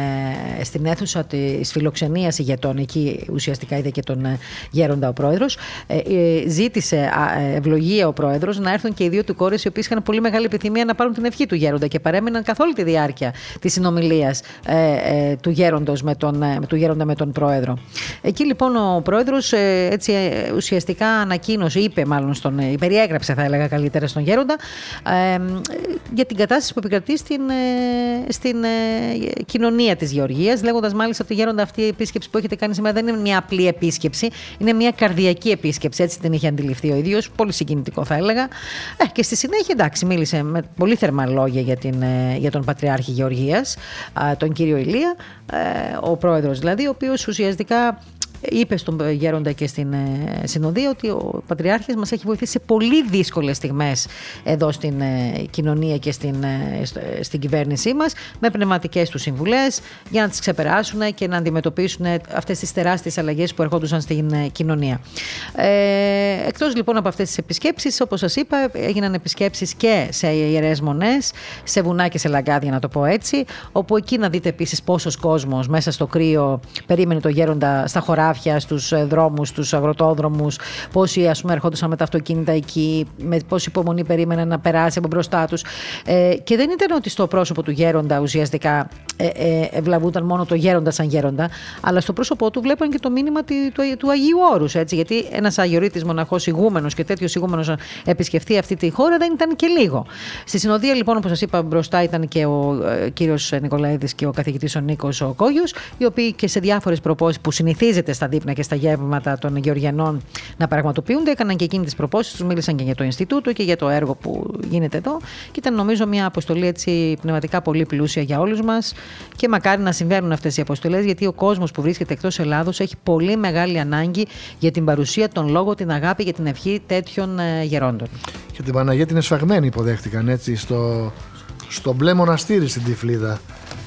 ε, στην αίθουσα της φιλοξενίας ηγετών, εκεί ουσιαστικά είδε και τον ε, Γέροντα ο πρόεδρος, ε, ε, ζήτησε ε, ευλογία ο πρόεδρος να έρθουν και οι δύο του κόρες, οι οποίες είχαν πολύ μεγάλη επιθυμία να πάρουν την ευχή του Γέροντα και παρέμειναν καθ' όλη τη διάρκεια της συνομιλίας. Ε, ε, του, γέροντος με τον, ε, του Γέροντα με τον πρόεδρο. Εκεί λοιπόν ο πρόεδρος ε, έτσι, ε, ουσιαστικά ανακοίνωσε, είπε μάλλον στον, ε, περιέγραψε θα έλεγα καλύτερα στον Γέροντα ε, για την κατάσταση που επικρατεί στην, ε, στην ε, κοινωνία της Γεωργίας, λέγοντας μάλιστα ότι Γέροντα, αυτή η επίσκεψη που έχετε κάνει σήμερα δεν είναι μια απλή επίσκεψη, είναι μια καρδιακή επίσκεψη, έτσι την είχε αντιληφθεί ο ίδιος, πολύ συγκινητικό θα έλεγα. Ε, και στη συνέχεια εντάξει μίλησε με πολύ θερμά λόγια για, την, ε, για τον Πατριάρχη Γεωργίας, τον κύριο Ηλία, ο πρόεδρος δηλαδή, ο οποίος ουσιαστικά είπε στον Γέροντα και στην συνοδεία ότι ο Πατριάρχης μας έχει βοηθήσει σε πολύ δύσκολες στιγμές εδώ στην κοινωνία και στην, στην κυβέρνησή μας, με πνευματικές του συμβουλές για να τις ξεπεράσουν και να αντιμετωπίσουν αυτές τις τεράστιες αλλαγές που ερχόντουσαν στην κοινωνία. Ε, εκτός λοιπόν από αυτές τις επισκέψεις, όπως σας είπα, έγιναν επισκέψεις και σε ιερές μονές, σε βουνά και σε λαγκάδια, να το πω έτσι, όπου εκεί να δείτε επίσης πόσος κόσμος μέσα στο κρύο περίμενε το Γέροντα στα χωράφια, στους δρόμους, στους αγροτόδρομους, πόσοι ας πούμε ερχόντουσαν με τα αυτοκίνητα εκεί, με πόση υπομονή περίμεναν να περάσει από μπροστά τους. Ε, και δεν ήταν ότι στο πρόσωπο του Γέροντα ουσιαστικά ε, ε, ευλαβούταν μόνο το Γέροντα σαν Γέροντα, αλλά στο πρόσωπό του βλέπαν και το μήνυμα του, του, του Αγίου Όρους. Έτσι, γιατί ένας αγιορείτης μοναχός ηγούμενος και τέτοιος ηγούμενος να επισκεφθεί αυτή τη χώρα δεν ήταν και λίγο. Στη συνοδεία λοιπόν, όπως σας είπα, μπροστά ήταν και ο ε, κύριος Νικολαίδης και ο καθηγητής ο Νίκος ο Κόγιος, οι οποίοι και σε διάφορες προπόσεις που συνηθίζεται στα δείπνα και στα γεύματα των Γεωργιανών να πραγματοποιούνται, έκαναν και εκείνοι τις προπόσεις τους, μίλησαν και για το Ινστιτούτο και για το έργο που γίνεται εδώ. Και ήταν νομίζω μια αποστολή έτσι πνευματικά πολύ πλούσια για όλους μας και μακάρι να συμβαίνουν αυτές οι αποστολές, γιατί ο κόσμος που βρίσκεται εκτός Ελλάδος έχει πολύ μεγάλη ανάγκη για την παρουσία, τον λόγο, την αγάπη και την ευχή τέτοιων γερόντων. Και την Παναγία την Εσφαγμένη υποδέχτηκαν έτσι στο, στο μπλε μοναστήρι στην Τυφλίδα,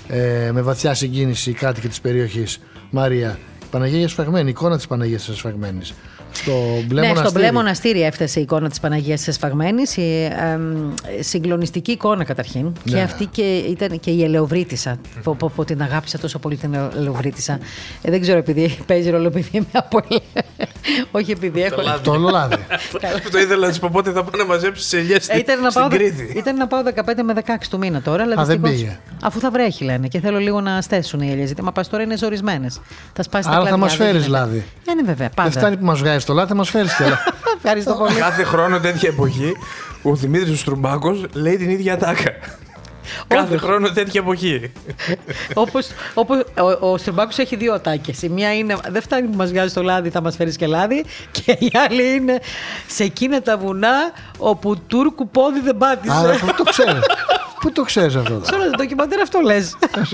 ε, με βαθιά συγκίνηση οι κάτοικοι της περιοχής. Μαρία, Παναγία Εσφαγμένη, εικόνα της Παναγίας Εσφαγμένης. Στο μπλε ναι, μοναστήρι. στο μπλε μοναστήρι έφτασε η εικόνα της Παναγίας Εσφαγμένης. Η, ε, ε, συγκλονιστική εικόνα καταρχήν. Ναι. Και αυτή και, ήταν και η Ελεοβρίτισσα. Mm-hmm. Που, που, που την αγάπησα τόσο πολύ την Ελεοβρίτισσα. Ε, δεν ξέρω επειδή παίζει ρόλο, επειδή είμαι από ελ. Όχι επειδή έχω. Το λάδι. Το ήθελα να τη πω πότε θα πάω να μαζέψει τι ελιές στην Κρήτη. Ήταν να πάω δεκαπέντε με δεκαέξι του μήνα τώρα. Α, δεν πήγε. Αφού θα βρέχει λένε και θέλω λίγο να στέσουν οι ελιές. Μα πα τώρα είναι ζορισμένες. Θα σπάσει τα άρα κλαδιά. θα μας φέρεις λάδι. Είναι βέβαια. Πάντα. Δεν φτάνει που μας βγάζει το λάδι, θα μας φέρεις και λάδι. Ευχαριστώ πολύ. Κάθε χρόνο τέτοια εποχή ο Δημήτρης ο Στρουμπάκος λέει την ίδια τάκα. Κάθε χρόνο τέτοια εποχή. Όπως, όπως, ο, ο Στρουμπάκος έχει δύο ατάκες. Η μία είναι δεν φτάνει που μας βγάζει το λάδι, θα μας φέρεις και λάδι. Και η άλλη είναι σε εκείνα τα βουνά όπου Τούρκου πόδι δεν πάτησε. Άρα πού το ξέρεις. Πού το ξέρεις αυτό. Σε όλα τα ντοκιμαντέρ αυτό λες.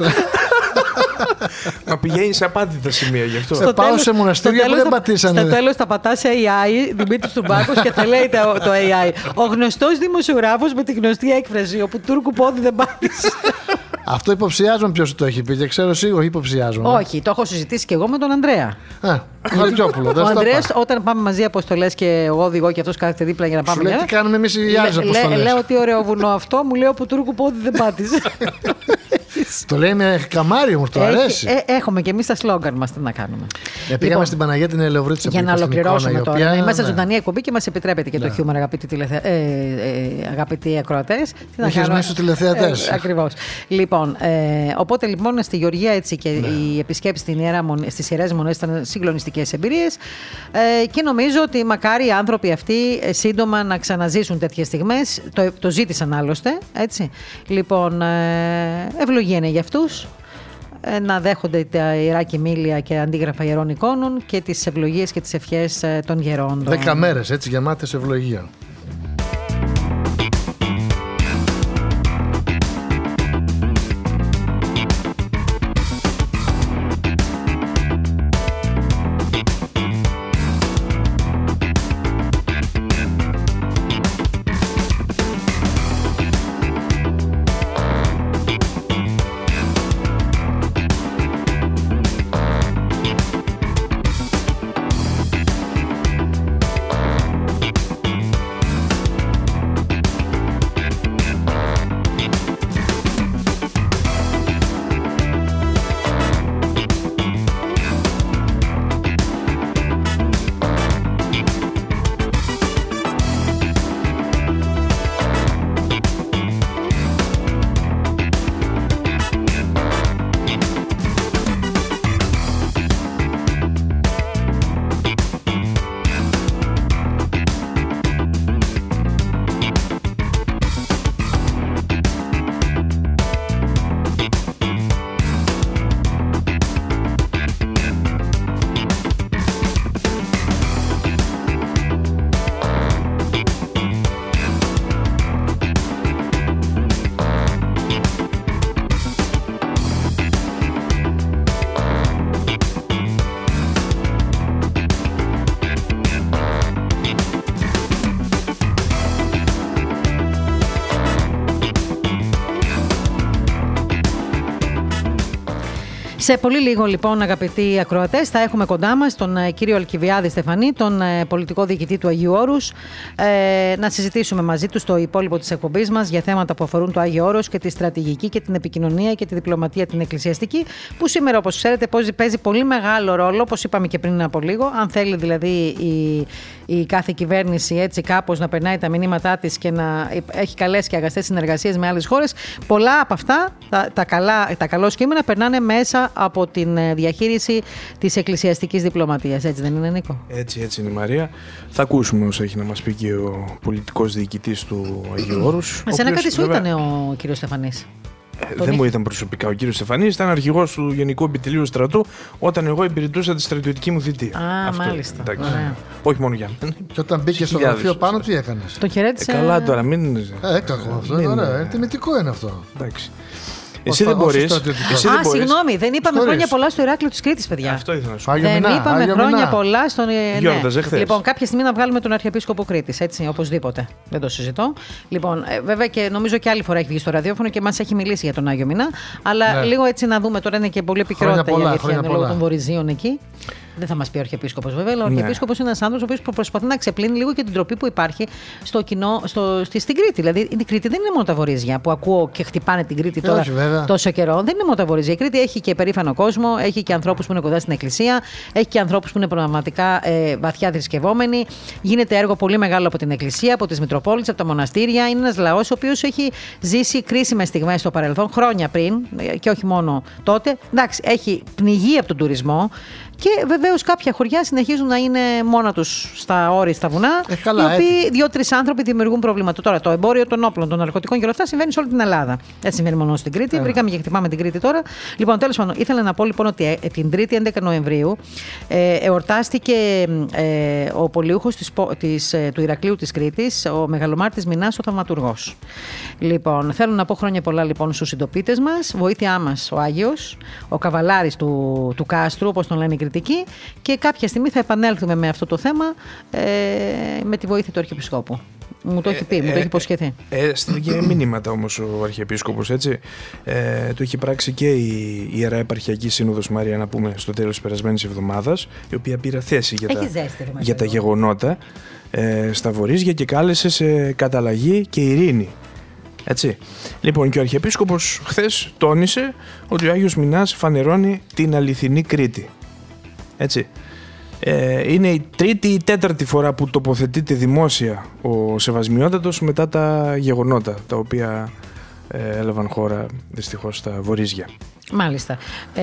Μα πηγαίνει σε απάντητα σημεία γι' αυτό. Στο πάω τέλος, σε μοναστήρια που δεν πατήσανε. Στο τέλος θα πατάς σε έι άι, Δημήτρης Στρουμπάκος, και θα λέει το, το έι άι. Ο γνωστός δημοσιογράφος με τη γνωστή έκφραση όπου Τούρκου πόδι δεν πάτησε. Αυτό υποψιάζομαι ποιος το έχει πει και ξέρω σίγουρα υποψιάζομαι. Όχι, το έχω συζητήσει και εγώ με τον Ανδρέα. Α, Χαλκιόπουλο. Ο Ανδρέας, όταν πάμε μαζί αποστολές και εγώ οδηγώ και αυτός κάθεται δίπλα για να πάμε. Σου λέει τι κάνουμε εμείς οι άλλες αποστολές. Λέω ότι ωραίο βουνό αυτό, μου λέει όπου Τούρκου πόδι δεν πάτησε. Το λέει με καμάρι όμως, το αρέσει. Ε, έχουμε και εμείς τα σλόγγαν μας, τι να κάνουμε. Ε, πήγαμε λοιπόν, στην Παναγία την Ελεοβρύτισσα. για να ολοκληρώσουμε τώρα. Οποία, είμαστε ναι. ζωντανή εκπομπή και μας επιτρέπετε και ναι. το χιούμορ, αγαπητοί, τηλεθε... ε, ε, αγαπητοί ακροατές. Έχεις μέσα στους τηλεθεατές. Ε, ακριβώς. Λοιπόν, ε, οπότε λοιπόν στη Γεωργία έτσι και ναι. οι επισκέψεις στις Ιερές Μονές ήταν συγκλονιστικές εμπειρίες ε, και νομίζω ότι μακάρι οι άνθρωποι αυτοί σύντομα να ξαναζήσουν τέτοιες στιγμές. Το, το ζήτησαν άλλωστε. Έτσι. Λοιπόν, ε, ευλογία είναι για αυτούς. Να δέχονται τα ιερά κοιμήλια και αντίγραφα ιερών εικόνων και τις ευλογίες και τις ευχές των γερόντων. Δέκα μέρες έτσι γεμάτες ευλογία. Σε πολύ λίγο λοιπόν, αγαπητοί ακροατές, θα έχουμε κοντά μας τον κύριο Αλκιβιάδη Στεφανή, τον πολιτικό διοικητή του Αγίου Όρους, ε, να συζητήσουμε μαζί του στο υπόλοιπο της εκπομπής μας για θέματα που αφορούν το Άγιο Όρος και τη στρατηγική και την επικοινωνία και τη διπλωματία την εκκλησιαστική, που σήμερα, όπως ξέρετε, παίζει πολύ μεγάλο ρόλο, όπως είπαμε και πριν από λίγο. Αν θέλει δηλαδή η, η κάθε κυβέρνηση έτσι κάπως να περνάει τα μηνύματά της και να έχει καλές και αγαστές συνεργασίες με άλλες χώρες, πολλά από αυτά, τα, τα, καλά, τα καλώς κείμενα, περνάνε μέσα από την διαχείριση της εκκλησιαστικής διπλωματίας. Έτσι δεν είναι, Νίκο? Έτσι, έτσι είναι η Μαρία. Θα ακούσουμε όσα έχει να μας πει και ο πολιτικός διοικητής του Αγίου Όρους. Εσένα κάτι σου βέβαια... ήταν ο κύριος Στεφανής? Ε, δεν μου ήταν προσωπικά ο κύριος Στεφανής, ήταν αρχηγός του Γενικού Επιτελείου Στρατού όταν εγώ υπηρετούσα τη στρατιωτική μου θητεία. Α, αυτό, μάλιστα. Όχι μόνο για μένα. Και όταν μπήκε στο γραφείο πάνω, τι έκανες? Το χαιρέτησε. Ε, καλά τώρα, μην. Ε, έκανα αυτό. Μην... Ωραία, τιμητικό είναι αυτό. Εντάξει. Εσύ δεν μπορείς. Α, συγγνώμη, δεν είπαμε χρόνια πολλά στο Ηράκλειο της Κρήτης, παιδιά. Αυτό ήθελα να σου πω. Δεν είπαμε χρόνια πολλά στον. Γιόρταζε χθες. Λοιπόν, κάποια στιγμή να βγάλουμε τον Αρχιεπίσκοπο Κρήτης, έτσι, οπωσδήποτε. Δεν το συζητώ. Λοιπόν, βέβαια και νομίζω και άλλη φορά έχει βγει στο ραδιόφωνο και μας έχει μιλήσει για τον Άγιο Μηνά. Αλλά ναι. λίγο έτσι να δούμε, τώρα είναι και πολύ επικαιρότητα η αλήθεια λόγω των βορειζίων εκεί. Δεν θα μας πει ο Αρχιεπίσκοπος, βέβαια, αλλά ο Αρχιεπίσκοπος είναι ένας άνθρωπος ο οποίος προσπαθεί να ξεπλύνει λίγο και την τροπή που υπάρχει στο κοινό, στο, στη, στην Κρήτη. Δηλαδή, η Κρήτη δεν είναι μόνο τα βορείζια που ακούω και χτυπάνε την Κρήτη τώρα όχι, τόσο καιρό. Δεν είναι μόνο τα βορείζια. Η Κρήτη έχει και περήφανο κόσμο, έχει και ανθρώπους που είναι κοντά στην Εκκλησία, έχει και ανθρώπους που είναι πραγματικά ε, βαθιά θρησκευόμενοι. Γίνεται έργο πολύ μεγάλο από την Εκκλησία, από τις Μητροπόλεις, από τα μοναστήρια. Είναι ένας λαός ο οποίος έχει ζήσει κρίσιμες στιγμές στο παρελθόν, χρόνια πριν και όχι μόνο τότε. Εντάξει, έχει πνιγεί από τον τουρισμό. Και βεβαίως κάποια χωριά συνεχίζουν να είναι μόνα τους στα όρη, στα βουνά, ε, καλά, οι οποίοι δύο-τρεις άνθρωποι δημιουργούν προβλήματα. Τώρα το εμπόριο των όπλων, των ναρκωτικών και όλα αυτά συμβαίνει σε όλη την Ελλάδα. Έτσι συμβαίνει μόνο στην Κρήτη. Ε. Βρήκαμε και χτυπάμε την Κρήτη τώρα. Λοιπόν, τέλος πάντων, ήθελα να πω λοιπόν ότι την Τρίτη έντεκα Νοεμβρίου ε, εορτάστηκε ε, ο πολιούχος της, της, του Ηρακλείου της Κρήτης, ο Μεγαλομάρτης Μινάς, ο Θαυματουργός. Λοιπόν, θέλω να πω χρόνια πολλά λοιπόν στους συντοπίτες μας. Βοήθειά μας ο Άγιος, ο καβαλάρης του, του Κάστρου, όπως τον λένε οι Κρητικοί, και κάποια στιγμή θα επανέλθουμε με αυτό το θέμα ε, με τη βοήθεια του Αρχιεπισκόπου. Μου το έχει πει, ε, μου το έχει υποσχεθεί. Ε, ε, Στείλει και μήνυματα όμως ο Αρχιεπίσκοπος, έτσι. Ε, το έχει πράξει και η Ιερά Επαρχιακή Σύνοδος, Μαρία, να πούμε, στο τέλος της περασμένης εβδομάδας, η οποία πήρε θέση για, τα, ζέστη, για τα γεγονότα ε, στα Βορείζια και κάλεσε σε καταλλαγή και ειρήνη Έτσι. Λοιπόν, και ο Αρχιεπίσκοπος χθες τόνισε ότι ο Άγιος Μινάς φανερώνει την αληθινή Κρήτη. Έτσι. Ε, είναι η τρίτη ή τέταρτη φορά που τοποθετείται δημόσια ο Σεβασμιότατος μετά τα γεγονότα τα οποία ε, έλαβαν χώρα δυστυχώς στα Βορίζια. Μάλιστα.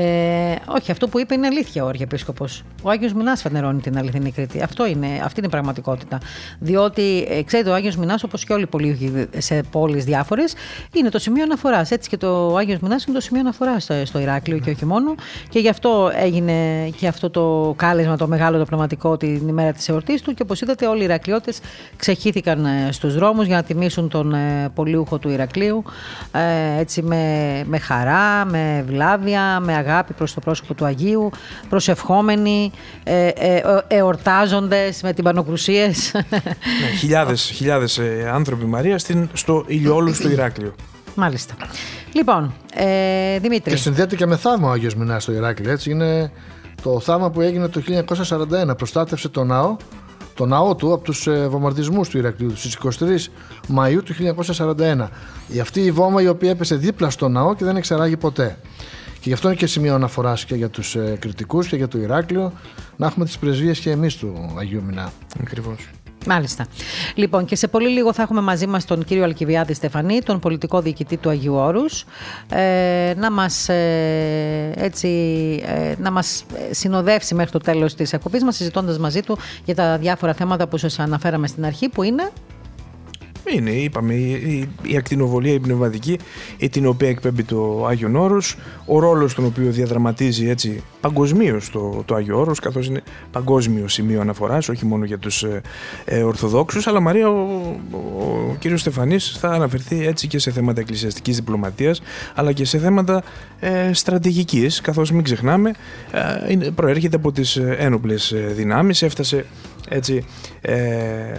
Ε, όχι, αυτό που είπε είναι αλήθεια ο Αρχιεπίσκοπος. Ο Άγιος Μινάς φανερώνει την αληθινή Κρήτη. Αυτό είναι, αυτή είναι η πραγματικότητα. Διότι, ε, ξέρετε, ο Άγιος Μινάς, όπως και όλοι οι πολίουχοι σε πόλεις διάφορες, είναι το σημείο αναφοράς. Έτσι και το Άγιος Μινάς είναι το σημείο αναφοράς στο, στο Ηράκλειο και όχι μόνο. Και γι' αυτό έγινε και αυτό το κάλεσμα, το μεγάλο, το πνευματικό, την ημέρα της εορτής του. Και όπως είδατε, όλοι οι Ηρακλειώτες ξεχύθηκαν στους δρόμους για να τιμήσουν τον ε, πολίουχο του Ηρακλείου. Ε, έτσι με, με χαρά, με βλάβεια, με αγάπη προς το πρόσωπο του Αγίου, προσευχόμενοι, ε, ε, εορτάζοντες με τυμπανοκρουσίες. Ναι, χιλιάδες, χιλιάδες ε, άνθρωποι, Μαρία, στην, στο ηλιόλου στο Ηράκλειο. Μάλιστα. Λοιπόν, ε, Δημήτρη. Και συνδέεται και με θαύμα ο Άγιος Μινάς στο Ηράκλειο. Έτσι είναι το θαύμα που έγινε το χίλια εννιακόσια σαράντα ένα. Προστάτευσε το ναό, το ναό του από τους ε, βομβαρδισμούς του Ηρακλείου στις εικοστή τρίτη Μαΐου του χίλια εννιακόσια σαράντα ένα. Η αυτή η βόμβα η οποία έπεσε δίπλα στο ναό και δεν εξεράγει ποτέ. Και γι' αυτό είναι και σημείο αναφοράς και για τους ε, κριτικούς και για το Ηράκλειο να έχουμε τις πρεσβείες και εμείς του Αγίου Μινά. Ακριβώς. Μάλιστα. Λοιπόν, και σε πολύ λίγο θα έχουμε μαζί μας τον κύριο Αλκιβιάδη Στεφανή, τον πολιτικό διοικητή του Αγίου Όρους, ε, να μας, ε, έτσι, ε, να μας συνοδεύσει μέχρι το τέλος της εκπομπής μας, συζητώντας μαζί του για τα διάφορα θέματα που σας αναφέραμε στην αρχή, που είναι... Είναι, είπαμε, η, η, η ακτινοβολία, η πνευματική, την οποία εκπέμπει το Άγιον Όρος, ο ρόλος τον οποίο διαδραματίζει έτσι παγκοσμίως το, το Άγιο Όρος, καθώς είναι παγκόσμιο σημείο αναφοράς, όχι μόνο για τους ε, ε, Ορθοδόξους, αλλά Μαρία, ο, ο, ο κύριος Στεφανής θα αναφερθεί έτσι και σε θέματα εκκλησιαστικής διπλωματίας, αλλά και σε θέματα ε, στρατηγικής, καθώς μην ξεχνάμε, ε, είναι, προέρχεται από τις ένοπλες δυνάμεις, έφτασε έτσι ε,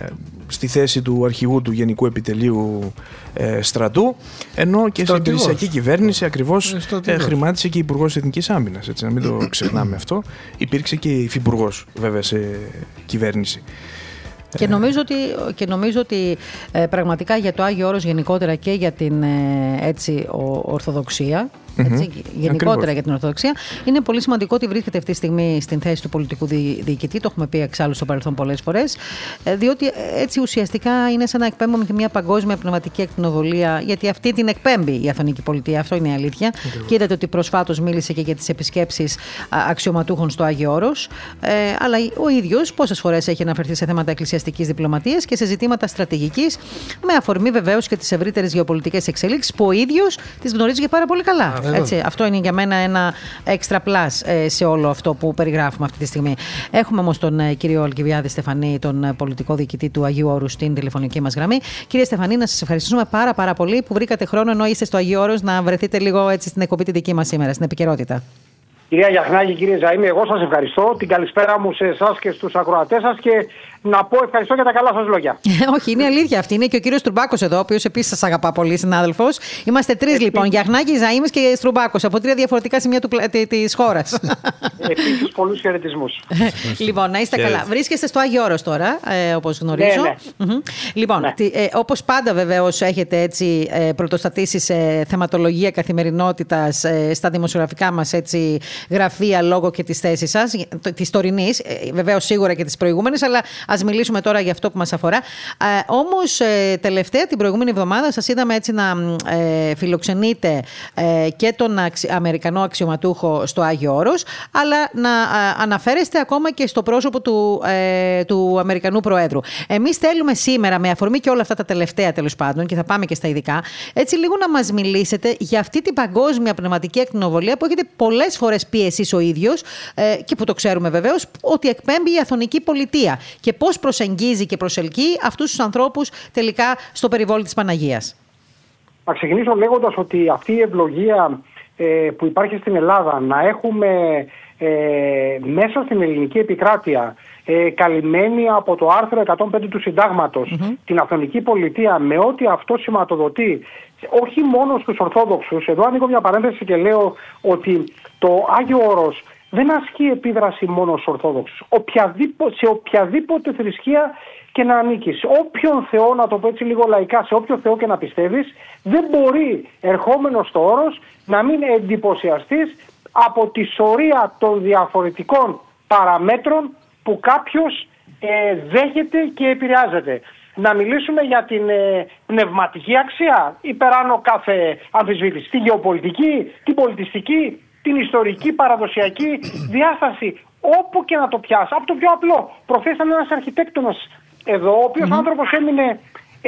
στη θέση του αρχηγού του Γενικού Επιτελείου ε, Στρατού, ενώ και στην υπηρεσιακή κυβέρνηση ακριβώς ε, χρημάτισε και υπουργός Εθνικής Άμυνας, έτσι, να μην το ξεχνάμε αυτό. Υπήρξε και υφυπουργός βέβαια σε κυβέρνηση. Και νομίζω ότι, και νομίζω ότι ε, πραγματικά για το Άγιο Όρος γενικότερα και για την ε, έτσι, ο, Ορθοδοξία, έτσι, mm-hmm. γενικότερα Ακριβώς. για την Ορθοδοξία, είναι πολύ σημαντικό ότι βρίσκεται αυτή τη στιγμή στην θέση του πολιτικού δι, διοικητή. Το έχουμε πει εξάλλου στο παρελθόν πολλές φορές. Ε, διότι έτσι ουσιαστικά είναι σαν να εκπέμπουμε και μια παγκόσμια πνευματική ακτινοβολία, γιατί αυτή την εκπέμπει η Αθωνική Πολιτεία. Αυτό είναι η αλήθεια. Mm-hmm. Και είδατε ότι προσφάτως μίλησε και για τις επισκέψεις αξιωματούχων στο Άγιο Όρος. Ε, αλλά ο ίδιος πόσες φορές έχει αναφερθεί σε θέματα εκκλησιαστικής διπλωματίας και σε ζητήματα στρατηγικής, με αφορμή βεβαίως και τις ευρύτερες γεωπολιτικές εξελίξεις που ο ίδιος τις γνωρίζει και πάρα πολύ καλά. Έτσι, αυτό είναι για μένα ένα έξτρα πλάς ε, σε όλο αυτό που περιγράφουμε αυτή τη στιγμή. Έχουμε όμως τον ε, κύριο Αλκιβιάδη Στεφανή, τον ε, πολιτικό διοικητή του Αγίου Όρους, στην τηλεφωνική μας γραμμή. Κύριε Στεφανή, να σας ευχαριστήσουμε πάρα, πάρα πολύ που βρήκατε χρόνο, ενώ είστε στο Αγίου Όρους, να βρεθείτε λίγο έτσι στην εκπομπή τη δική μας σήμερα, στην επικαιρότητα. Κυρία Γιαχνάκη, κύριε Ζαΐμη, εγώ σας ευχαριστώ. Την καλησπέρα μου σε εσάς και στους ακροατές σας και να πω ευχαριστώ για τα καλά σας λόγια. Όχι, είναι αλήθεια αυτή. Είναι και ο κύριος Στρουμπάκος εδώ, ο οποίος επίσης σας αγαπά πολύ, συνάδελφος. Είμαστε τρεις Έτσι. λοιπόν, Γιαχνάκη, Ζαΐμης και Στρουμπάκος, από τρία διαφορετικά σημεία του, της χώρας. Επίσης, πολλούς χαιρετισμούς. Λοιπόν, να είστε και... καλά. Βρίσκεστε στο Άγιο Όρος τώρα, ε, όπως γνωρίζω. Ναι, ναι. Mm-hmm. Λοιπόν, ναι. ε, όπως πάντα βεβαίως έχετε έτσι ε, πρωτοστατήσει σε θεματολογία καθημερινότητας ε, στα δημοσιογραφικά μας έτσι γραφεία λόγω και της θέσης σας, της τωρινής, ε, βεβαίως σίγουρα και της προηγούμενης, αλλά ας μιλήσουμε τώρα για αυτό που μας αφορά. Ε, όμως, ε, τελευταία την προηγούμενη εβδομάδα σας είδαμε έτσι να ε, φιλοξενείτε ε, και τον αξι... Αμερικανό αξιωματούχο στο Άγιο Όρος, αλλά να ε, αναφέρεστε ακόμα και στο πρόσωπο του, ε, του Αμερικανού Προέδρου. Εμείς θέλουμε σήμερα, με αφορμή και όλα αυτά τα τελευταία τέλος πάντων, και θα πάμε και στα ειδικά, έτσι λίγο να μας μιλήσετε για αυτή την παγκόσμια πνευματική ακτινοβολία που έχετε πολλές φορές πει εσείς ο ίδιος ε, και που το ξέρουμε βεβαίως, ότι εκπέμπει η Αθωνική Πολιτεία και πώς προσεγγίζει και προσελκύει αυτούς τους ανθρώπους τελικά στο περιβόλι της Παναγίας. Θα ξεκινήσω λέγοντας ότι αυτή η ευλογία ε, που υπάρχει στην Ελλάδα, να έχουμε ε, μέσα στην ελληνική επικράτεια ε, καλυμμένη από το άρθρο εκατόν πέντε του Συντάγματος mm-hmm. την Αθωνική Πολιτεία με ό,τι αυτό σηματοδοτεί, όχι μόνο στους Ορθόδοξους. Εδώ ανοίγω μια παρένθεση και λέω ότι το Άγιο Όρος δεν ασκεί επίδραση μόνο στους Ορθόδοξους. Οποιαδήποτε, σε οποιαδήποτε θρησκεία και να ανήκεις. Όποιον Θεό, να το πω έτσι λίγο λαϊκά, σε όποιο Θεό και να πιστεύεις, δεν μπορεί ερχόμενος στο όρος να μην εντυπωσιαστείς από τη σωρία των διαφορετικών παραμέτρων που κάποιος ε, δέχεται και επηρεάζεται. Να μιλήσουμε για την ε, πνευματική αξία, υπεράνω κάθε αμφισβήτηση, τη γεωπολιτική, την πολιτιστική, την ιστορική, παραδοσιακή διάσταση, όπου και να το πιάσει. Από το πιο απλό, προχθές ήταν ένας αρχιτέκτονας εδώ, ο οποίος mm-hmm. άνθρωπος έμεινε, ε,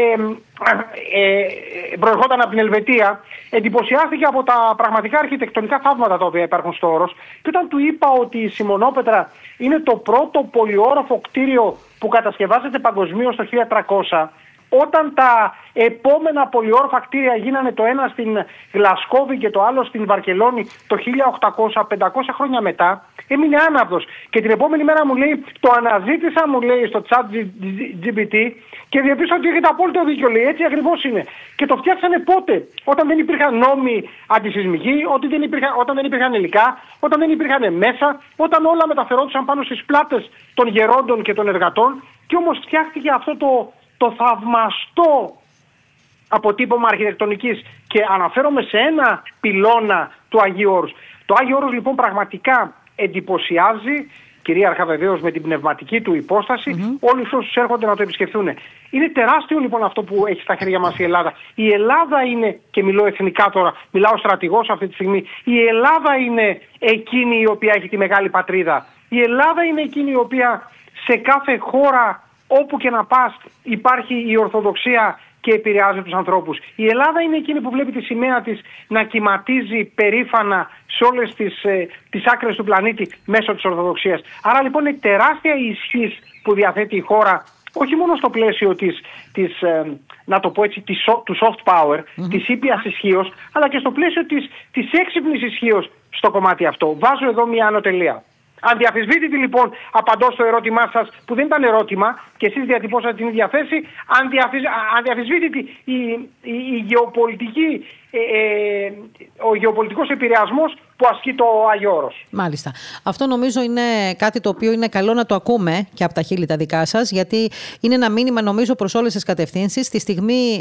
ε, ε, προερχόταν από την Ελβετία, εντυπωσιάστηκε από τα πραγματικά αρχιτεκτονικά θαύματα τα οποία υπάρχουν στο όρος, και όταν του είπα ότι η Σιμονόπετρα είναι το πρώτο πολυόροφο κτίριο που κατασκευάζεται παγκοσμίως το χίλια τριακόσια, όταν τα επόμενα πολυόροφα κτίρια γίνανε το ένα στην Γλασκόβη και το άλλο στην Βαρκελόνη το χίλια οκτακόσια, πεντακόσια χρόνια μετά, έμεινε άναυδος. Και την επόμενη μέρα μου λέει, το αναζήτησα, μου λέει, στο chat τζι πι τι και διαπίστωσα ότι έχετε απόλυτο δίκιο, λέει, έτσι ακριβώς είναι. Και το φτιάξανε πότε? Όταν δεν υπήρχαν νόμοι αντισυσμικοί, όταν δεν υπήρχαν, όταν δεν υπήρχαν υλικά, όταν δεν υπήρχαν μέσα, όταν όλα μεταφερόντουσαν πάνω στις πλάτες των γερόντων και των εργατών. Και όμως φτιάχτηκε αυτό το το θαυμαστό αποτύπωμα αρχιτεκτονικής, και αναφέρομαι σε ένα πυλώνα του Αγίου Όρους. Το Άγιο Όρος λοιπόν πραγματικά εντυπωσιάζει, κυρίαρχα βεβαίως με την πνευματική του υπόσταση, mm-hmm. όλους όσους έρχονται να το επισκεφθούν. Είναι τεράστιο λοιπόν αυτό που έχει στα χέρια μας η Ελλάδα. Η Ελλάδα είναι, και μιλώ εθνικά τώρα, μιλάω στρατηγός αυτή τη στιγμή, η Ελλάδα είναι εκείνη η οποία έχει τη μεγάλη πατρίδα. Η Ελλάδα είναι εκείνη η οποία σε κάθε χώρα, όπου και να πας, υπάρχει η Ορθοδοξία και επηρεάζει τους ανθρώπους. Η Ελλάδα είναι εκείνη που βλέπει τη σημαία της να κυματίζει περήφανα σε όλες τις, ε, τις άκρες του πλανήτη μέσω της Ορθοδοξίας. Άρα λοιπόν είναι τεράστια η ισχύς που διαθέτει η χώρα, όχι μόνο στο πλαίσιο της, της ε, να το πω έτσι, της, του soft power, mm-hmm. της ήπιας ισχύος, αλλά και στο πλαίσιο της, της έξυπνης ισχύος στο κομμάτι αυτό. Βάζω εδώ μια άνω τελεία. Αντιαφισβήτητη λοιπόν, απαντώ στο ερώτημά σας, που δεν ήταν ερώτημα και εσείς διατυπώσατε την ίδια θέση, αντιαφισβήτητη η, η, η γεωπολιτική, ε, ε, ο γεωπολιτικός επηρεασμός που ασκεί το Άγιο Όρος. Μάλιστα. Αυτό νομίζω είναι κάτι το οποίο είναι καλό να το ακούμε και από τα χείλη τα δικά σας, γιατί είναι ένα μήνυμα νομίζω προς όλες τις κατευθύνσεις. Στη στιγμή,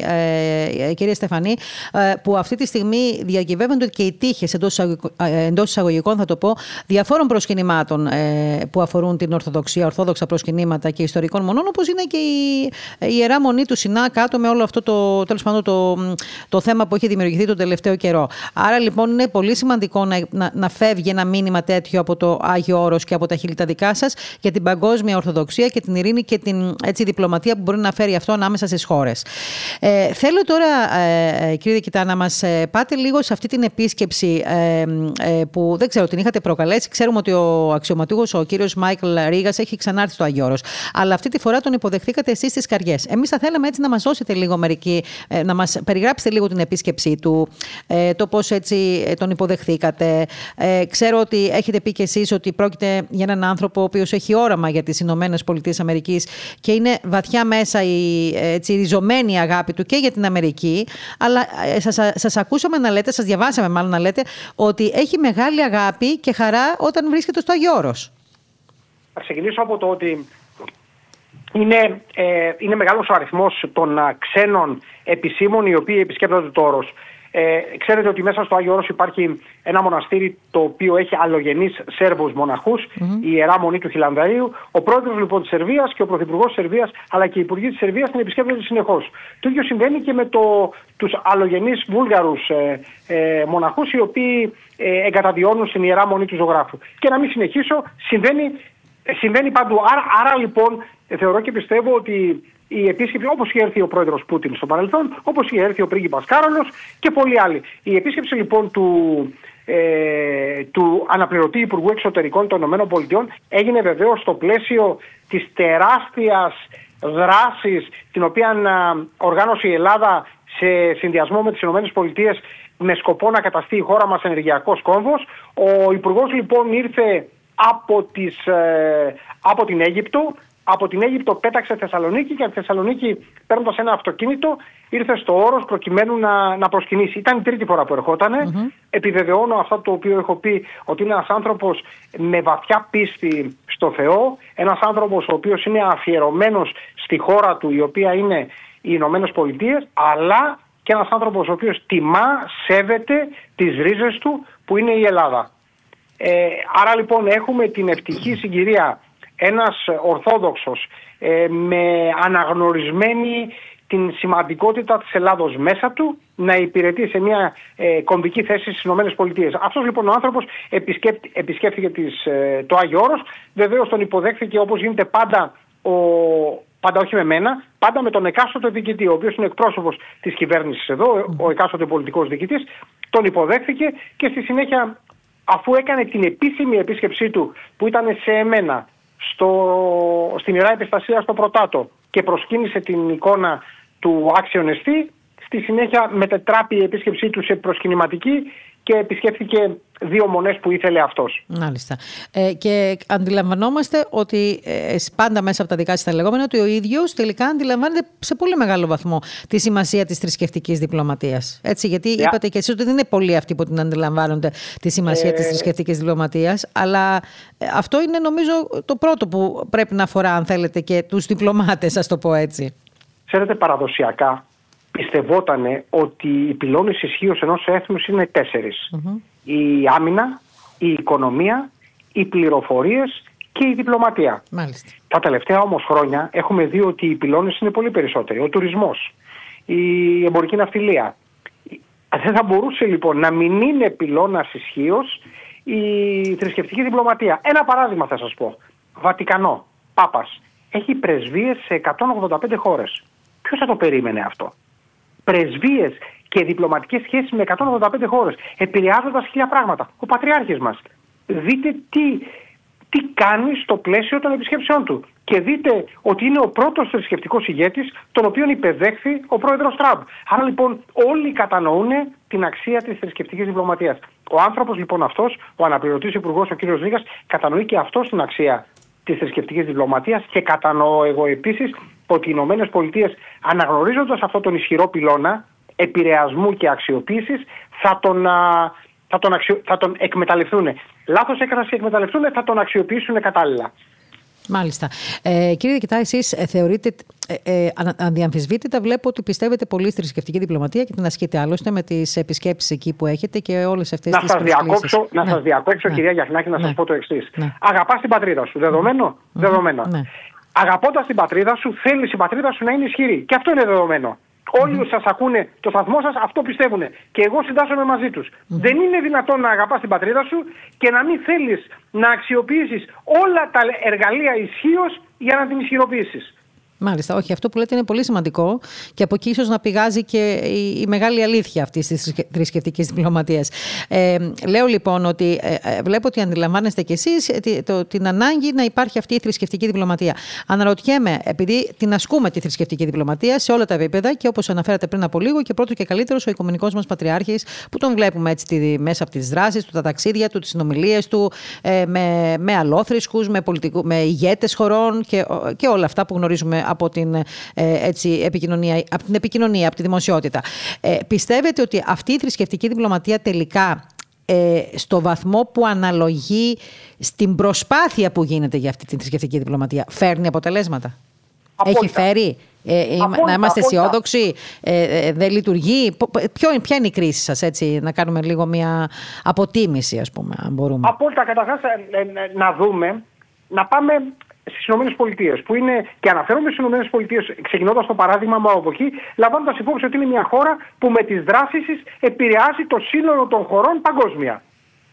ε, κύριε Στεφανή, ε, που αυτή τη στιγμή διακυβεύονται και οι τύχες εντός εισαγωγικών, θα το πω, διαφόρων προσκυνημάτων ε, που αφορούν την Ορθοδοξία, ορθόδοξα προσκυνήματα και ιστορικών μονών, όπως είναι και η, η Ιερά Μονή του Σινά κάτω με όλο αυτό το, τέλος πάντων, το, το θέμα που έχει δημιουργηθεί τον τελευταίο καιρό. Άρα λοιπόν είναι πολύ σημαντικό να Να, να φεύγει ένα μήνυμα τέτοιο από το Άγιο Όρος και από τα χείλη τα δικά σας για την παγκόσμια Ορθοδοξία και την ειρήνη και την έτσι, διπλωματία που μπορεί να φέρει αυτό ανάμεσα στις χώρες. Ε, θέλω τώρα, ε, κύριε Δικητά, να μας ε, πάτε λίγο σε αυτή την επίσκεψη ε, ε, που δεν ξέρω, την είχατε προκαλέσει. Ξέρουμε ότι ο αξιωματούχος, ο κύριος Μάικλ Ρίγας, έχει ξανάρθει στο Άγιο Όρος. Αλλά αυτή τη φορά τον υποδεχθήκατε εσείς στις Καριές. Εμείς θα θέλαμε έτσι να μας δώσετε λίγο μερική, ε, να μας περιγράψετε λίγο την επίσκεψή του, ε, το πώς έτσι τον υποδεχθήκατε. Ε, ξέρω ότι έχετε πει και εσείς ότι πρόκειται για έναν άνθρωπο ο οποίος έχει όραμα για τις Ηνωμένες Πολιτείες Αμερικής και είναι βαθιά μέσα η έτσι, ριζωμένη αγάπη του και για την Αμερική. Αλλά ε, σας, σας ακούσαμε να λέτε, σας διαβάσαμε μάλλον να λέτε, ότι έχει μεγάλη αγάπη και χαρά όταν βρίσκεται στο Άγιο Όρος. Θα ξεκινήσω από το ότι είναι, ε, είναι μεγάλος ο αριθμός των α, ξένων επισήμων οι οποίοι επισκέπτονται το Όρος. Ε, ξέρετε ότι μέσα στο Άγιο Όρος υπάρχει ένα μοναστήρι το οποίο έχει αλλογενείς Σέρβους μοναχούς, mm-hmm. η Ιερά Μονή του Χιλανδαρίου. Ο πρόεδρος λοιπόν της Σερβίας και ο πρωθυπουργός της Σερβίας αλλά και οι υπουργοί της Σερβίας την επισκέπτονται συνεχώς. Το ίδιο συμβαίνει και με το, τους αλλογενείς Βούλγαρους ε, ε, μοναχούς οι οποίοι ε, εγκαταβιώνουν στην Ιερά Μονή του Ζωγράφου. Και να μην συνεχίσω, συμβαίνει, συμβαίνει παντού. Άρα, άρα λοιπόν θεωρώ και πιστεύω ότι η επίσκεψη, όπως είχε έρθει ο πρόεδρος Πούτιν στο παρελθόν, όπως είχε έρθει ο πρίγκιπας Κάρολος και πολλοί άλλοι. Η επίσκεψη λοιπόν του, ε, του αναπληρωτή Υπουργού Εξωτερικών των ΗΠΑ έγινε βεβαίως στο πλαίσιο της τεράστιας δράσης την οποία α, οργάνωσε η Ελλάδα σε συνδυασμό με τις ΗΠΑ με σκοπό να καταστεί η χώρα μας ενεργειακός κόμβος. Ο Υπουργός λοιπόν ήρθε από, τις, ε, από την Αίγυπτο, από την Αίγυπτο πέταξε Θεσσαλονίκη και από τη Θεσσαλονίκη, παίρνοντας ένα αυτοκίνητο, ήρθε στο Όρος προκειμένου να, να προσκυνήσει. Ήταν η τρίτη φορά που ερχότανε. Mm-hmm. Επιβεβαιώνω αυτό το οποίο έχω πει, ότι είναι ένας άνθρωπος με βαθιά πίστη στο Θεό, ένας άνθρωπος ο οποίος είναι αφιερωμένος στη χώρα του, η οποία είναι οι Ηνωμένες Πολιτείες, αλλά και ένας άνθρωπος ο οποίος τιμά, σέβεται τις ρίζες του, που είναι η Ελλάδα. Ε, άρα λοιπόν έχουμε την ευτυχή συγκυρία, ένας Ορθόδοξος ε, με αναγνωρισμένη την σημαντικότητα της Ελλάδος μέσα του, να υπηρετεί σε μια ε, κομβική θέση στις Ηνωμένες Πολιτείες. Αυτός λοιπόν ο άνθρωπος επισκέπτη, επισκέφθηκε τις, ε, το Άγιο Όρος. Βεβαίως τον υποδέχθηκε, όπως γίνεται πάντα, ο, πάντα όχι με μένα, πάντα με τον εκάστοτε διοικητή, ο οποίος είναι εκπρόσωπος της κυβέρνησης εδώ, ο εκάστοτε πολιτικός διοικητής. Τον υποδέχθηκε και στη συνέχεια, αφού έκανε την επίσημη επίσκεψή του, που ήταν σε εμένα, στο, στην Ιερά Επιστασία στο Πρωτάτο, και προσκύνησε την εικόνα του άξιον εστί, στη συνέχεια μετετράπη η επίσκεψή του σε προσκυνηματική και επισκέφθηκε δύο μονές που ήθελε αυτός. Μάλιστα. Ε, και αντιλαμβανόμαστε ότι ε, πάντα μέσα από τα δικά σας τα λεγόμενα, ότι ο ίδιος τελικά αντιλαμβάνεται σε πολύ μεγάλο βαθμό τη σημασία της θρησκευτικής διπλωματίας. Έτσι, γιατί yeah. είπατε και εσείς ότι δεν είναι πολλοί αυτοί που την αντιλαμβάνονται τη σημασία ε... της θρησκευτικής διπλωματίας, αλλά ε, αυτό είναι νομίζω το πρώτο που πρέπει να αφορά, αν θέλετε, και τους διπλωμάτες, ας το πω έτσι. Ξέρετε, παραδοσιακά πιστευότανε ότι οι πυλώνες ισχύως ενός έθνους είναι τέσσερις. Mm-hmm. Η άμυνα, η οικονομία, οι πληροφορίες και η διπλωματία. Μάλιστα. Τα τελευταία όμως χρόνια έχουμε δει ότι οι πυλώνες είναι πολύ περισσότεροι. Ο τουρισμός, η εμπορική ναυτιλία. Δεν θα μπορούσε λοιπόν να μην είναι πυλώνας ισχύως η θρησκευτική διπλωματία. Ένα παράδειγμα θα σας πω. Βατικανό, Πάπας, έχει πρεσβείες σε εκατόν ογδόντα πέντε χώρες. Ποιος θα το περίμενε αυτό? Πρεσβείες και διπλωματικές σχέσεις με εκατόν ογδόντα πέντε χώρες, επηρεάζοντας χίλια πράγματα. Ο Πατριάρχης μας. Δείτε τι, τι κάνει στο πλαίσιο των επισκέψεών του. Και δείτε ότι είναι ο πρώτος θρησκευτικός ηγέτης, τον οποίον υπεδέχθη ο πρόεδρος Τραμπ. Άρα λοιπόν όλοι κατανοούν την αξία της θρησκευτικής διπλωματίας. Ο άνθρωπος λοιπόν αυτός, ο αναπληρωτής υπουργός, ο κ. Ζήγας, κατανοεί και αυτός την αξία της θρησκευτικής διπλωματίας, και κατανοώ εγώ επίσης ότι οι Ηνωμένες Πολιτείες, αναγνωρίζοντας αυτόν τον ισχυρό πυλώνα επηρεασμού και αξιοποίησης, θα τον, θα τον, αξιο, θα τον εκμεταλλευτούν. Λάθος έκαναν να εκμεταλλευτούν, θα τον αξιοποιήσουν κατάλληλα. Μάλιστα. Ε, κύριε Διοικητά, εσείς ε, θεωρείτε, ε, ε, αδιαμφισβήτητα βλέπω ότι πιστεύετε πολύ στη θρησκευτική διπλωματία και την ασκείτε άλλωστε με τις επισκέψεις εκεί που έχετε και όλες αυτές να τις σας διακόψω, Να ναι. σας διακόψω, ναι. κυρία Γιαχνάκη, να ναι. σας πω το εξής. Ναι. Αγαπάς την πατρίδα σου, δεδομένο. Mm-hmm. Δεδομένο. Ναι. Αγαπώντας την πατρίδα σου, θέλεις η πατρίδα σου να είναι ισχυρή. Και αυτό είναι δεδομένο. Όλοι mm-hmm. σας ακούνε το σταθμό σας, αυτό πιστεύουν. Και εγώ συντάσσομαι μαζί τους. Mm-hmm. Δεν είναι δυνατόν να αγαπάς την πατρίδα σου και να μην θέλεις να αξιοποιήσεις όλα τα εργαλεία ισχύως για να την ισχυροποιήσεις. Μάλιστα, όχι, αυτό που λέτε είναι πολύ σημαντικό και από εκεί ίσως να πηγάζει και η, η μεγάλη αλήθεια αυτής της θρησκευτικής διπλωματίας. Ε, λέω λοιπόν ότι ε, βλέπω ότι αντιλαμβάνεστε κι εσείς τη, το, την ανάγκη να υπάρχει αυτή η θρησκευτική διπλωματία. Αναρωτιέμαι, επειδή την ασκούμε τη θρησκευτική διπλωματία σε όλα τα επίπεδα και όπως αναφέρατε πριν από λίγο, και πρώτο και καλύτερος ο Οικουμενικός μας Πατριάρχης, που τον βλέπουμε έτσι τη, μέσα από τις δράσεις του, τα ταξίδια του, τις συνομιλίες του ε, με, με αλόθρησκους, με, με ηγέτες χωρών και, και όλα αυτά που γνωρίζουμε από την, ε, έτσι, επικοινωνία, από την επικοινωνία, από τη δημοσιότητα. Ε, πιστεύετε ότι αυτή η θρησκευτική διπλωματία τελικά ε, στο βαθμό που αναλογεί στην προσπάθεια που γίνεται για αυτή τη θρησκευτική διπλωματία φέρνει αποτελέσματα? Απόλυτα. Έχει φέρει? Ε, απόλυτα, να είμαστε αισιόδοξοι? Ε, ε, δεν λειτουργεί? Ποιο, ποια είναι η κρίση σας, έτσι, να κάνουμε λίγο μια αποτίμηση, ας πούμε, αν μπορούμε? Απόλυτα. Καταρχάς ε, ε, να δούμε, να πάμε στις Ηνωμένες Πολιτείες, που είναι, και αναφέρομαι στις Ηνωμένες Πολιτείες ξεκινώντας το παράδειγμα μου από εκεί, λαμβάνοντας υπόψη ότι είναι μια χώρα που με τις δράσεις της επηρεάζει το σύνολο των χωρών παγκόσμια.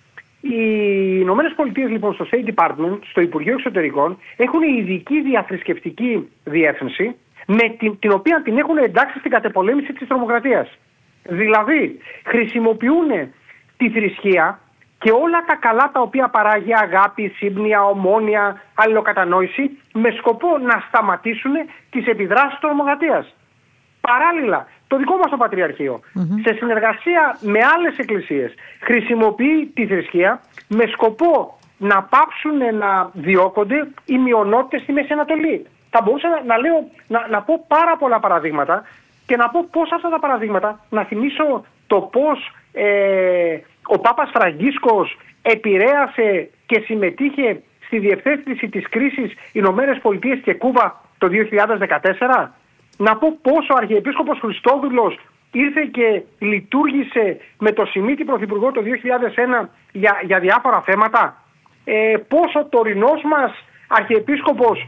Οι Ηνωμένες Πολιτείες λοιπόν στο State Department, στο Υπουργείο Εξωτερικών, έχουν ειδική διαθρησκευτική διεύθυνση, με την, την οποία την έχουν εντάξει στην κατεπολέμηση της τρομοκρατίας. Δηλαδή χρησιμοποιούν τη θρησκεία και όλα τα καλά τα οποία παράγει, αγάπη, σύμπνοια, ομόνοια, αλληλοκατανόηση, με σκοπό να σταματήσουν τις επιδράσεις της τρομοκρατίας. Παράλληλα, το δικό μας το Πατριαρχείο, mm-hmm. σε συνεργασία με άλλες εκκλησίες, χρησιμοποιεί τη θρησκεία με σκοπό να πάψουν να διώκονται οι μειονότητες στη Μέση Ανατολή. Θα μπορούσα να, να, λέω, να, να πω πάρα πολλά παραδείγματα και να πω πώς αυτά τα παραδείγματα, να θυμίσω το πώς ε, ο Πάπας Φραγκίσκος επηρέασε και συμμετείχε στη διευθέτηση της κρίσης Ηνωμένες Πολιτείες και Κούβα το δύο χιλιάδες δεκατέσσερα. Να πω πώς ο Αρχιεπίσκοπος Χριστόδουλος ήρθε και λειτουργήσε με το Σιμίτη Πρωθυπουργό το δύο χιλιάδες ένα για, για διάφορα θέματα. Ε, πώς ο τωρινός μας Αρχιεπίσκοπος,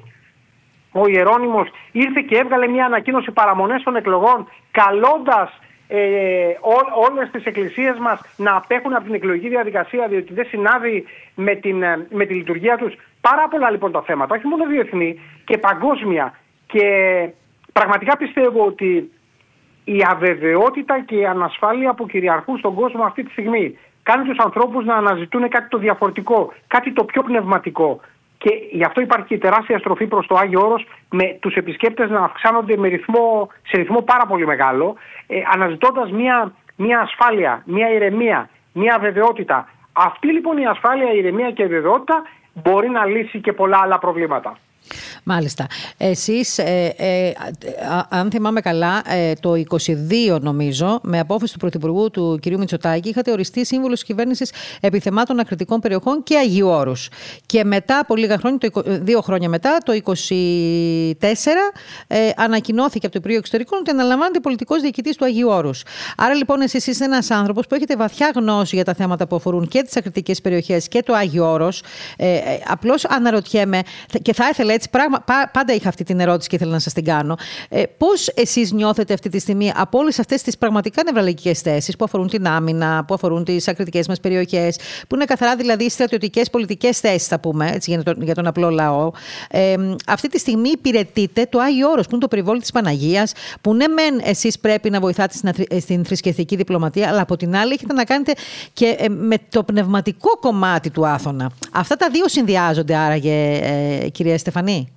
ο Ιερώνυμος, ήρθε και έβγαλε μια ανακοίνωση παραμονές των εκλογών, καλώντας ε, ό, όλες τις εκκλησίες μας να απέχουν από την εκλογική διαδικασία, διότι δεν συνάδει με, την, με τη λειτουργία τους. Πάρα πολλά λοιπόν τα θέματα, όχι μόνο διεθνή και παγκόσμια. Και πραγματικά πιστεύω ότι η αβεβαιότητα και η ανασφάλεια που κυριαρχούν στον κόσμο αυτή τη στιγμή κάνει τους ανθρώπους να αναζητούν κάτι το διαφορετικό, κάτι το πιο πνευματικό. Και γι' αυτό υπάρχει και η τεράστια στροφή προς το Άγιο Όρος, με τους επισκέπτες να αυξάνονται με ρυθμό, σε ρυθμό πάρα πολύ μεγάλο, ε, αναζητώντας μια, μια ασφάλεια, μια ηρεμία, μια αβεβαιότητα. Αυτή λοιπόν η ασφάλεια, η ηρεμία και η αβεβαιότητα μπορεί να λύσει και πολλά άλλα προβλήματα. Μάλιστα. Εσείς, ε, ε, αν θυμάμαι καλά, ε, το είκοσι δύο νομίζω, με απόφαση του Πρωθυπουργού του κ. Μητσοτάκη, είχατε οριστεί σύμβουλος της κυβέρνησης επιθεμάτων ακριτικών περιοχών και Αγίου Όρους. Και μετά από λίγα χρόνια, το, δύο χρόνια μετά, το είκοσι τέσσερα, ε, ανακοινώθηκε από το Υπουργείο Εξωτερικών ότι αναλαμβάνεται πολιτικός διοικητής του Αγίου Όρους. Άρα λοιπόν εσείς είστε ένας άνθρωπος που έχετε βαθιά γνώση για τα θέματα που αφορούν και τις ακριτικές περιοχές και το Άγιο Όρος. Ε, ε, απλώς αναρωτιέμαι, και θα ήθελα έτσι, πράγμα, πάντα είχα αυτή την ερώτηση και ήθελα να σας την κάνω. Ε, πώς εσείς νιώθετε αυτή τη στιγμή από όλες αυτές τις πραγματικά νευραλγικές θέσεις που αφορούν την άμυνα, που αφορούν τις ακριτικές μας περιοχές, που είναι καθαρά δηλαδή στρατιωτικές πολιτικές θέσεις, θα πούμε, έτσι, για, τον, για τον απλό λαό. Ε, αυτή τη στιγμή υπηρετείτε το Άγιο Όρος, που είναι το περιβόλι της Παναγίας, που ναι, μεν εσείς πρέπει να βοηθάτε στην, στην θρησκευτική διπλωματία, αλλά από την άλλη έχετε να κάνετε και ε, με το πνευματικό κομμάτι του Άθωνα. Αυτά τα δύο συνδυάζονται άραγε, ε, κυρία Στεφανή?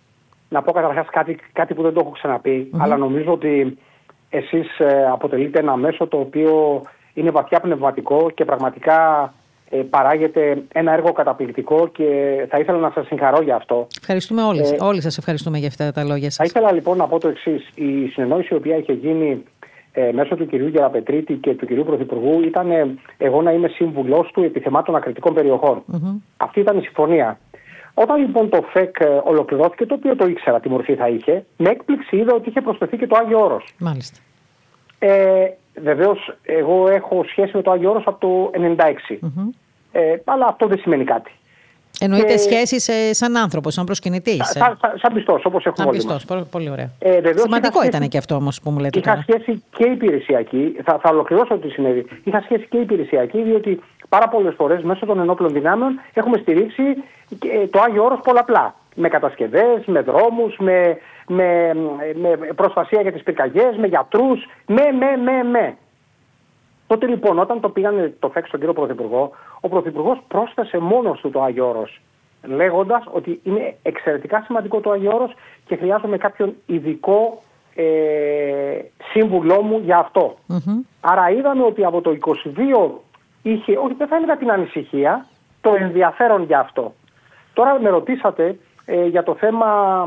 Να πω καταρχάς κάτι, κάτι που δεν το έχω ξαναπεί, mm-hmm. αλλά νομίζω ότι εσείς ε, αποτελείτε ένα μέσο το οποίο είναι βαθιά πνευματικό και πραγματικά ε, παράγεται ένα έργο καταπληκτικό και θα ήθελα να σας συγχαρώ για αυτό. Ευχαριστούμε όλοι. Ε, όλοι σας ευχαριστούμε για αυτά τα λόγια σας. Θα ήθελα λοιπόν να πω το εξής. Η συνεννόηση η οποία είχε γίνει ε, μέσω του κυρίου Γεραπετρίτη και του κυρίου Πρωθυπουργού ήταν ε, εγώ να είμαι σύμβουλός του επιθεμάτων ακριτικών περιοχών. Mm-hmm. Αυτή ήταν η συμφωνία. Όταν λοιπόν το ΦΕΚ ολοκληρώθηκε, το οποίο το ήξερα τι μορφή θα είχε, με έκπληξη είδα ότι είχε προσθεθεί και το Άγιο Όρος. Μάλιστα. Ε, βεβαίως, εγώ έχω σχέση με το Άγιο Όρος από το ενενήντα έξι. Mm-hmm. Ε, αλλά αυτό δεν σημαίνει κάτι. Εννοείται και... σχέσεις ε, σαν άνθρωπος, σαν προσκυνητής. Σαν, σαν, σαν πιστός, όπως έχουμε όλοι μας. Σαν πιστός, πολύ ωραία. Ε, βεβαίως, σημαντικό σχέση... ήταν και αυτό όμως που μου λέτε. Είχα τώρα. σχέση και υπηρεσιακή, θα, θα ολοκληρώσω τι συνέβη. Είχα σχέση και υπηρεσιακή, διότι πάρα πολλές φορές μέσω των ενόπλων δυνάμεων έχουμε στηρίξει το Άγιο Όρος πολλαπλά. Με κατασκευές, με δρόμους, με, με, με προστασία για τις πυρκαγιές, με γιατρούς, με, με, με, με. Τότε λοιπόν, όταν το πήγανε το ΦΕΚ στον κύριο Πρωθυπουργό, ο Πρωθυπουργός πρόσθεσε μόνος του το Άγιο Όρος, λέγοντας ότι είναι εξαιρετικά σημαντικό το Άγιο Όρος και χρειάζομαι κάποιον ειδικό ε, σύμβουλό μου για αυτό. Mm-hmm. Άρα είδαμε ότι από το είκοσι δύο είχε, όχι δεν θα έλεγα την ανησυχία, το ενδιαφέρον για αυτό. Τώρα με ρωτήσατε ε, για το θέμα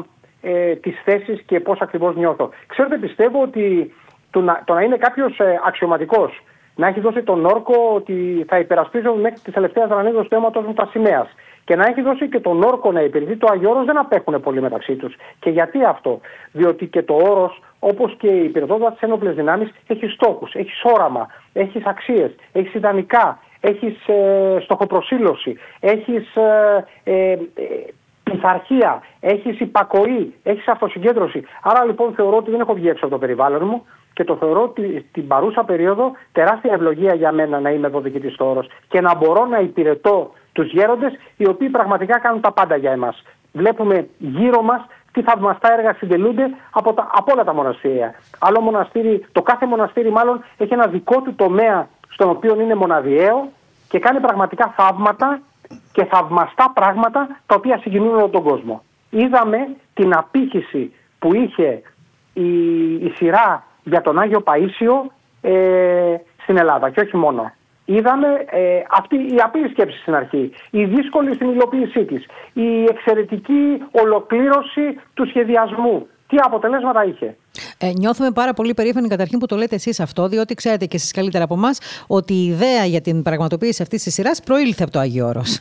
ε, της θέσης και πώς ακριβώς νιώθω. Ξέρετε, πιστεύω ότι το να, το να είναι κάποιος ε, αξιωματικός, να έχει δώσει τον όρκο ότι θα υπερασπίζω μέχρι τις τελευταίες δρανίδες του αίματος μου τα σημαίας και να έχει δώσει και τον όρκο να υπηρετεί το Άγιο Όρος, δεν απέχουν πολύ μεταξύ τους. Και γιατί αυτό? Διότι και το Όρος, όπως και η υπηρετότητα της ένοπλες δυνάμεις, έχει στόχους, έχει όραμα, έχει αξίες, έχει ιδανικά, έχει ε, στοχοπροσήλωση, έχει ε, ε, ε, πειθαρχία, έχει υπακοή, έχει αυτοσυγκέντρωση. Άρα λοιπόν θεωρώ ότι δεν έχω βγει έξω από το περιβάλλον μου και το θεωρώ ότι την παρούσα περίοδο τεράστια ευλογία για μένα να είμαι εδώ διοικητής στο Όρος και να μπορώ να υπηρετώ τους γέροντες οι οποίοι πραγματικά κάνουν τα πάντα για εμάς. Βλέπουμε γύρω μας τι θαυμαστά έργα συντελούνται από, τα, από όλα τα μοναστήρια. Άλλο μοναστήρι, το κάθε μοναστήρι μάλλον έχει ένα δικό του τομέα στον οποίο είναι μοναδιαίο και κάνει πραγματικά θαύματα και θαυμαστά πράγματα τα οποία συγκινούν όλο τον κόσμο. Είδαμε την απήχηση που είχε η, η σειρά για τον Άγιο Παΐσιο ε, στην Ελλάδα και όχι μόνο. Είδαμε ε, αυτή η απλή σκέψη στην αρχή, η δύσκολη στην υλοποίησή της, η εξαιρετική ολοκλήρωση του σχεδιασμού. Τι αποτελέσματα είχε. Ε, νιώθουμε πάρα πολύ περήφανοι καταρχήν που το λέτε εσείς αυτό, διότι ξέρετε και εσείς καλύτερα από εμάς ότι η ιδέα για την πραγματοποίηση αυτής της σειράς προήλθε από το Άγιο Όρος.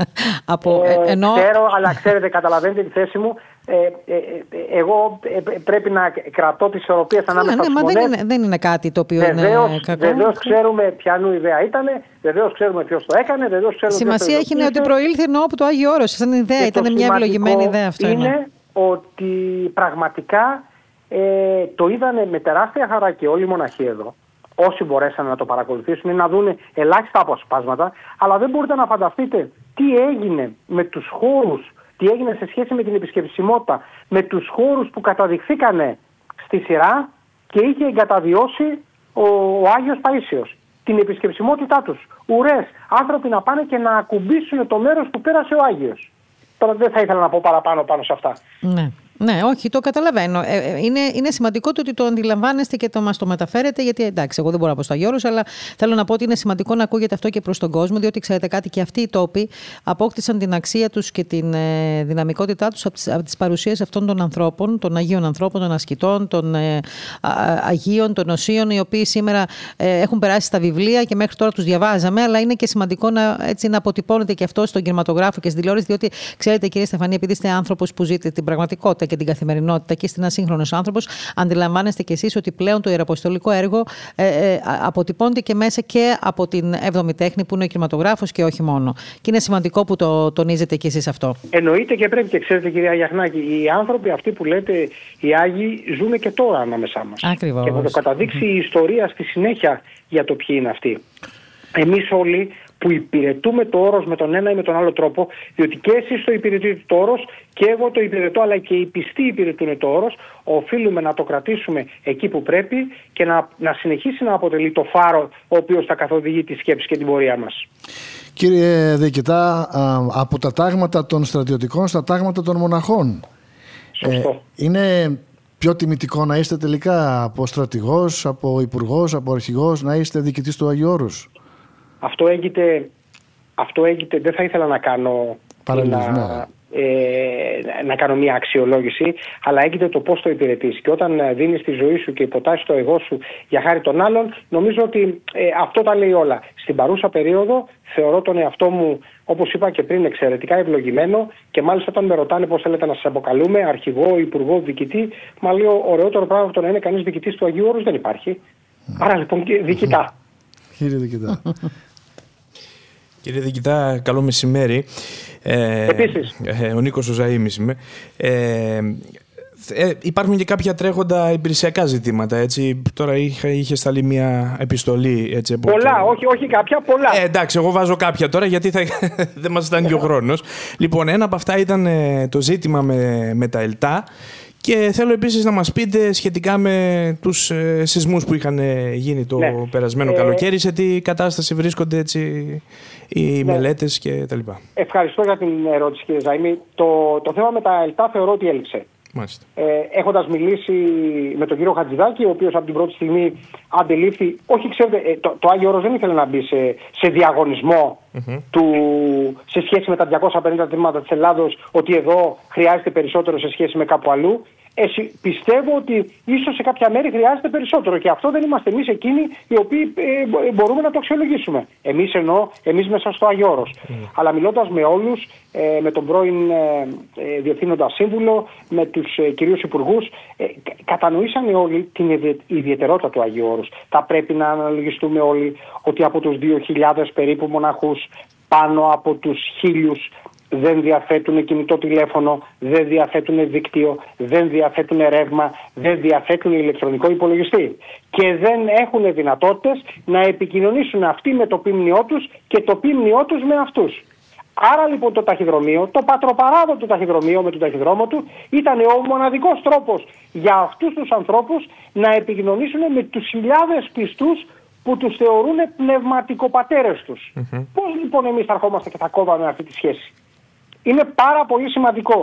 από, ε, ενώ... Ξέρω, αλλά ξέρετε, καταλαβαίνετε τη θέση μου. Ε, ε, ε, εγώ ε, πρέπει να κρατώ τις ισορροπίες ανάμεσα ναι, στους μα μονές. δεν, είναι, δεν είναι κάτι το οποίο βεβαίως, είναι κακό. Βεβαίως ξέρουμε ποιανού ιδέα ήταν, βεβαίως ξέρουμε ποιος το έκανε, βεβαίως ξέρουμε. Σημασία έχει ναι, ότι προήλθε ενώ από το Άγιο Όρος. Σαν ιδέα, ήταν μια ευλογημένη ιδέα αυτό. Είναι, είναι ότι πραγματικά ε, το είδανε με τεράστια χαρά και όλοι οι μοναχοί εδώ. Όσοι μπορέσαν να το παρακολουθήσουν ή να δουν ελάχιστα αποσπάσματα, αλλά δεν μπορείτε να φανταστείτε τι έγινε με τους χώρους, τι έγινε σε σχέση με την επισκεψιμότητα, με τους χώρους που καταδειχθήκανε στη σειρά και είχε εγκαταβιώσει ο, ο Άγιος Παΐσιος. Την επισκεψιμότητά τους. Ουρές, άνθρωποι να πάνε και να ακουμπήσουν το μέρος που πέρασε ο Άγιος. Τώρα δεν θα ήθελα να πω παραπάνω πάνω σε αυτά. Ναι. Ναι, όχι, το καταλαβαίνω. Ε, είναι, είναι σημαντικό το ότι το αντιλαμβάνεστε και το μας το μεταφέρετε, γιατί εντάξει, εγώ δεν μπορώ να πω στο Άγιο Όρος, αλλά θέλω να πω ότι είναι σημαντικό να ακούγεται αυτό και προς τον κόσμο, διότι ξέρετε κάτι, και αυτοί οι τόποι απόκτησαν την αξία τους και την ε, δυναμικότητά τους από τις, από τις παρουσίες αυτών των ανθρώπων, των Αγίων ανθρώπων, των ασκητών, των ε, α, Αγίων, των Οσίων, οι οποίοι σήμερα ε, έχουν περάσει στα βιβλία και μέχρι τώρα τους διαβάζαμε, αλλά είναι και σημαντικό να, έτσι, να αποτυπώνεται και αυτό στον κινηματογράφο και στην τηλεόραση, διότι ξέρετε, κύριε Στεφανή, επειδή είστε άνθρωπος που ζείτε την πραγματικότητα και την καθημερινότητα και στην ασύγχρονος άνθρωπος, αντιλαμβάνεστε κι εσείς ότι πλέον το ιεραποστολικό έργο ε, ε, αποτυπώνεται και μέσα και από την έβδομη τέχνη που είναι ο κινηματογράφος και όχι μόνο. Και είναι σημαντικό που το τονίζετε κι εσείς αυτό. Εννοείται και πρέπει, και ξέρετε, κυρία Γιαχνάκη, οι άνθρωποι αυτοί που λέτε οι Άγιοι ζουν και τώρα ανάμεσά μας. Ακριβώς. Και θα το καταδείξει mm-hmm. η ιστορία στη συνέχεια για το ποιοι είναι αυτοί. Εμείς όλοι που υπηρετούμε το όρος με τον ένα ή με τον άλλο τρόπο, διότι και εσείς το υπηρετείτε το όρος και εγώ το υπηρετώ, αλλά και οι πιστοί υπηρετούν το όρος, οφείλουμε να το κρατήσουμε εκεί που πρέπει και να, να συνεχίσει να αποτελεί το φάρο ο οποίος θα καθοδηγεί τη σκέψη και την πορεία μας. Κύριε Διοικητά, από τα τάγματα των στρατιωτικών στα τάγματα των μοναχών, Σωστό. Ε, είναι πιο τιμητικό να είστε τελικά από στρατηγός, από υπουργός, από αρχηγός, να είστε διοικητής του Αγίου Όρους? Αυτό έγινε, αυτό έγινε, δεν θα ήθελα να κάνω, να, ε, να κάνω μια αξιολόγηση, αλλά έγινε το πώς το υπηρετείς. Και όταν δίνεις τη ζωή σου και υποτάσσεις το εγώ σου για χάρη των άλλων, νομίζω ότι ε, αυτό τα λέει όλα. Στην παρούσα περίοδο θεωρώ τον εαυτό μου, όπως είπα και πριν, εξαιρετικά ευλογημένο, και μάλιστα όταν με ρωτάνε πώς θέλετε να σας αποκαλούμε, αρχηγό, υπουργό, διοικητή, μα λέω ωραιότερο πράγμα από το να είναι κανείς διοικητής του Αγίου Όρους δεν υπάρχει. Άρα λοιπόν διοικητά. Κύριε Διοικητά. Κύριε Διοικητά, καλό μεσημέρι. Ε, Επίσης. Ε, ο Νίκος ο Ζαΐμις είμαι. Ε, ε, υπάρχουν και κάποια τρέχοντα υπηρεσιακά ζητήματα. Έτσι. Τώρα είχε, είχε σταλεί μια επιστολή. Έτσι, από πολλά, το... όχι, όχι κάποια, πολλά. Ε, εντάξει, εγώ βάζω κάποια τώρα γιατί θα... δεν μας ήταν και ο χρόνος. Λοιπόν, ένα από αυτά ήταν το ζήτημα με, με τα ΕΛΤΑ. Και θέλω επίσης να μας πείτε σχετικά με τους ε, σεισμούς που είχαν γίνει το ναι. περασμένο ε, καλοκαίρι, σε τι κατάσταση βρίσκονται έτσι οι ναι. μελέτες και τα λοιπά. Ευχαριστώ για την ερώτηση, κύριε Ζαΐμη. Το, το θέμα με τα ΕΛΤΑ θεωρώ ότι έληξε. Ε, έχοντας μιλήσει με τον κύριο Χατζηδάκη, ο οποίος από την πρώτη στιγμή αντελήφθη, όχι ξέρετε, ε, το, το Άγιο Όρος δεν ήθελε να μπει σε, σε διαγωνισμό mm-hmm. του, σε σχέση με τα διακόσια πενήντα τμήματα της Ελλάδος, ότι εδώ χρειάζεται περισσότερο σε σχέση με κάπου αλλού. Εσύ, πιστεύω ότι ίσως σε κάποια μέρη χρειάζεται περισσότερο, και αυτό δεν είμαστε εμείς εκείνοι οι οποίοι ε, μπορούμε να το αξιολογήσουμε. Εμείς εννοώ, εμείς μέσα στο Άγιο Όρος. Mm. Αλλά μιλώντας με όλους, ε, με τον πρώην ε, ε, Διευθύνοντα Σύμβουλο, με τους ε, κυρίους υπουργούς, ε, κατανοήσανε όλοι την ιδιαιτερότητα του Αγίου Όρους. Θα πρέπει να αναλογιστούμε όλοι ότι από τους δύο χιλιάδες περίπου μοναχούς, πάνω από τους χίλιους δεν διαθέτουν κινητό τηλέφωνο, δεν διαθέτουν δίκτυο, δεν διαθέτουν ρεύμα, δεν διαθέτουν ηλεκτρονικό υπολογιστή. Και δεν έχουν δυνατότητες να επικοινωνήσουν αυτοί με το ποιμνιό τους και το ποιμνιό τους με αυτούς. Άρα λοιπόν το ταχυδρομείο, το πατροπαράδοτο ταχυδρομείο με τον ταχυδρόμο του, ήταν ο μοναδικός τρόπος για αυτούς τους ανθρώπους να επικοινωνήσουν με τους χιλιάδες πιστούς που τους θεωρούν πνευματικοπατέρες τους. Mm-hmm. Πώς λοιπόν εμείς θα ερχόμαστε και θα κόβαμε αυτή τη σχέση? Είναι πάρα πολύ σημαντικό.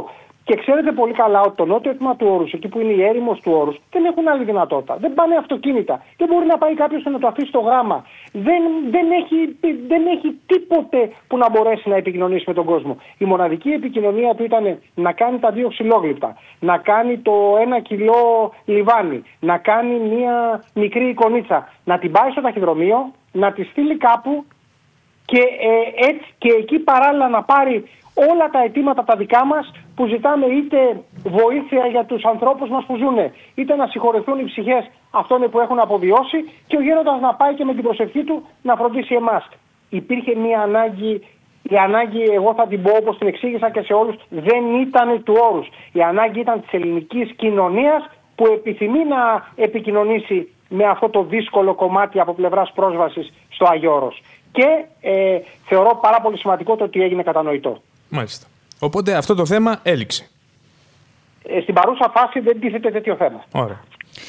Και ξέρετε πολύ καλά ότι το νότιο τμήμα του Όρους, εκεί που είναι η έρημος του Όρους, δεν έχουν άλλη δυνατότητα. Δεν πάνε αυτοκίνητα. Δεν μπορεί να πάει κάποιος να το αφήσει στο γράμμα. Δεν, δεν, έχει, δεν έχει τίποτε που να μπορέσει να επικοινωνήσει με τον κόσμο. Η μοναδική επικοινωνία του ήταν να κάνει τα δύο ξυλόγλυπτα, να κάνει το ένα κιλό λιβάνι, να κάνει μια μικρή εικονίτσα, να την πάει στο ταχυδρομείο, να τη στείλει κάπου και, ε, έτσι, και εκεί παράλληλα να πάρει όλα τα αιτήματα τα δικά μας που ζητάμε, είτε βοήθεια για τους ανθρώπους μας που ζουν, είτε να συγχωρεθούν οι ψυχές αυτών που έχουν αποβιώσει, και ο γέροντας να πάει και με την προσευχή του να φροντίσει εμάς. Υπήρχε μια ανάγκη, η ανάγκη, εγώ θα την πω όπως την εξήγησα και σε όλους, δεν ήταν του Όρους. Η ανάγκη ήταν της ελληνικής κοινωνίας που επιθυμεί να επικοινωνήσει με αυτό το δύσκολο κομμάτι από πλευράς πρόσβασης στο Άγιο Όρος. Και ε, θεωρώ πάρα πολύ σημαντικό το ότι έγινε κατανοητό. Μάλιστα. Οπότε αυτό το θέμα έληξε. Ε, στην παρούσα φάση δεν τίθεται τέτοιο θέμα. Ωραία.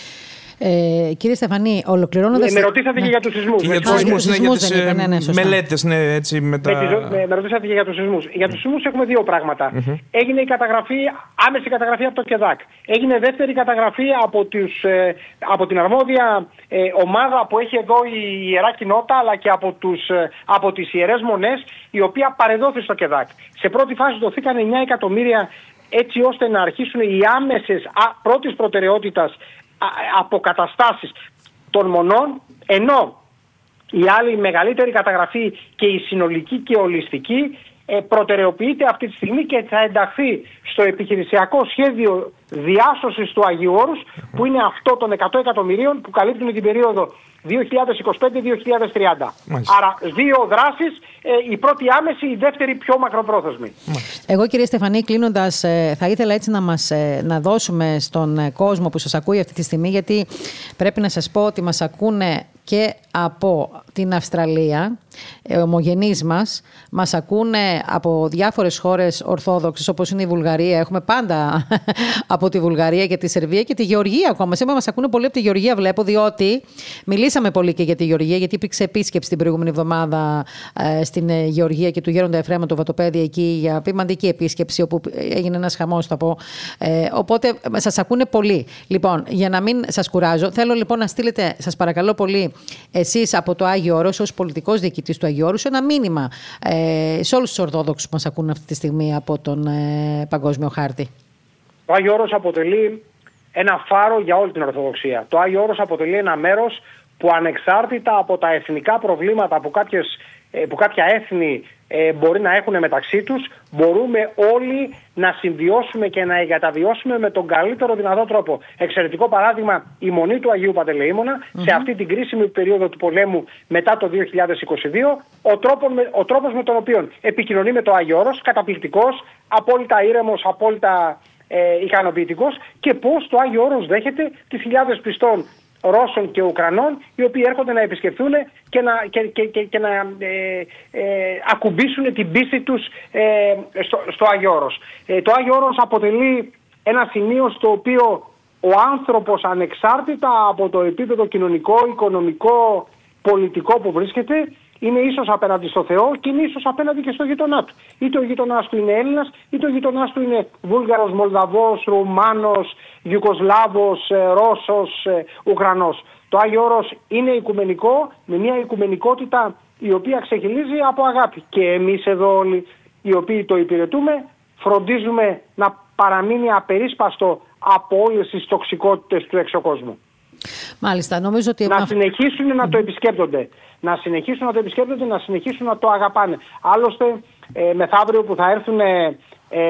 Ε, κύριε Στεφανή, ολοκληρώνοντας... Ε, με ρωτήσατε ναι. και για τους σεισμούς. Και για τους σεισμούς, ναι, για τις ναι, ναι, μελέτες, ναι, έτσι, με τα... Με, με, με ρωτήσατε και για τους σεισμούς. Για τους σεισμούς έχουμε δύο πράγματα. Mm-hmm. Έγινε η καταγραφή, άμεση καταγραφή από το ΚΕΔΑΚ. Έγινε δεύτερη καταγραφή από, τους, ε, από την αρμόδια ε, ομάδα που έχει εδώ η Ιερά Κοινότητα, αλλά και από, τους, ε, από τις Ιερές Μονές, η οποία παρεδόθη στο ΚΕΔΑΚ. Σε πρώτη φάση δοθήκαν εννιά εκατομμύρια έτσι ώστε να αρχίσουν οι άμεσες πρώτης προτεραιότητας αποκαταστάσεις των μονών, ενώ η άλλη μεγαλύτερη καταγραφή και η συνολική και ολιστική ε, προτεραιοποιείται αυτή τη στιγμή και θα ενταχθεί στο επιχειρησιακό σχέδιο διάσωσης του Αγίου Όρους, που είναι αυτό των εκατό εκατομμυρίων που καλύπτουν την περίοδο δύο χιλιάδες είκοσι πέντε με δύο χιλιάδες τριάντα. Μάλιστα. Άρα δύο δράσεις, ε, η πρώτη άμεση, η δεύτερη πιο μακροπρόθεσμη. Μάλιστα. Εγώ, κύριε Στεφανή, κλείνοντας, ε, θα ήθελα έτσι να μας ε, να δώσουμε στον ε, κόσμο που σας ακούει αυτή τη στιγμή, γιατί πρέπει να σας πω ότι μας ακούνε και από την Αυστραλία, ε, ομογενείς μας, μας ακούνε από διάφορες χώρες ορθόδοξες, όπως είναι η Βουλγαρία. Έχουμε πάντα από τη Βουλγαρία και τη Σερβία και τη Γεωργία ακόμα. Σήμερα μας ακούνε πολύ από τη Γεωργία, βλέπω, διότι μιλήσαμε πολύ και για τη Γεωργία, γιατί υπήρξε επίσκεψη την προηγούμενη εβδομάδα ε, στην ε, Γεωργία και του Γέροντα Εφραίμ το Βατοπέδι εκεί, για ποιμαντική επίσκεψη, όπου έγινε ένας χαμός, θα πω. Ε, οπότε σας ακούνε πολύ. Λοιπόν, για να μην σας κουράζω, θέλω λοιπόν να στείλετε, σας παρακαλώ πολύ, εσείς από το Άγιο Όρος, ως πολιτικός διοικητής του Αγίου Όρους, ένα μήνυμα ε, σε όλους τους Ορθόδοξους που μας ακούν αυτή τη στιγμή από τον ε, Παγκόσμιο Χάρτη. Το Άγιο Όρος αποτελεί ένα φάρο για όλη την Ορθοδοξία. Το Άγιο Όρος αποτελεί ένα μέρος που ανεξάρτητα από τα εθνικά προβλήματα που, κάποιες, που κάποια έθνη ε, μπορεί να έχουν μεταξύ τους, μπορούμε όλοι να συμβιώσουμε και να εγκαταβιώσουμε με τον καλύτερο δυνατό τρόπο. Εξαιρετικό παράδειγμα, η Μονή του Αγίου Παντελεήμωνα, mm-hmm. σε αυτή την κρίσιμη περίοδο του πολέμου μετά το δύο χιλιάδες είκοσι δύο, ο τρόπος με, ο τρόπος με τον οποίο επικοινωνεί με το Άγιο Όρος, καταπληκτικός, απόλυτα ήρεμος, απόλυτα ε, ικανοποιητικός, και πώς το Άγιο Όρος δέχεται τις χιλιάδες πιστών Ρώσων και Ουκρανών, οι οποίοι έρχονται να επισκεφθούν και να, και, και, και, και να ε, ε, ακουμπήσουν την πίστη τους ε, στο, στο Άγιο Όρος. Ε, το Άγιο Όρος αποτελεί ένα σημείο στο οποίο ο άνθρωπος, ανεξάρτητα από το επίπεδο κοινωνικό, οικονομικό, πολιτικό που βρίσκεται, είναι ίσως απέναντι στο Θεό και είναι ίσως απέναντι και στο γειτονά του. Είτε ο γειτονάς του είναι Έλληνας, είτε ο γειτονάς του είναι Βούλγαρος, Μολδαβός, Ρουμάνος, Ιουγκοσλάβος, Ρώσος, Ουκρανός. Το Άγιο Όρος είναι οικουμενικό, με μια οικουμενικότητα η οποία ξεχυλίζει από αγάπη. Και εμείς εδώ όλοι οι οποίοι το υπηρετούμε, φροντίζουμε να παραμείνει απερίσπαστο από όλες τις τοξικότητες του εξωκόσμου. Μάλιστα, νομίζω ότι... Να συνεχίσουν να το επισκέπτονται. Να συνεχίσουν να το επισκέπτονται, να συνεχίσουν να το αγαπάνε. Άλλωστε, ε, μεθαύριο που θα έρθουν ε, ε,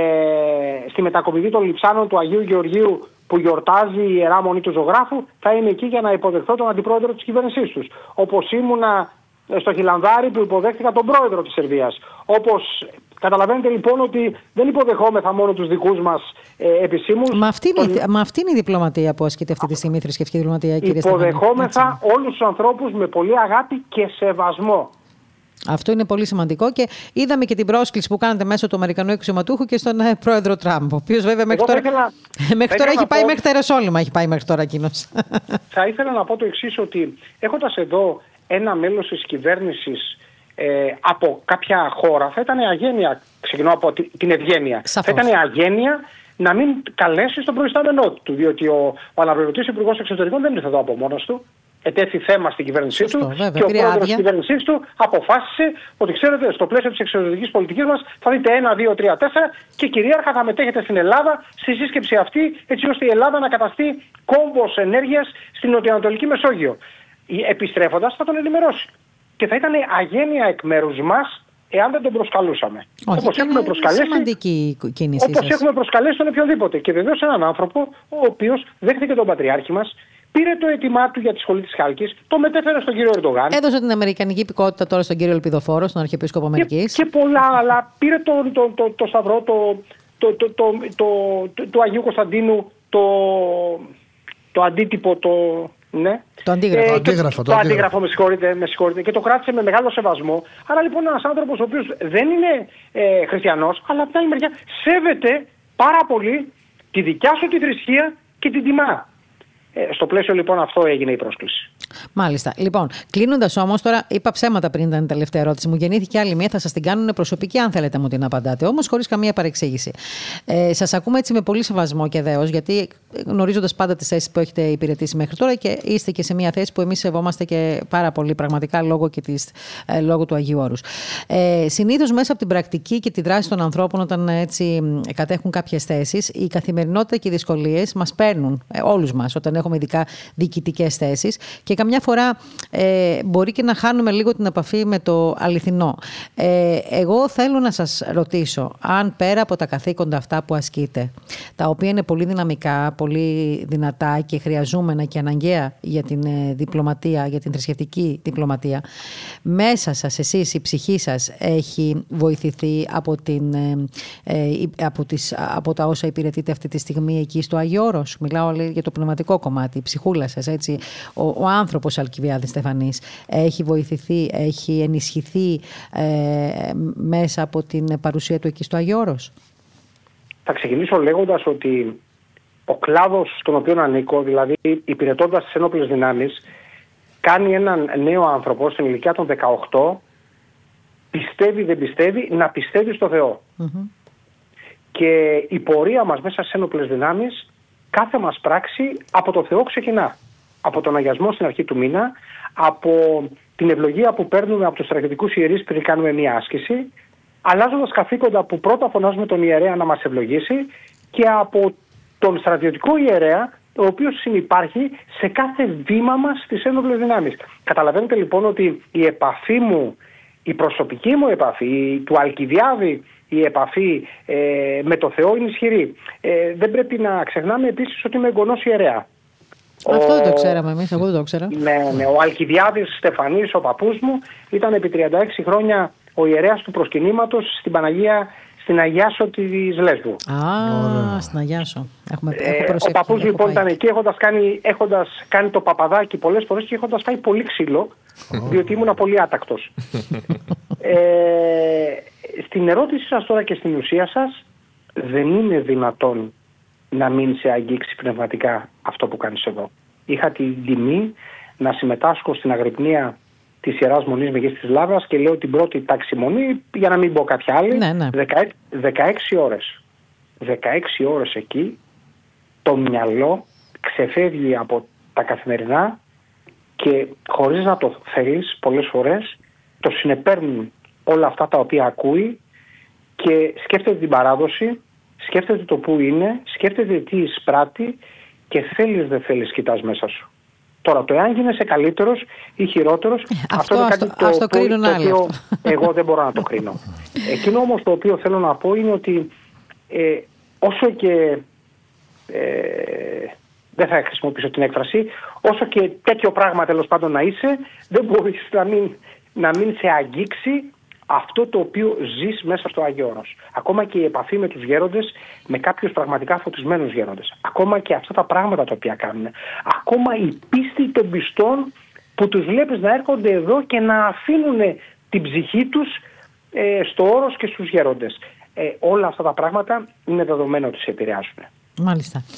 στη μετακομιδή των Λειψάνων του Αγίου Γεωργίου, που γιορτάζει η Ιερά Μονή του Ζωγράφου, θα είμαι εκεί για να υποδεχθώ τον αντιπρόεδρο της κυβέρνησής τους. Όπως ήμουνα στο Χιλανδάρι που υποδέχτηκα τον πρόεδρο της Σερβίας. Όπως καταλαβαίνετε λοιπόν ότι δεν υποδεχόμεθα μόνο τους δικούς μας ε, επισήμους. Μα αυτή, τον... είναι, μα αυτή είναι η διπλωματία που ασκείται αυτή τη στιγμή, η θρησκευτική διπλωματία, κύριε Στεφανή. Υποδεχόμεθα όλους τους ανθρώπους με πολύ αγάπη και σεβασμό. Αυτό είναι πολύ σημαντικό και είδαμε και την πρόσκληση που κάνετε μέσω του Αμερικανού αξιωματούχου και στον ε, πρόεδρο Τραμπ, ο οποίος βέβαια μέχρι τώρα, ήθελα, μέχρι τώρα έχει πάει πω... μέχρι τα Ιεροσόλυμα, έχει πάει μέχρι τώρα εκείνος. Θα ήθελα να πω το εξής, ότι έχοντας εδώ ένα μέλος της κυβέρνησης ε, από κάποια χώρα, θα ήταν αγένεια, ξεκινώ από την ευγένεια, Σαφώς. θα ήταν αγένεια να μην καλέσει τον προϊστάμενό του. Διότι ο, ο αναπληρωτής Υπουργός Εξωτερικών δεν ήρθε εδώ από μόνος του. Ετέθη θέμα στην κυβέρνησή Σωστό, του βέβαια, και ο πρόεδρος της κυβέρνησής του αποφάσισε ότι, ξέρετε, στο πλαίσιο της εξωτερικής πολιτικής μας θα δείτε ένα, δύο, τρία, τέσσερα και κυρίαρχα θα μετέχετε στην Ελλάδα στη σύσκεψη αυτή, έτσι ώστε η Ελλάδα να καταστεί κόμβος ενέργειας στην νοτιοανατολική Μεσόγειο. Επιστρέφοντας θα τον ενημερώσει. Και θα ήταν αγένεια εκ μέρους μας εάν δεν τον προσκαλούσαμε. Όχι, όπως έχουμε προσκαλέσει, σημαντική κίνηση όπως έχουμε προσκαλέσει τον οποιοδήποτε. Και βεβαίως έναν άνθρωπο ο οποίος δέχτηκε τον Πατριάρχη μας, πήρε το αίτημά του για τη σχολή της Χάλκης, το μετέφερε στον κύριο Ερντογάν. Έδωσε την αμερικανική υπηκότητα τώρα στον κύριο Ελπιδοφόρο, στον Αρχιεπίσκοπο Αμερικής. Και, και πολλά άλλα. Πήρε το, το, το, το σταυρό το, το, το, το, το, το, του Αγίου Κωνσταντίνου, το, το αντίτυπο, το. Ναι. Το αντίγραφο. Ε, το, αντίγραφο, το, το αντίγραφο, με συγχωρείτε, με συγχωρείτε. Και το κράτησε με μεγάλο σεβασμό. Άρα λοιπόν ένας άνθρωπος ο οποίος δεν είναι ε, χριστιανός, αλλά από την άλλη μεριά σέβεται πάρα πολύ τη δικιά σου τη θρησκεία και την τιμά. Ε, στο πλαίσιο λοιπόν αυτό έγινε η πρόσκληση. Μάλιστα. Λοιπόν, κλείνοντας όμως, τώρα είπα ψέματα πριν ήταν η τελευταία ερώτηση. Μου γεννήθηκε άλλη μία, θα σας την κάνουν προσωπική, αν θέλετε μου την απαντάτε. Όμως χωρίς καμία παρεξήγηση. Ε, σας ακούμε έτσι με πολύ σεβασμό και δέος, γιατί γνωρίζοντας πάντα τις θέσεις που έχετε υπηρετήσει μέχρι τώρα και είστε και σε μια θέση που εμείς σεβόμαστε και πάρα πολύ, πραγματικά λόγω, και της, ε, λόγω του Αγίου Όρους. Ε, συνήθως μέσα από την πρακτική και τη δράση των ανθρώπων, όταν έτσι κατέχουν κάποιες θέσεις, η καθημερινότητα και οι δυσκολίες μας παίρνουν, ε, όλους μας, όταν έχουμε ειδικά διοικητικές θέσεις. Και καμιά φορά ε, μπορεί και να χάνουμε λίγο την επαφή με το αληθινό. Ε, εγώ θέλω να σας ρωτήσω, αν πέρα από τα καθήκοντα αυτά που ασκείτε, τα οποία είναι πολύ δυναμικά, πολύ δυνατά και χρειαζόμενα και αναγκαία για την ε, διπλωματία, για την θρησκευτική διπλωματία, μέσα σας, εσείς, η ψυχή σας έχει βοηθηθεί από, την, ε, ε, από, τις, από τα όσα υπηρετείτε αυτή τη στιγμή εκεί στο Άγιο Όρος? Μιλάω για το πνευματικό κομμάτι, η ψυχούλα σας, έτσι. Ο, ο άνθρωπος Αλκιβιάδης Στεφανής έχει βοηθηθεί, έχει ενισχυθεί ε, μέσα από την παρουσία του εκεί στο Άγιο Όρος? Θα ξεκινήσω λέγοντας ότι ο κλάδος στον οποίο ανήκω, δηλαδή υπηρετώντας τις ενόπλες δυνάμεις, κάνει έναν νέο άνθρωπο στην ηλικία των δεκαοκτώ, πιστεύει δεν πιστεύει, να πιστεύει στο Θεό. Mm-hmm. Και η πορεία μας μέσα στις ενόπλες δυνάμεις, κάθε μας πράξη από το Θεό ξεκινά. Από τον αγιασμό στην αρχή του μήνα, από την ευλογία που παίρνουμε από τους στρατιωτικούς ιερείς πριν κάνουμε μια άσκηση, αλλάζοντας καθήκοντα που πρώτα φωνάζουμε τον ιερέα να μας ευλογήσει, και από τον στρατιωτικό ιερέα, ο οποίος συνυπάρχει σε κάθε βήμα μας στις ένοπλες δυνάμεις. Καταλαβαίνετε λοιπόν ότι η επαφή μου, η προσωπική μου επαφή, του Αλκιβιάδη, η επαφή ε, με το Θεό είναι ισχυρή. Ε, δεν πρέπει να ξεχνάμε επίσης ότι είμαι εγγονός ιερέα. Αυτό ο... δεν το ξέραμε εμείς, εγώ δεν το ξέρα. Ναι, ναι, ο Αλκιβιάδης Στεφανής, ο παππούς μου, ήταν επί τριάντα έξι χρόνια ο ιερέας του προσκυνήματος στην Παναγία, στην Αγιάσο της Λέσβου. Α, Ωραία. Στην Αγιάσο. Έχουμε, ε, έχω προσέχει, ο παππούς λοιπόν πάει. Ήταν εκεί έχοντας κάνει, έχοντας κάνει το παπαδάκι πολλές φορές και έχοντας φάει πολύ ξύλο, oh. διότι ήμουν πολύ άτακτος. ε, στην ερώτηση σας τώρα και στην ουσία σας, δεν είναι δυνατόν να μην σε αγγίξει πνευματικά αυτό που κάνεις εδώ. Είχα την τιμή να συμμετάσχω στην αγρυπνία της Ιεράς Μονής Μεγής της Λάβρας και λέω την πρώτη τάξη μονή, για να μην πω κάποια άλλη, ναι, ναι. δεκαέξι ώρες. δεκαέξι ώρες εκεί, το μυαλό ξεφεύγει από τα καθημερινά και χωρίς να το θέλεις πολλές φορές, το συνεπέρνουν όλα αυτά τα οποία ακούει και σκέφτεται την παράδοση, σκέφτεται το που είναι, σκέφτεται τι εισπράττει και θέλεις δεν θέλεις κοιτάς μέσα σου. Τώρα το εάν γίνεσαι καλύτερος ή χειρότερος, αυτό, αυτό είναι κάτι το, το, το, το οποίο εγώ δεν μπορώ να το κρίνω. Εκείνο όμως το οποίο θέλω να πω είναι ότι ε, όσο και ε, δεν θα χρησιμοποιήσω την έκφραση, όσο και τέτοιο πράγμα τέλος πάντων να είσαι, δεν μπορείς να μην, να μην σε αγγίξει αυτό το οποίο ζεις μέσα στο Άγιο Όρος. Ακόμα και η επαφή με τους γέροντες, με κάποιους πραγματικά φωτισμένους γέροντες. Ακόμα και αυτά τα πράγματα τα οποία κάνουν. Ακόμα η πίστη των πιστών που τους βλέπεις να έρχονται εδώ και να αφήνουν την ψυχή τους ε, στο Όρος και στους γέροντες. Ε, όλα αυτά τα πράγματα είναι δεδομένο ότι σε επηρεάζουν. Μάλιστα.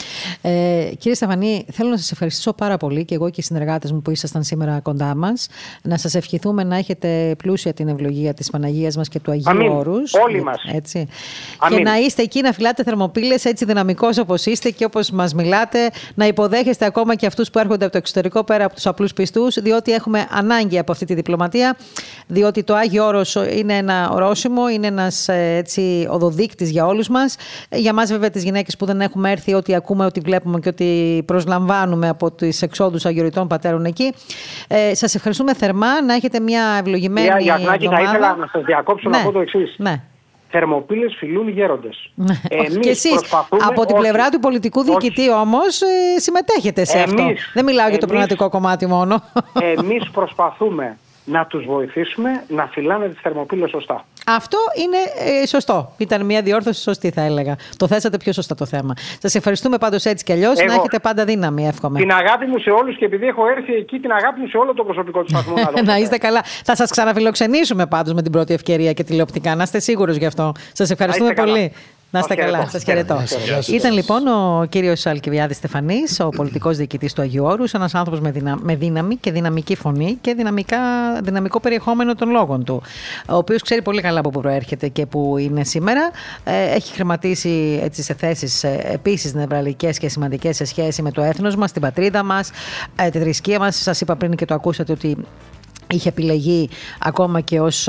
Ε, κύριε Στεφανή, θέλω να σας ευχαριστήσω πάρα πολύ και εγώ και οι συνεργάτες μου που ήσασταν σήμερα κοντά μας. Να σας ευχηθούμε να έχετε πλούσια την ευλογία της Παναγίας μας και του Αγίου Αμήν. Όρους. Όλοι μας. Έτσι. Αμήν. Και να είστε εκεί να φυλάτε θερμοπύλες έτσι δυναμικός όπως είστε και όπως μας μιλάτε, να υποδέχεστε ακόμα και αυτούς που έρχονται από το εξωτερικό πέρα από τους απλούς πιστούς, διότι έχουμε ανάγκη από αυτή τη διπλωματία, διότι το Άγιο Όρος είναι ένα ορόσημο, είναι ένας έτσι, οδοδείκτης για όλους μας. Για μας βέβαια τις γυναίκες που δεν έχουμε έρθει, ό,τι ακούμε, ό,τι βλέπουμε και ό,τι προσλαμβάνουμε από τις εξόδους αγιοριτών πατέρων εκεί. Ε, σας ευχαριστούμε θερμά, να έχετε μια ευλογημένη εβδομάδα. Για Γιαννάκη, θα ήθελα να σας διακόψω ναι. να πω το εξής. Ναι. Θερμοπύλες φιλούν γέροντες. Εμείς και εσείς από την πλευρά του πολιτικού διοικητή όμως ε, συμμετέχετε σε εμείς, αυτό. Δεν μιλάω για το πνευματικό κομμάτι μόνο. Εμείς προσπαθούμε να τους βοηθήσουμε να φυλάνε τις θερμοπύλες σωστά. Αυτό είναι ε, σωστό. Ήταν μια διόρθωση σωστή, θα έλεγα. Το θέσατε πιο σωστά το θέμα. Σας ευχαριστούμε πάντως έτσι κι αλλιώς. Να έχετε πάντα δύναμη, εύχομαι. Την αγάπη μου σε όλους και επειδή έχω έρθει εκεί, την αγάπη μου σε όλο το προσωπικό του σταθμού. να, να είστε καλά. Θα σας ξαναφιλοξενήσουμε πάντως με την πρώτη ευκαιρία και τηλεοπτικά. Να είστε σίγουρος γι' αυτό. Σας ευχαριστούμε πολύ. Καλά. Να είστε καλά, σας χαιρετώ. Ήταν λοιπόν ο κύριος Αλκιβιάδης Στεφανής, ο πολιτικός διοικητής του Αγίου Όρους, ένας άνθρωπος με, δυνα... με δύναμη και δυναμική φωνή και δυναμικά... δυναμικό περιεχόμενο των λόγων του, ο οποίος ξέρει πολύ καλά από πού προέρχεται και πού είναι σήμερα. Έχει χρηματίσει έτσι, σε θέσεις επίσης νευραλικές και σημαντικές σε σχέση με το έθνος μας, την πατρίδα μας, τη θρησκεία μας. Σας είπα πριν και το ακούσατε ότι είχε επιλεγεί ακόμα και ως,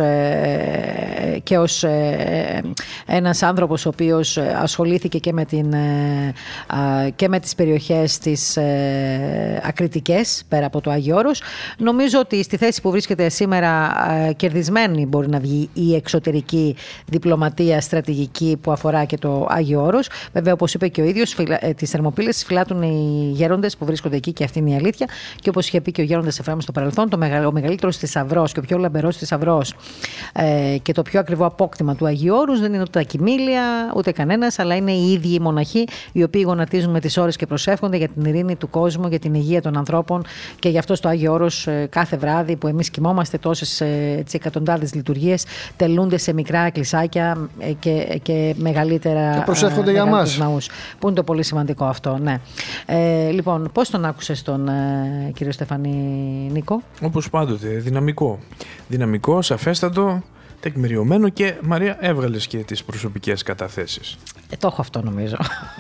ε, και ως ε, ένας άνθρωπος ο οποίος ασχολήθηκε και με, την, ε, και με τις περιοχές τις ε, ακριτικές πέρα από το Άγιο Όρος. Νομίζω ότι στη θέση που βρίσκεται σήμερα ε, κερδισμένη μπορεί να βγει η εξωτερική διπλωματία στρατηγική που αφορά και το Άγιο Όρος. Βέβαια, όπως είπε και ο ίδιος, φυλα, ε, τις θερμοπύλες φυλάτουν οι γέροντες που βρίσκονται εκεί και αυτή είναι η αλήθεια. Και όπως είχε πει και ο γέροντας Εφραίμ στο παρελθόν, το μεγαλύτερο, ο μεγαλύτερος θησαυρός και ο πιο λαμπερός θησαυρός ε, και το πιο ακριβό απόκτημα του Αγίου Όρους δεν είναι ούτε τα κοιμήλια ούτε κανένας, αλλά είναι οι ίδιοι οι μοναχοί οι οποίοι γονατίζουν με τις ώρες και προσεύχονται για την ειρήνη του κόσμου, για την υγεία των ανθρώπων και γι' αυτό στο Άγιο Όρος ε, κάθε βράδυ που εμείς κοιμόμαστε τόσες ε, εκατοντάδες λειτουργίες τελούνται σε μικρά εκκλησάκια ε, και, και μεγαλύτερα και προσεύχονται ε, για μας. Ναούς, που είναι το πολύ σημαντικό αυτό. Ναι. Ε, λοιπόν, πώς τον άκουσες τον ε, κύριο Στεφανή, Νίκο? Όπως πάντοτε, δυναμικό. Δυναμικό, σαφέστατο, τεκμηριωμένο και Μαρία έβγαλες και τις προσωπικές καταθέσεις. Ε, το έχω αυτό νομίζω.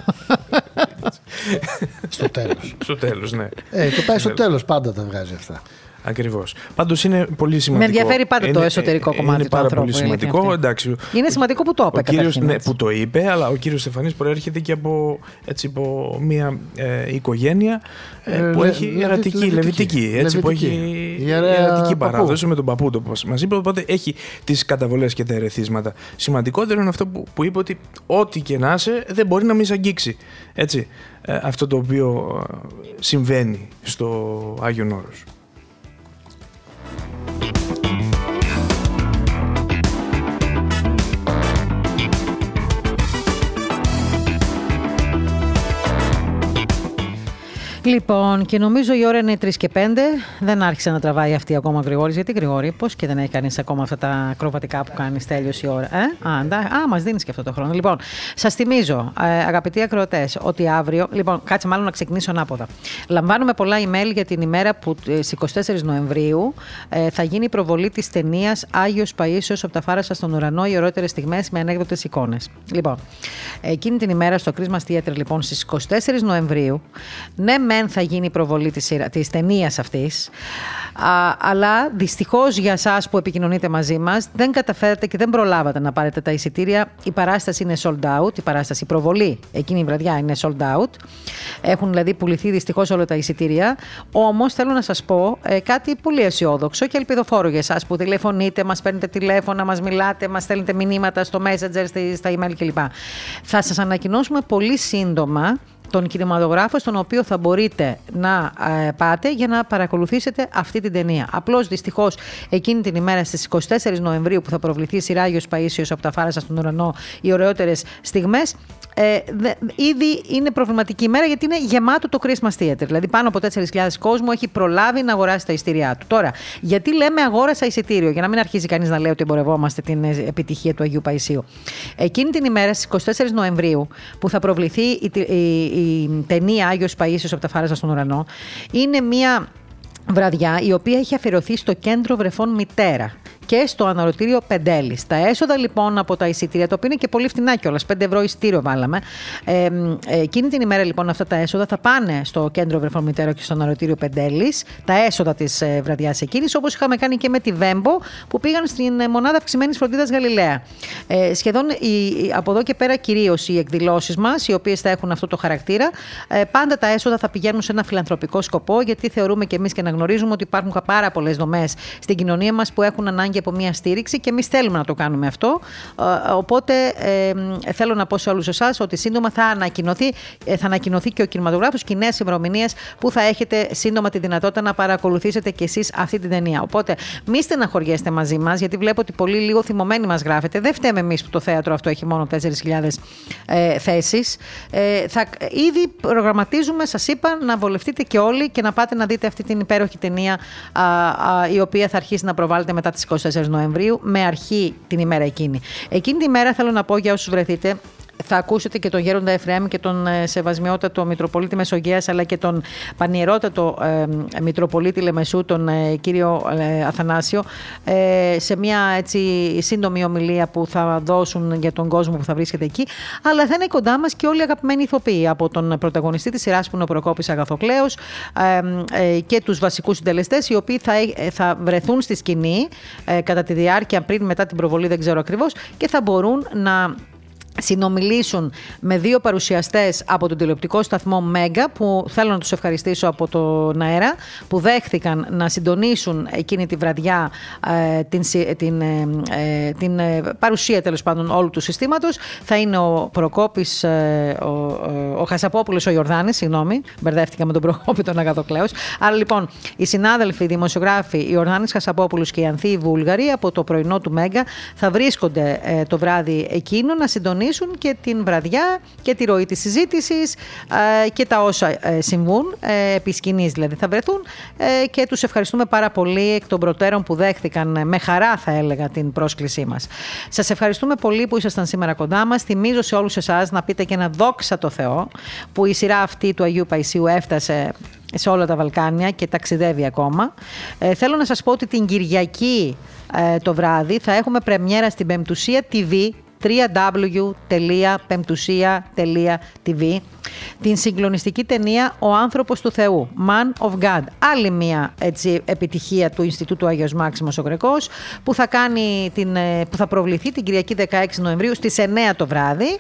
Στο τέλος. Στο τέλος, ναι. Ε, και πάει στο τέλος, πάντα τα βγάζει αυτά. Ακριβώς. Πάντως είναι πολύ σημαντικό. Με ενδιαφέρει πάντα είναι, το εσωτερικό είναι, κομμάτι είναι του ανθρώπου. Είναι πάρα πολύ σημαντικό. Εντάξει, είναι σημαντικό που το είπε. Κύριος, ναι, που το είπε, αλλά ο κύριος Στεφανής προέρχεται και από, έτσι, από μια ε, οικογένεια ε, που λε, έχει ιερατική, λεβιτική, λεβιτική, έτσι, που έχει ιερατική παράδοση με τον παππού του, όπως μας είπε, οπότε έχει τις καταβολές και τα ερεθίσματα. Σημαντικότερο είναι αυτό που, που είπε ότι ό,τι και να είσαι δεν μπορεί να μην σε αγγίξει. Έτσι, ε, αυτό το οποίο συμβαίνει στο Άγιον Όρος. Λοιπόν, και νομίζω η ώρα είναι τρεις και πέντε. Δεν άρχισε να τραβάει αυτή ακόμα ο Γρηγόρης. Γιατί, Γρηγόρη, πώς και δεν έχει κάνει ακόμα αυτά τα ακροβατικά που κάνει, τέλειωσε η ώρα. Ε? Α, εντά, α, μας δίνεις και αυτό το χρόνο. Λοιπόν, σας θυμίζω, ε, αγαπητοί ακροατές, ότι αύριο. Λοιπόν, κάτσε μάλλον να ξεκινήσω ανάποδα. Λαμβάνουμε πολλά email για την ημέρα που στις εικοστή τέταρτη Νοεμβρίου ε, θα γίνει η προβολή της ταινίας Άγιος Παΐσιος από τα Φάρασα στον ουρανό, οι ωραιότερες στιγμές με ανέκδοτες εικόνες. Λοιπόν, εκείνη την ημέρα στο Christmas Theatre, λοιπόν, στις εικοστή τέταρτη Νοεμβρίου, ναι, μεν θα γίνει η προβολή της, της ταινίας αυτής, α, αλλά δυστυχώς για εσάς που επικοινωνείτε μαζί μας δεν καταφέρατε και δεν προλάβατε να πάρετε τα εισιτήρια. Η παράσταση είναι sold out, η παράσταση η προβολή εκείνη η βραδιά είναι sold out. Έχουν δηλαδή πουληθεί δυστυχώς όλα τα εισιτήρια. Όμως θέλω να σας πω ε, κάτι πολύ αισιόδοξο και ελπιδοφόρο για εσάς που τηλεφωνείτε, μας παίρνετε τηλέφωνα, μας μιλάτε, μας στέλνετε μηνύματα στο Messenger, στα email κλπ. Θα σας ανακοινώσουμε πολύ σύντομα τον κινηματογράφο στον οποίο θα μπορείτε να ε, πάτε για να παρακολουθήσετε αυτή την ταινία. Απλώς δυστυχώς εκείνη την ημέρα στις εικοστή τέταρτη Νοεμβρίου που θα προβληθεί η σειρά Άγιος Παΐσιος από τα Φάρασα στον ουρανό, οι ωραιότερες στιγμές, ε, δε, ήδη είναι προβληματική ημέρα γιατί είναι γεμάτο το Christmas Theatre. Δηλαδή πάνω από τέσσερις χιλιάδες κόσμο έχει προλάβει να αγοράσει τα εισιτήριά του. Τώρα, γιατί λέμε αγόρασα εισιτήριο, για να μην αρχίζει κανείς να λέει ότι εμπορευόμαστε την επιτυχία του Αγίου Παϊσίου. Εκείνη την ημέρα στις εικοστή τέταρτη Νοεμβρίου που θα προβληθεί η, η, η ταινία Άγιος Παΐσιος από τα Φάραζα στον ουρανό είναι μια βραδιά η οποία έχει αφιερωθεί στο Κέντρο Βρεφών Μητέρα και στο αναρωτήριο Πεντέλης. Τα έσοδα λοιπόν από τα εισιτήρια, το οποίο είναι και πολύ φτηνά κιόλας, πέντε ευρώ εισιτήριο βάλαμε. Ε, ε, εκείνη την ημέρα λοιπόν αυτά τα έσοδα θα πάνε στο Κέντρο Βρεφών Μητέρα και στο αναρωτήριο Πεντέλης, τα έσοδα της ε, βραδιάς εκείνης, όπως είχαμε κάνει και με τη Βέμπο που πήγαν στην ε, μονάδα αυξημένης φροντίδας Γαλιλαία. Ε, σχεδόν η, από εδώ και πέρα κυρίως οι εκδηλώσεις μας, οι οποίες θα έχουν αυτό το χαρακτήρα, ε, πάντα τα έσοδα θα πηγαίνουν σε ένα φιλανθρωπικό σκοπό, γιατί θεωρούμε και εμείς και αναγνωρίζουμε ότι υπάρχουν πάρα πολλές δομές στην κοινωνία μας που έχουν ανάγκη από μια στήριξη και εμείς θέλουμε να το κάνουμε αυτό. Οπότε ε, θέλω να πω σε όλους εσάς ότι σύντομα θα ανακοινωθεί, θα ανακοινωθεί και ο κινηματογράφος και οι νέες ημερομηνίες που θα έχετε σύντομα τη δυνατότητα να παρακολουθήσετε κι εσείς αυτή την ταινία. Οπότε μη στεναχωριέστε μαζί μας, γιατί βλέπω ότι πολύ λίγο θυμωμένοι μας γράφετε. Δεν φταίμε εμείς που το θέατρο αυτό έχει μόνο τέσσερις χιλιάδες ε, θέσεις. Ε, θα, ήδη προγραμματίζουμε, σας είπα, να βολευτείτε και όλοι και να πάτε να δείτε αυτή την υπέροχη ταινία α, α, η οποία θα αρχίσει να προβάλλεται μετά τις είκοσι τέσσερις Νοεμβρίου με αρχή την ημέρα εκείνη. Εκείνη τη μέρα θέλω να πω για όσους βρεθείτε, θα ακούσετε και τον Γέροντα Εφραίμ και τον ε, Σεβασμιότατο Μητροπολίτη Μεσογείας, αλλά και τον Πανιερότατο ε, Μητροπολίτη Λεμεσού, τον ε, κύριο ε, Αθανάσιο, ε, σε μια έτσι σύντομη ομιλία που θα δώσουν για τον κόσμο που θα βρίσκεται εκεί. Αλλά θα είναι κοντά μας και όλοι οι αγαπημένοι ηθοποιοί, από τον πρωταγωνιστή της σειράς που είναι ο Προκόπης Αγαθοκλέος ε, ε, και τους βασικούς συντελεστές, οι οποίοι θα, ε, θα βρεθούν στη σκηνή ε, κατά τη διάρκεια, πριν, μετά την προβολή, δεν ξέρω ακριβώς, και θα μπορούν να συνομιλήσουν με δύο παρουσιαστές από τον τηλεοπτικό σταθμό Μέγκα, που θέλω να τους ευχαριστήσω από τον αέρα, που δέχθηκαν να συντονίσουν εκείνη τη βραδιά ε, την, την, ε, την ε, παρουσία τέλος πάντων όλου του συστήματος. Θα είναι ο Προκόπης, ε, ο, ο, ο Χασαπόπουλος, ο Ιορδάνης, συγγνώμη, μπερδεύτηκα με τον Προκόπη τον Αγαθοκλέος. Άρα λοιπόν οι συνάδελφοι, οι δημοσιογράφοι, η Ιορδάνης Χασαπόπουλος και η Ανθή Βούλγαρη από το πρωινό του Μέγκα θα βρίσκονται ε, το βράδυ εκείνο να συντονίσουν και την βραδιά και τη ροή της συζήτησης ε, και τα όσα ε, συμβούν, ε, επί σκηνής δηλαδή θα βρεθούν, ε, και τους ευχαριστούμε πάρα πολύ εκ των προτέρων που δέχθηκαν ε, με χαρά, θα έλεγα, την πρόσκλησή μας. Σας ευχαριστούμε πολύ που ήσασταν σήμερα κοντά μας. Θυμίζω σε όλους εσάς να πείτε και ένα δόξα τω Θεώ που η σειρά αυτή του Αγίου Παϊσίου έφτασε σε όλα τα Βαλκάνια και ταξιδεύει ακόμα. Ε, θέλω να σας πω ότι την Κυριακή ε, το βράδυ θα έχουμε πρεμιέρα στην Πεμπτουσία τι βι, double-u double-u double-u τελεία πεμπτουσία τελεία τι βι, την συγκλονιστική ταινία «Ο άνθρωπος του Θεού», Man of God. Άλλη μια έτσι, επιτυχία του Ινστιτούτου Άγιος Μάξιμος ο Γρεκός, που θα, κάνει την, που θα προβληθεί την Κυριακή δεκαέξι Νοεμβρίου στις εννέα το βράδυ.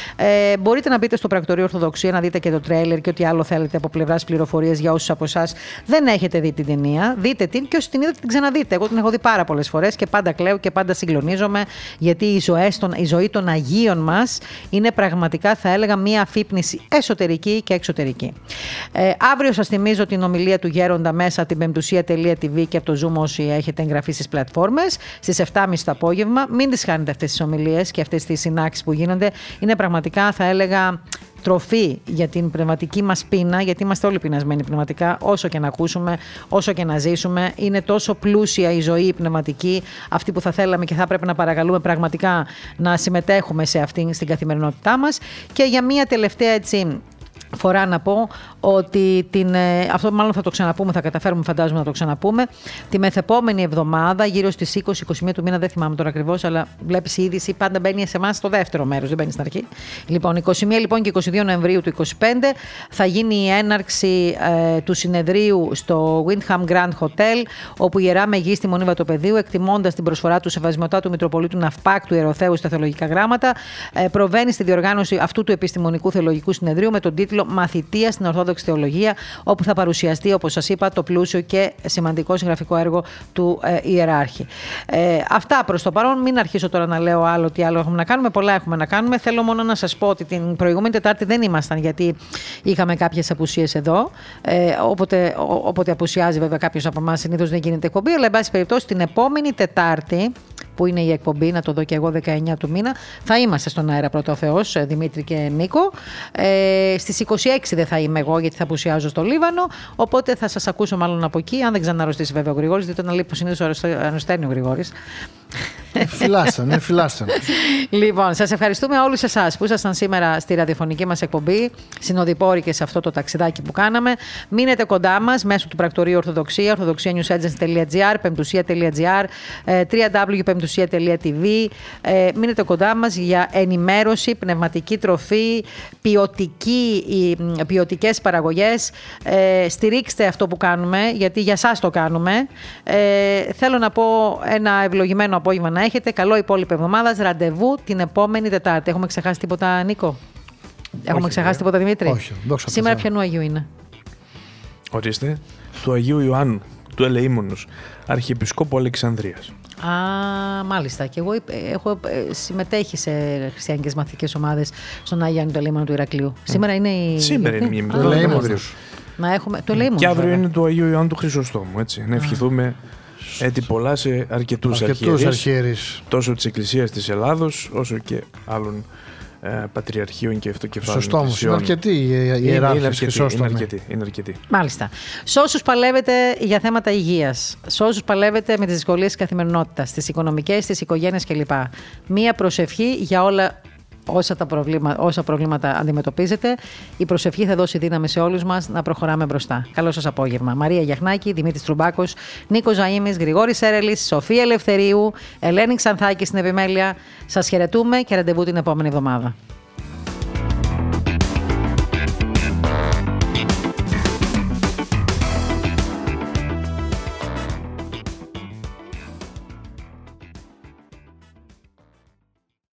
Ε, μπορείτε να μπείτε στο Πρακτορείο Ορθοδοξία να δείτε και το τρέιλερ και ό,τι άλλο θέλετε από πλευράς πληροφορίες για όσους από εσάς δεν έχετε δει την ταινία. Δείτε την, και όσοι την είδατε την ξαναδείτε. Εγώ την έχω δει πάρα πολλές φορές και πάντα κλαίω και πάντα συγκλονίζομαι, γιατί οι ζωές των, η ζωή των Αγίων μας είναι πραγματικά, θα έλεγα, μια αφύπνιση εσωτερική και εξωτερική. Ε, αύριο σας θυμίζω την ομιλία του Γέροντα μέσα από την πεμπτουσία τελεία τι βι και από το Zoom όσοι έχετε εγγραφεί στις πλατφόρμες, στις επτά και μισή το απόγευμα. Μην τις χάνετε αυτές τις ομιλίες και αυτές τις συνάξεις που γίνονται. Είναι πραγματικά, θα έλεγα, τροφή για την πνευματική μας πείνα, γιατί είμαστε όλοι πεινασμένοι πνευματικά, όσο και να ακούσουμε, όσο και να ζήσουμε. Είναι τόσο πλούσια η ζωή η πνευματική, αυτή που θα θέλαμε και θα πρέπει να παρακαλούμε πραγματικά να συμμετέχουμε σε αυτήν στην καθημερινότητά μας. Και για μία τελευταία έτσι φορά να πω ότι την, αυτό μάλλον θα το ξαναπούμε, θα καταφέρουμε φαντάζομαι να το ξαναπούμε, τη μεθεπόμενη εβδομάδα, γύρω στις είκοσι με είκοσι μία του μήνα, δεν θυμάμαι τώρα ακριβώς, αλλά βλέπεις η είδηση πάντα μπαίνει σε εμάς στο δεύτερο μέρος, δεν μπαίνει στην αρχή. Λοιπόν, είκοσι μία λοιπόν και είκοσι δύο Νοεμβρίου του είκοσι πέντε θα γίνει η έναρξη ε, του συνεδρίου στο Windham Grand Hotel, όπου η Ιερά Μεγίστη Μονή Βατοπεδίου, εκτιμώντας την προσφορά του Σεβασμιωτάτου Μητροπολίτου Ναυπάκ του Ιεροθέου στα θεολογικά γράμματα, ε, προβαίνει στη διοργάνωση αυτού του επιστημονικού θεολογικού συνεδρίου με τον τίτλο Μαθητεία στην Ορθόδοξη Θεολογία, όπου θα παρουσιαστεί, όπως σας είπα, το πλούσιο και σημαντικό συγγραφικό έργο του ε, Ιεράρχη. Ε, αυτά προς το παρόν. Μην αρχίσω τώρα να λέω άλλο τι άλλο έχουμε να κάνουμε. Πολλά έχουμε να κάνουμε. Θέλω μόνο να σας πω ότι την προηγούμενη Τετάρτη δεν ήμασταν, γιατί είχαμε κάποιες απουσίες εδώ. Ε, όποτε, ό, όποτε απουσιάζει, βέβαια, κάποιος από εμάς, συνήθως δεν γίνεται εκπομπή. Αλλά, εν πάση περιπτώσει, την επόμενη Τετάρτη, που είναι η εκπομπή, να το δω και εγώ, δεκαεννέα του μήνα, θα είμαστε στον αέρα, πρώτα ο Θεός, Δημήτρη και Νίκο. Ε, στις είκοσι έξι δεν θα είμαι εγώ, γιατί θα απουσιάζω στο Λίβανο. Οπότε θα σας ακούσω μάλλον από εκεί, αν δεν ξαναρρωστήσει βέβαια ο Γρηγόρης, διότι όταν λείπει συνήθως αρρωσταίνει ο Γρηγόρης. Φυλάσταν, είναι φυλάσταν. Λοιπόν, σας ευχαριστούμε όλους εσάς που ήσασταν σήμερα στη ραδιοφωνική μας εκπομπή, συνοδοιπόροι και σε αυτό το ταξιδάκι που κάναμε. Μείνετε κοντά μας μέσω του πρακτορείου Ορθοδοξία, ορθοδοξία news agency τελεία gr, πεμπτουσία τελεία gr, double-u double-u double-u τελεία πεμπτουσία τελεία tv. Μείνετε κοντά μας για ενημέρωση, πνευματική τροφή, ποιοτική, ποιοτικές παραγωγές. Στηρίξτε αυτό που κάνουμε, γιατί για σας το κάνουμε. Θέλω να πω ένα ευλογημένο απόγευμα να έχετε. Καλό υπόλοιπο εβδομάδας. Ραντεβού την επόμενη Τετάρτη. Έχουμε ξεχάσει τίποτα, Νίκο? Έχουμε Όχι, ξεχάσει τίποτα, Δημήτρη? Όχι. Σήμερα ποιανού Αγίου είναι? Ορίστε. Του Αγίου Ιωάννου, του Ελεήμονος, Αρχιεπισκόπου Αλεξανδρίας. Α, μάλιστα. Και εγώ έχω συμμετέχει σε χριστιανικές μαθητικές ομάδες στον Άγιο Ιωάννη του Ελεήμονου του Ηρακλείου. Σήμερα είναι η. Σήμερα είναι η ημέρα. Να έχουμε. Το Ελεήμονο. Και αύριο είναι του Αγίου Ιωάννου του Χρυσοστόμου. Έτσι. Να ευχηθούμε έτη πολλά σε αρκετούς αρχιερείς, τόσο της Εκκλησίας της Ελλάδος, όσο και άλλων ε, πατριαρχείων και αυτοκεφάλων. Σωστό όμως, είναι αρκετοί οι ιεράρχες Χρυσόστομοι. Είναι αρκετοί, είναι αρκετοί. Μάλιστα. Σε όσους παλεύετε για θέματα υγείας, σε όσους παλεύετε με τις δυσκολίες της καθημερινότητας, τις οικονομικές, τις οικογένειες κλπ. Μία προσευχή για όλα. Όσα, τα προβλήματα, όσα προβλήματα αντιμετωπίζετε, η προσευχή θα δώσει δύναμη σε όλους μας να προχωράμε μπροστά. Καλό σας απόγευμα. Μαρία Γιαχνάκη, Δημήτρης Τρουμπάκος, Νίκος Ζαΐμης, Γρηγόρης Έρελης, Σοφία Ελευθερίου, Ελένη Ξανθάκη στην επιμέλεια. Σας χαιρετούμε και ραντεβού την επόμενη εβδομάδα.